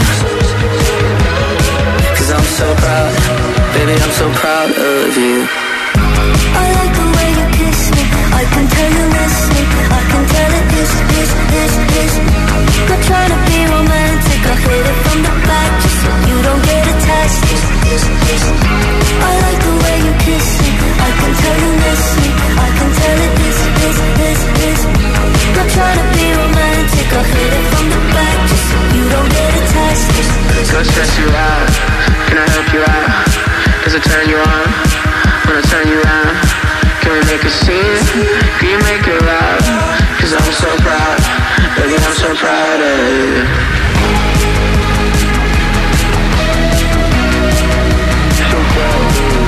Cause I'm so proud. Baby, I'm so proud of you. I like the way you kiss me. I can tell you miss me. I can tell it is, is, is, is. Not trying to be romantic. I hit it from the back just so you don't get attached. I like the way you kiss me. I can tell you miss me. I can tell it is, is, is, is. Not trying to be romantic. I hit it from the back just so you don't get attached. Go stress you out. Can I help you out? Does it turn you on? When I turn you around, can we make a scene? Can you make it loud? Cause I'm so proud, baby, I'm so proud of you. So proud of you.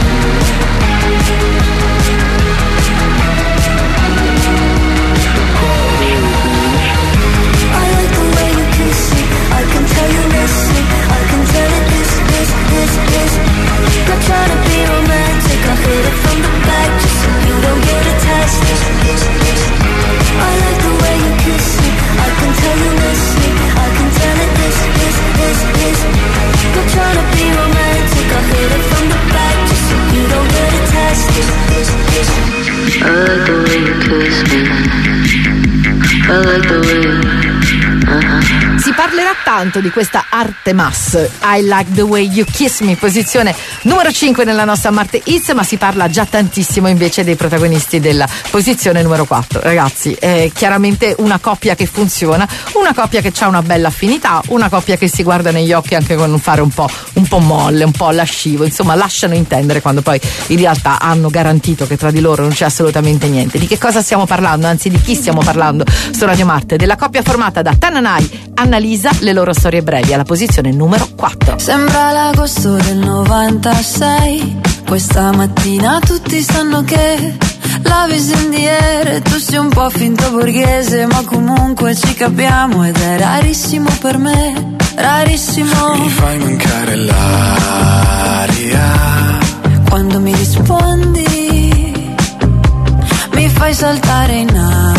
I like the way you kiss me. I can tell you miss me. I can tell it is, is, is, is. Not trying to be romantic. I hit it from the back just so you don't get attached. I like the way you kiss me. I can tell you miss me. I can tell it is, is, is, is. Not trying to be romantic. I hit it from the back just so you don't get attached. I like the way you kiss me. I like the way you, uh-huh. Si parlerà tanto di questa Artemas, I Like the Way You Kiss Me, posizione numero cinque nella nostra Marte Hits, ma si parla già tantissimo invece dei protagonisti della posizione numero quattro. Ragazzi, è chiaramente una coppia che funziona, una coppia che ha una bella affinità, una coppia che si guarda negli occhi anche con un fare un po', un po' molle, un po' lascivo, insomma lasciano intendere quando poi in realtà hanno garantito che tra di loro non c'è assolutamente niente. Di che cosa stiamo parlando? Anzi, di chi stiamo parlando su Radio Marte? Della coppia formata da Tananai, Annalisa, le loro storie brevi, alla posizione numero quattro. Sembra l'agosto del novantasei, questa mattina tutti sanno che la insidiere, tu sei un po' finto borghese, ma comunque ci capiamo ed è rarissimo per me, rarissimo. Mi fai mancare l'aria quando mi rispondi, mi fai saltare in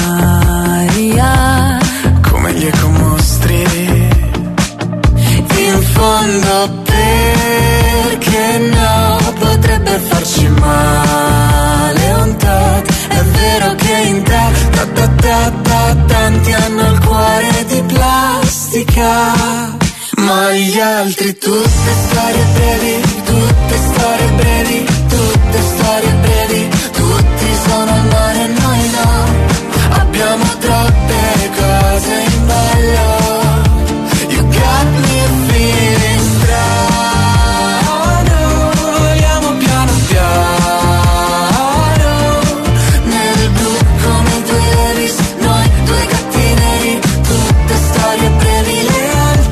aria come gli ecomostri. In fondo perché no, potrebbe farci male un tot. È vero che in te ta, ta, ta, ta, tanti hanno il cuore di plastica, ma gli altri tutte storie brevi, tutte storie brevi, tutte storie brevi. Tutti sono al mare e noi no, abbiamo troppe cose in ballo. You got me feeling strano, vogliamo piano piano nel blu come i due Levis, noi due gatti neri, tutte storie brevi le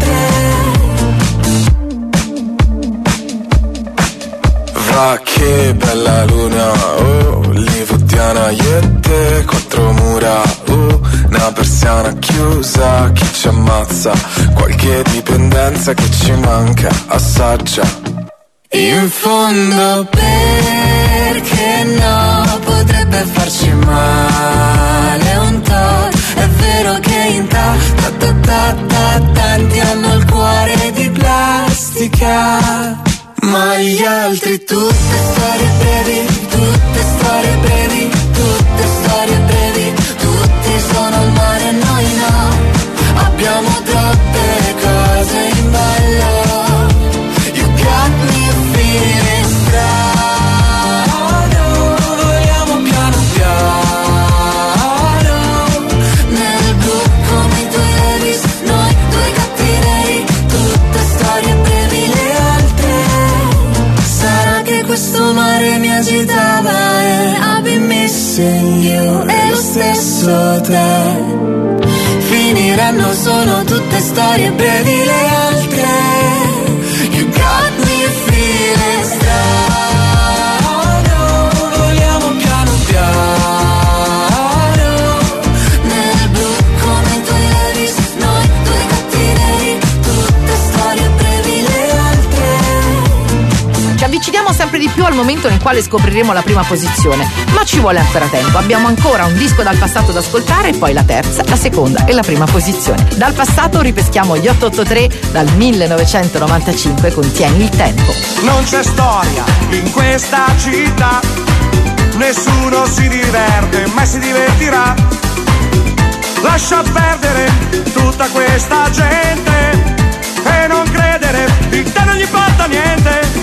altre. Va che bella luna, oh, livodiana io e te, quattro mura, oh, una persiana chiusa, chi ci ammazza, qualche dipendenza che ci manca, assaggia. In fondo perché no, potrebbe farci male un tot. È vero che in ta, ta, ta, ta, ta, tanti hanno il cuore di plastica, ma gli altri tutte storie brevi, tutte storie brevi, tutte storie brevi. Tutti sono al mare e noi no, abbiamo troppe cose in ballo. You got me feeling strano, vogliamo piano piano nel blu come i due Levis, noi due gatti neri, tutte storie brevi le altre. Sarà che questo mare mi agitava e I've been missing you, e lo stesso te. Finiranno, sono tutte storie brevi le altre. You got me feeling strano, vogliamo piano piano nel blu come i due Levis, noi due gatti neri, tutte storie brevi le altre. Ci avviciniamo sempre di più al momento nel quale scopriremo la prima posizione, ma ci vuole ancora tempo. Abbiamo ancora un disco dal passato da ascoltare e poi la terza, la seconda e la prima posizione. Dal passato ripeschiamo gli otto otto tre dal millenovecentonovantacinque con Tieni il tempo. Non c'è storia in questa città, nessuno si diverte, mai si divertirà. Lascia perdere tutta questa gente e non credere, di te non gli importa niente.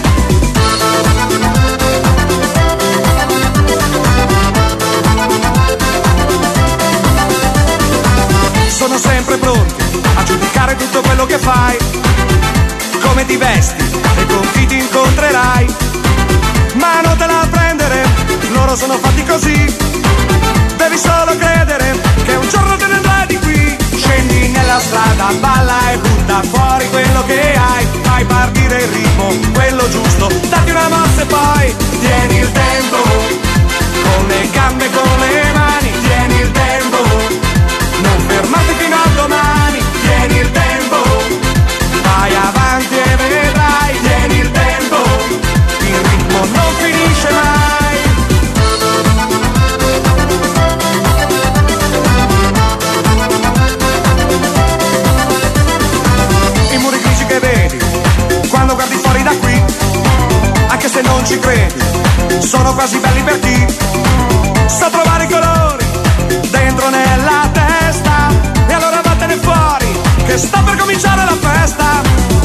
Sono sempre pronti a giudicare tutto quello che fai, come ti vesti e con chi ti incontrerai. Ma non te la prendere, loro sono fatti così. Devi solo credere che un giorno te ne andrai di qui. Scendi nella strada, balla e butta fuori quello che hai. Fai partire il ritmo, quello giusto, datti una mossa e poi tieni il tempo, con le gambe e con le mani. Tieni il tempo, non fermarti fino a domani. Tieni il tempo, vai avanti e vedrai. Tieni il tempo, il ritmo non finisce mai. I muri grigi che vedi quando guardi fuori da qui, anche se non ci credi, sono quasi belli per chi sa trovare i colori dentro nella testa. E allora vattene fuori, che sta per cominciare la festa.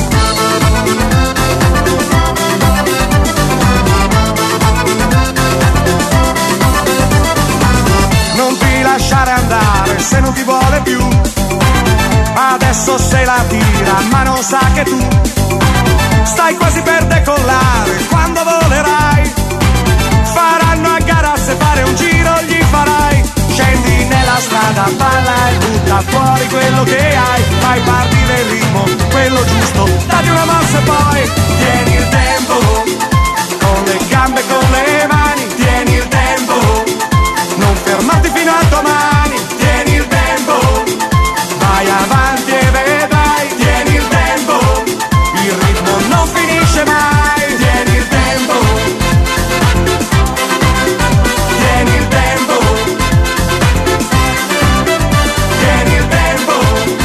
Non ti lasciare andare se non ti vuole più, adesso se la tira ma non sa che tu stai quasi per decollare. Quando volerai faranno a gara, se fare un giro gli farai. Scendi nella strada, balla e butta fuori quello che hai. Fai partire il ritmo, quello giusto, dati una mossa e poi tieni il tempo, con le gambe e con le mani. Tieni il tempo, non fermarti fino a domani. Tieni il tempo, vai avanti e vedrai. Tieni il tempo, il ritmo non finisce mai. Tieni il tempo, tieni il tempo, tieni il tempo,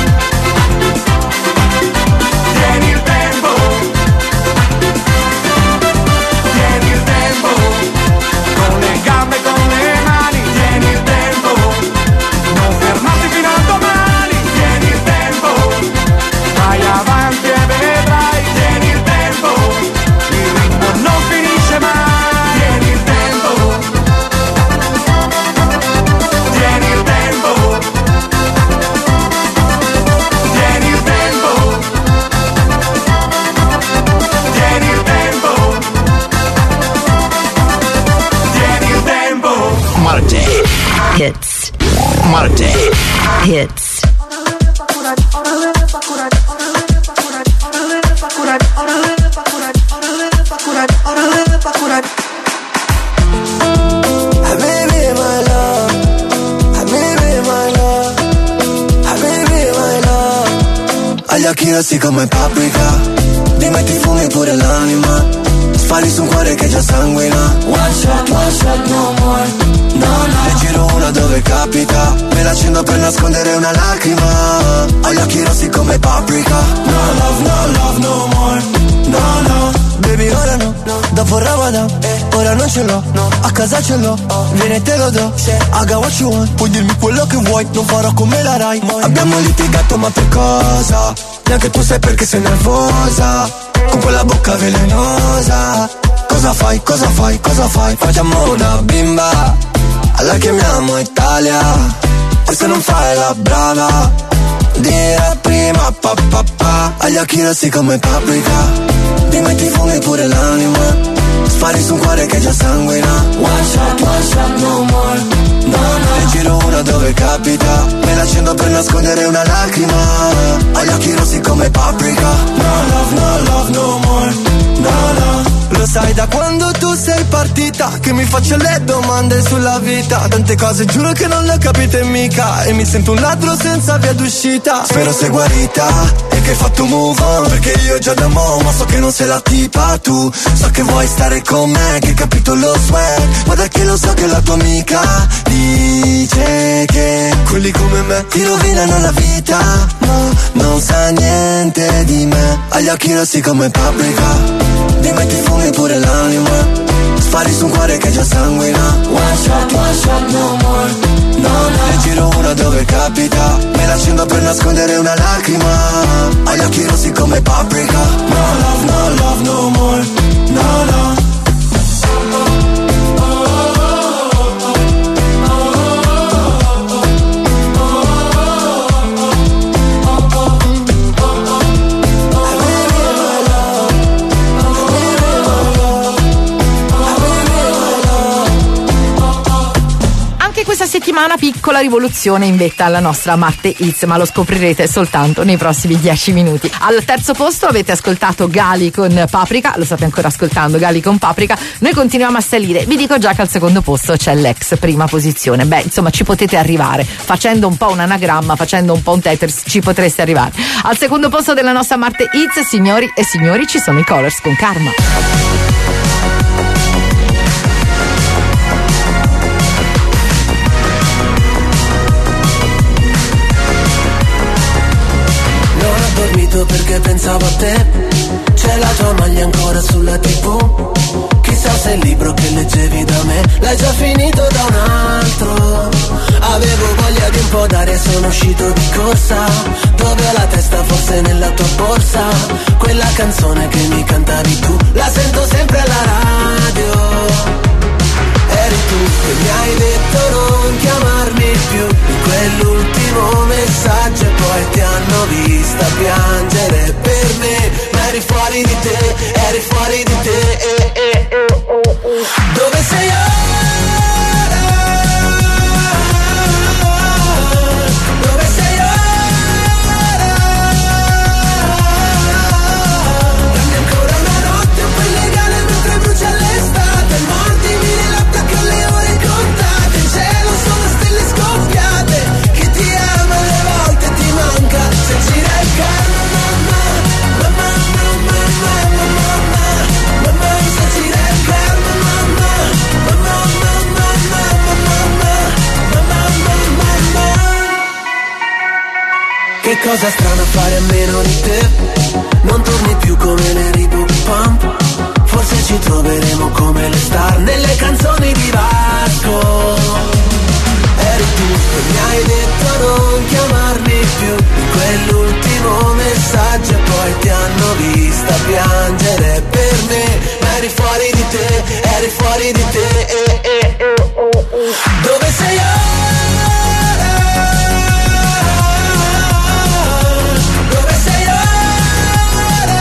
tieni il tempo, tieni il tempo, con le gambe e con le mani. Tieni il tempo, non fermarti fino a domani. Tieni il tempo, vai avanti e vedrai. Tieni il tempo, il ritmo non finisce mai. Tieni il tempo, tieni il tempo, tieni il tempo, tieni il tempo, tieni il tempo. Marty Hits. Marty Hits. Habibi, my love. Habibi, my love. Habibi, my love. Agli occhi rossi come paprika, ti metti fumi pure l'anima. Spari su un cuore che già sanguina. One shot, one shot, no more. No, no. Ne giro una dove capita, me la accendo per nascondere una lacrima. Agli occhi rossi come paprika. No love, no love, no more. No, no. Baby ora no, no. Dopo Ramadan, eh. Ora non ce l'ho, no. A casa ce l'ho, oh. Vieni e te lo do, se. I got what you want. Puoi dirmi quello che vuoi, non farò come la Rai. Abbiamo litigato ma per cosa? Neanche tu sai perché sei nervosa, con quella bocca velenosa. Cosa fai, cosa fai, cosa fai? Facciamo una bimba, alla chiamiamo Italia. E se non fai la brava, dire prima pa pa pa. Agli occhi rossi come paprika, ti metti fumi pure l'anima. Spari su un cuore che già sanguina. One shot, one shot, no more. No, no. Ne giro una dove capita, me la accendo per nascondere una lacrima. Agli occhi rossi come paprika. No love, no love, no more. No, no. Lo sai da quando tu sei partita, che mi faccio le domande sulla vita. Tante cose giuro che non le ho capite mica, e mi sento un ladro senza via d'uscita. Spero sei guarita e che hai fatto move on, perché io già da mo', ma so che non sei la tipa tu. So che vuoi stare con me, che hai capito lo swag. Guarda che lo so che la tua amica dice che quelli come me ti rovinano la vita. No, non sa niente di me. Agli occhi rossi come paprika, ti metti fumi pure l'anima. Spari su un cuore che già sanguina. One shot, one shot, no more. No, no. Ne giro una dove capita, me la accendo per nascondere una lacrima. Agli occhi rossi come paprika. No love, no love, no more. No, no. Questa settimana piccola rivoluzione in vetta alla nostra Marty Hits, ma lo scoprirete soltanto nei prossimi dieci minuti. Al terzo posto avete ascoltato Gali con Paprika, lo state ancora ascoltando, Gali con Paprika. Noi continuiamo a salire, vi dico già che al secondo posto c'è l'ex prima posizione. Beh, insomma, ci potete arrivare facendo un po' un anagramma, facendo un po' un tetris, ci potreste arrivare. Al secondo posto della nostra Marty Hits, signori e signori, ci sono i Colors con Karma. Perché pensavo a te, c'è la tua maglia ancora sulla tivù. Chissà se il libro che leggevi da me l'hai già finito da un altro. Avevo voglia di un po' d'aria, sono uscito di corsa. Dove ho la testa, forse nella tua borsa. Quella canzone che mi cantavi tu, la sento sempre alla radio. Eri tu che mi hai detto non chiamarmi più, in quell'ultimo messaggio, e poi ti hanno vista piangere per me. Ma eri fuori di te, eri fuori di te, eh, eh, eh, oh, oh. Dove sei ora? Dove sei ora? Dammi ancora una notte un po' illegale mentre brucia l'estate. Mordimi le labbra che ho le ore contate. In cielo sono stelle scoppiate. Chi ti ama alle volte ti manca. Se gira il carro, mamma, mamma, mamma, mamma, mamma, mamma, se gira il carro, mamma, mamma, mamma, mamma, mamma, mamma, mamma, mamma. Che cosa strana fare a meno di te. Non torni più come le Reebok Pump. Forse ci troveremo come le star nelle canzoni di Vasco. Eri tu che mi hai detto non chiamarmi più, in quell'ultimo messaggio, e poi ti hanno vista piangere per me. Ma eri fuori di te, eri fuori di te, eh, eh, eh, oh, oh. Dove sei ora? Dove sei ora?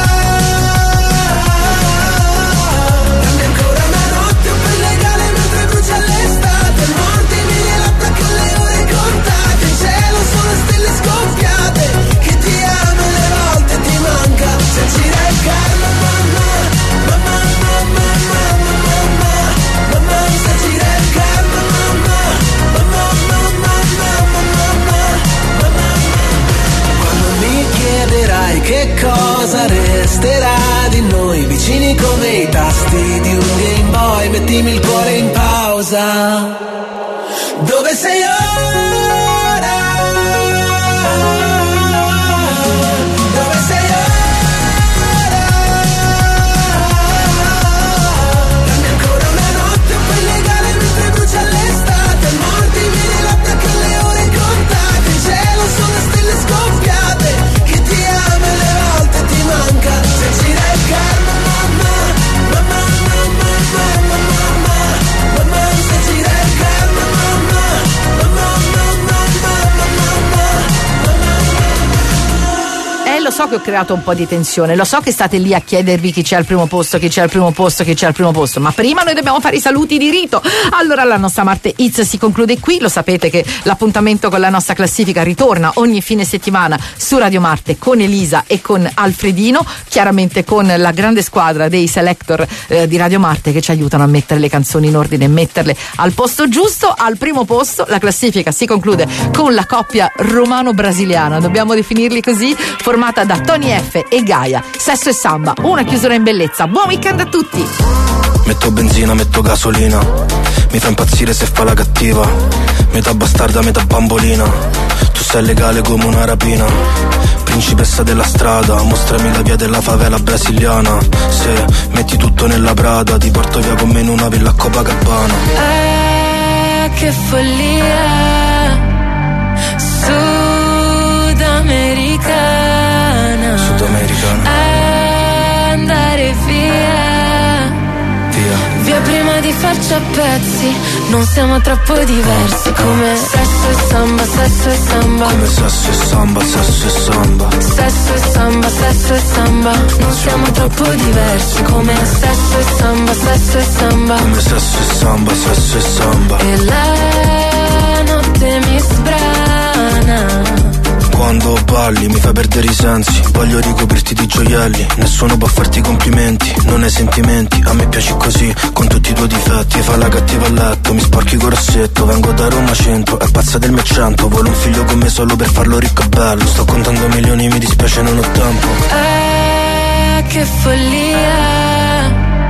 Dammi ancora una notte un po' illegale mentre brucia l'estate. Mordimi le labbra che ho le ore contate. In cielo sono stelle scoppiate. Chi ti ama alle volte ti manca. Se gira il carro, mamma, mamma, mamma, mamma, mamma, mamma, se gira il carro, mamma, mamma, mamma, mamma, mamma, mamma. Quando mi chiederai che cosa resterà di noi, vicini come i tasti di un Game Boy, mettimi il cuore in pausa. Dove sei ora? Dove sei ora? Dammi ancora una notte un po' illegale mentre brucia l'estate. Mordimi le labbra che ho le ore contate. In cielo sono stelle scoppiate. Chi ti ama alle volte ti manca. Se gira il carro, mamma, mamma, mamma, mamma, mamma, mamma, se gira il carro, mamma, mamma, mamma, mamma, mamma. Eh, lo so che ho creato un po' di tensione, lo so che state lì a chiedervi chi c'è al primo posto, chi c'è al primo posto, chi c'è al primo posto, ma prima noi dobbiamo fare i saluti di rito. Allora la nostra Marte Hits si conclude qui, lo sapete che l'appuntamento con la nostra classifica ritorna ogni fine settimana su Radio Marte con Elisa e con Alfredino, chiaramente con la grande squadra dei selector eh, di Radio Marte che ci aiutano a mettere le canzoni in ordine e metterle al posto giusto. Al primo posto la classifica si conclude con la coppia romano-brasiliana, dobbiamo definirli così, formata da Tony F e Gaia, Sesso e Samba, una chiusura in bellezza. Buon weekend a tutti. Metto benzina, metto gasolina, mi fa impazzire se fa la cattiva, metà bastarda, metà bambolina, tu sei legale come una rapina, principessa della strada, mostrami la via della favela brasiliana, se metti tutto nella Prada, ti porto via con me in una villa a Copacabana. Ah, che follia sudamericana, sudamericana, andare via, via, via prima di farci a pezzi, non siamo troppo diversi, come sesso e samba, sesso e samba, come sesso e samba, sesso e samba, sesso e samba, sesso e samba, non siamo troppo diversi, come sesso e samba, sesso e samba, come sesso e samba, sesso e samba, e la notte mi sbrana. Quando balli mi fai perdere i sensi, voglio ricoprirti di gioielli, nessuno può farti complimenti, non hai sentimenti, a me piaci così, con tutti i tuoi difetti, fa la cattiva a letto, mi sporchi col rossetto, vengo da Roma centro, è pazza del mecento, vuole un figlio con me solo per farlo ricco e bello, sto contando milioni, mi dispiace non ho tempo. Ah, che follia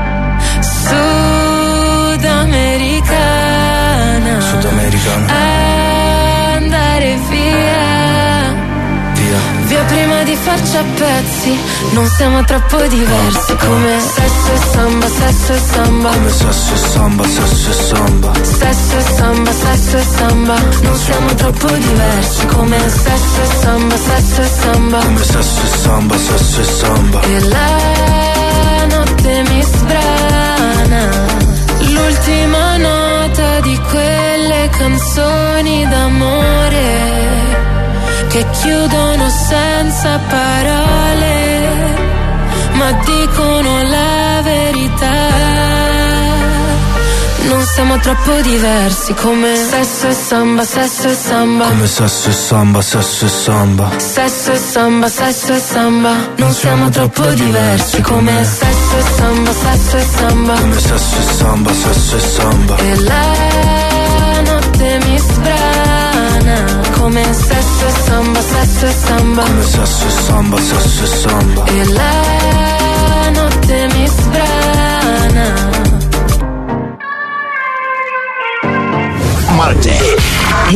sudamericana, sudamericana, andare via, via, via prima di farci a pezzi. Non siamo troppo diversi come sesso e samba, sesso e samba. Come sesso e samba, sesso e samba. Sesso e samba, sesso e samba. Non siamo troppo diversi come sesso e samba, sesso e samba. Come sesso e samba, sesso e samba. E la notte mi sbrana, l'ultima nota di quelle canzoni d'amore che chiudono senza parole, ma dicono la verità. Non siamo troppo diversi come sesso e samba, sesso e samba. Come sesso e samba, sesso e samba. Sesso e samba, sesso e samba. Non siamo troppo diversi come sesso e samba, sesso e samba. Come sesso e samba, sesso e samba. E la notte mi sbrana come sesso e samba, sesso e samba. Come sesso e samba, sesso e samba. E la notte mi sbrana. Marte.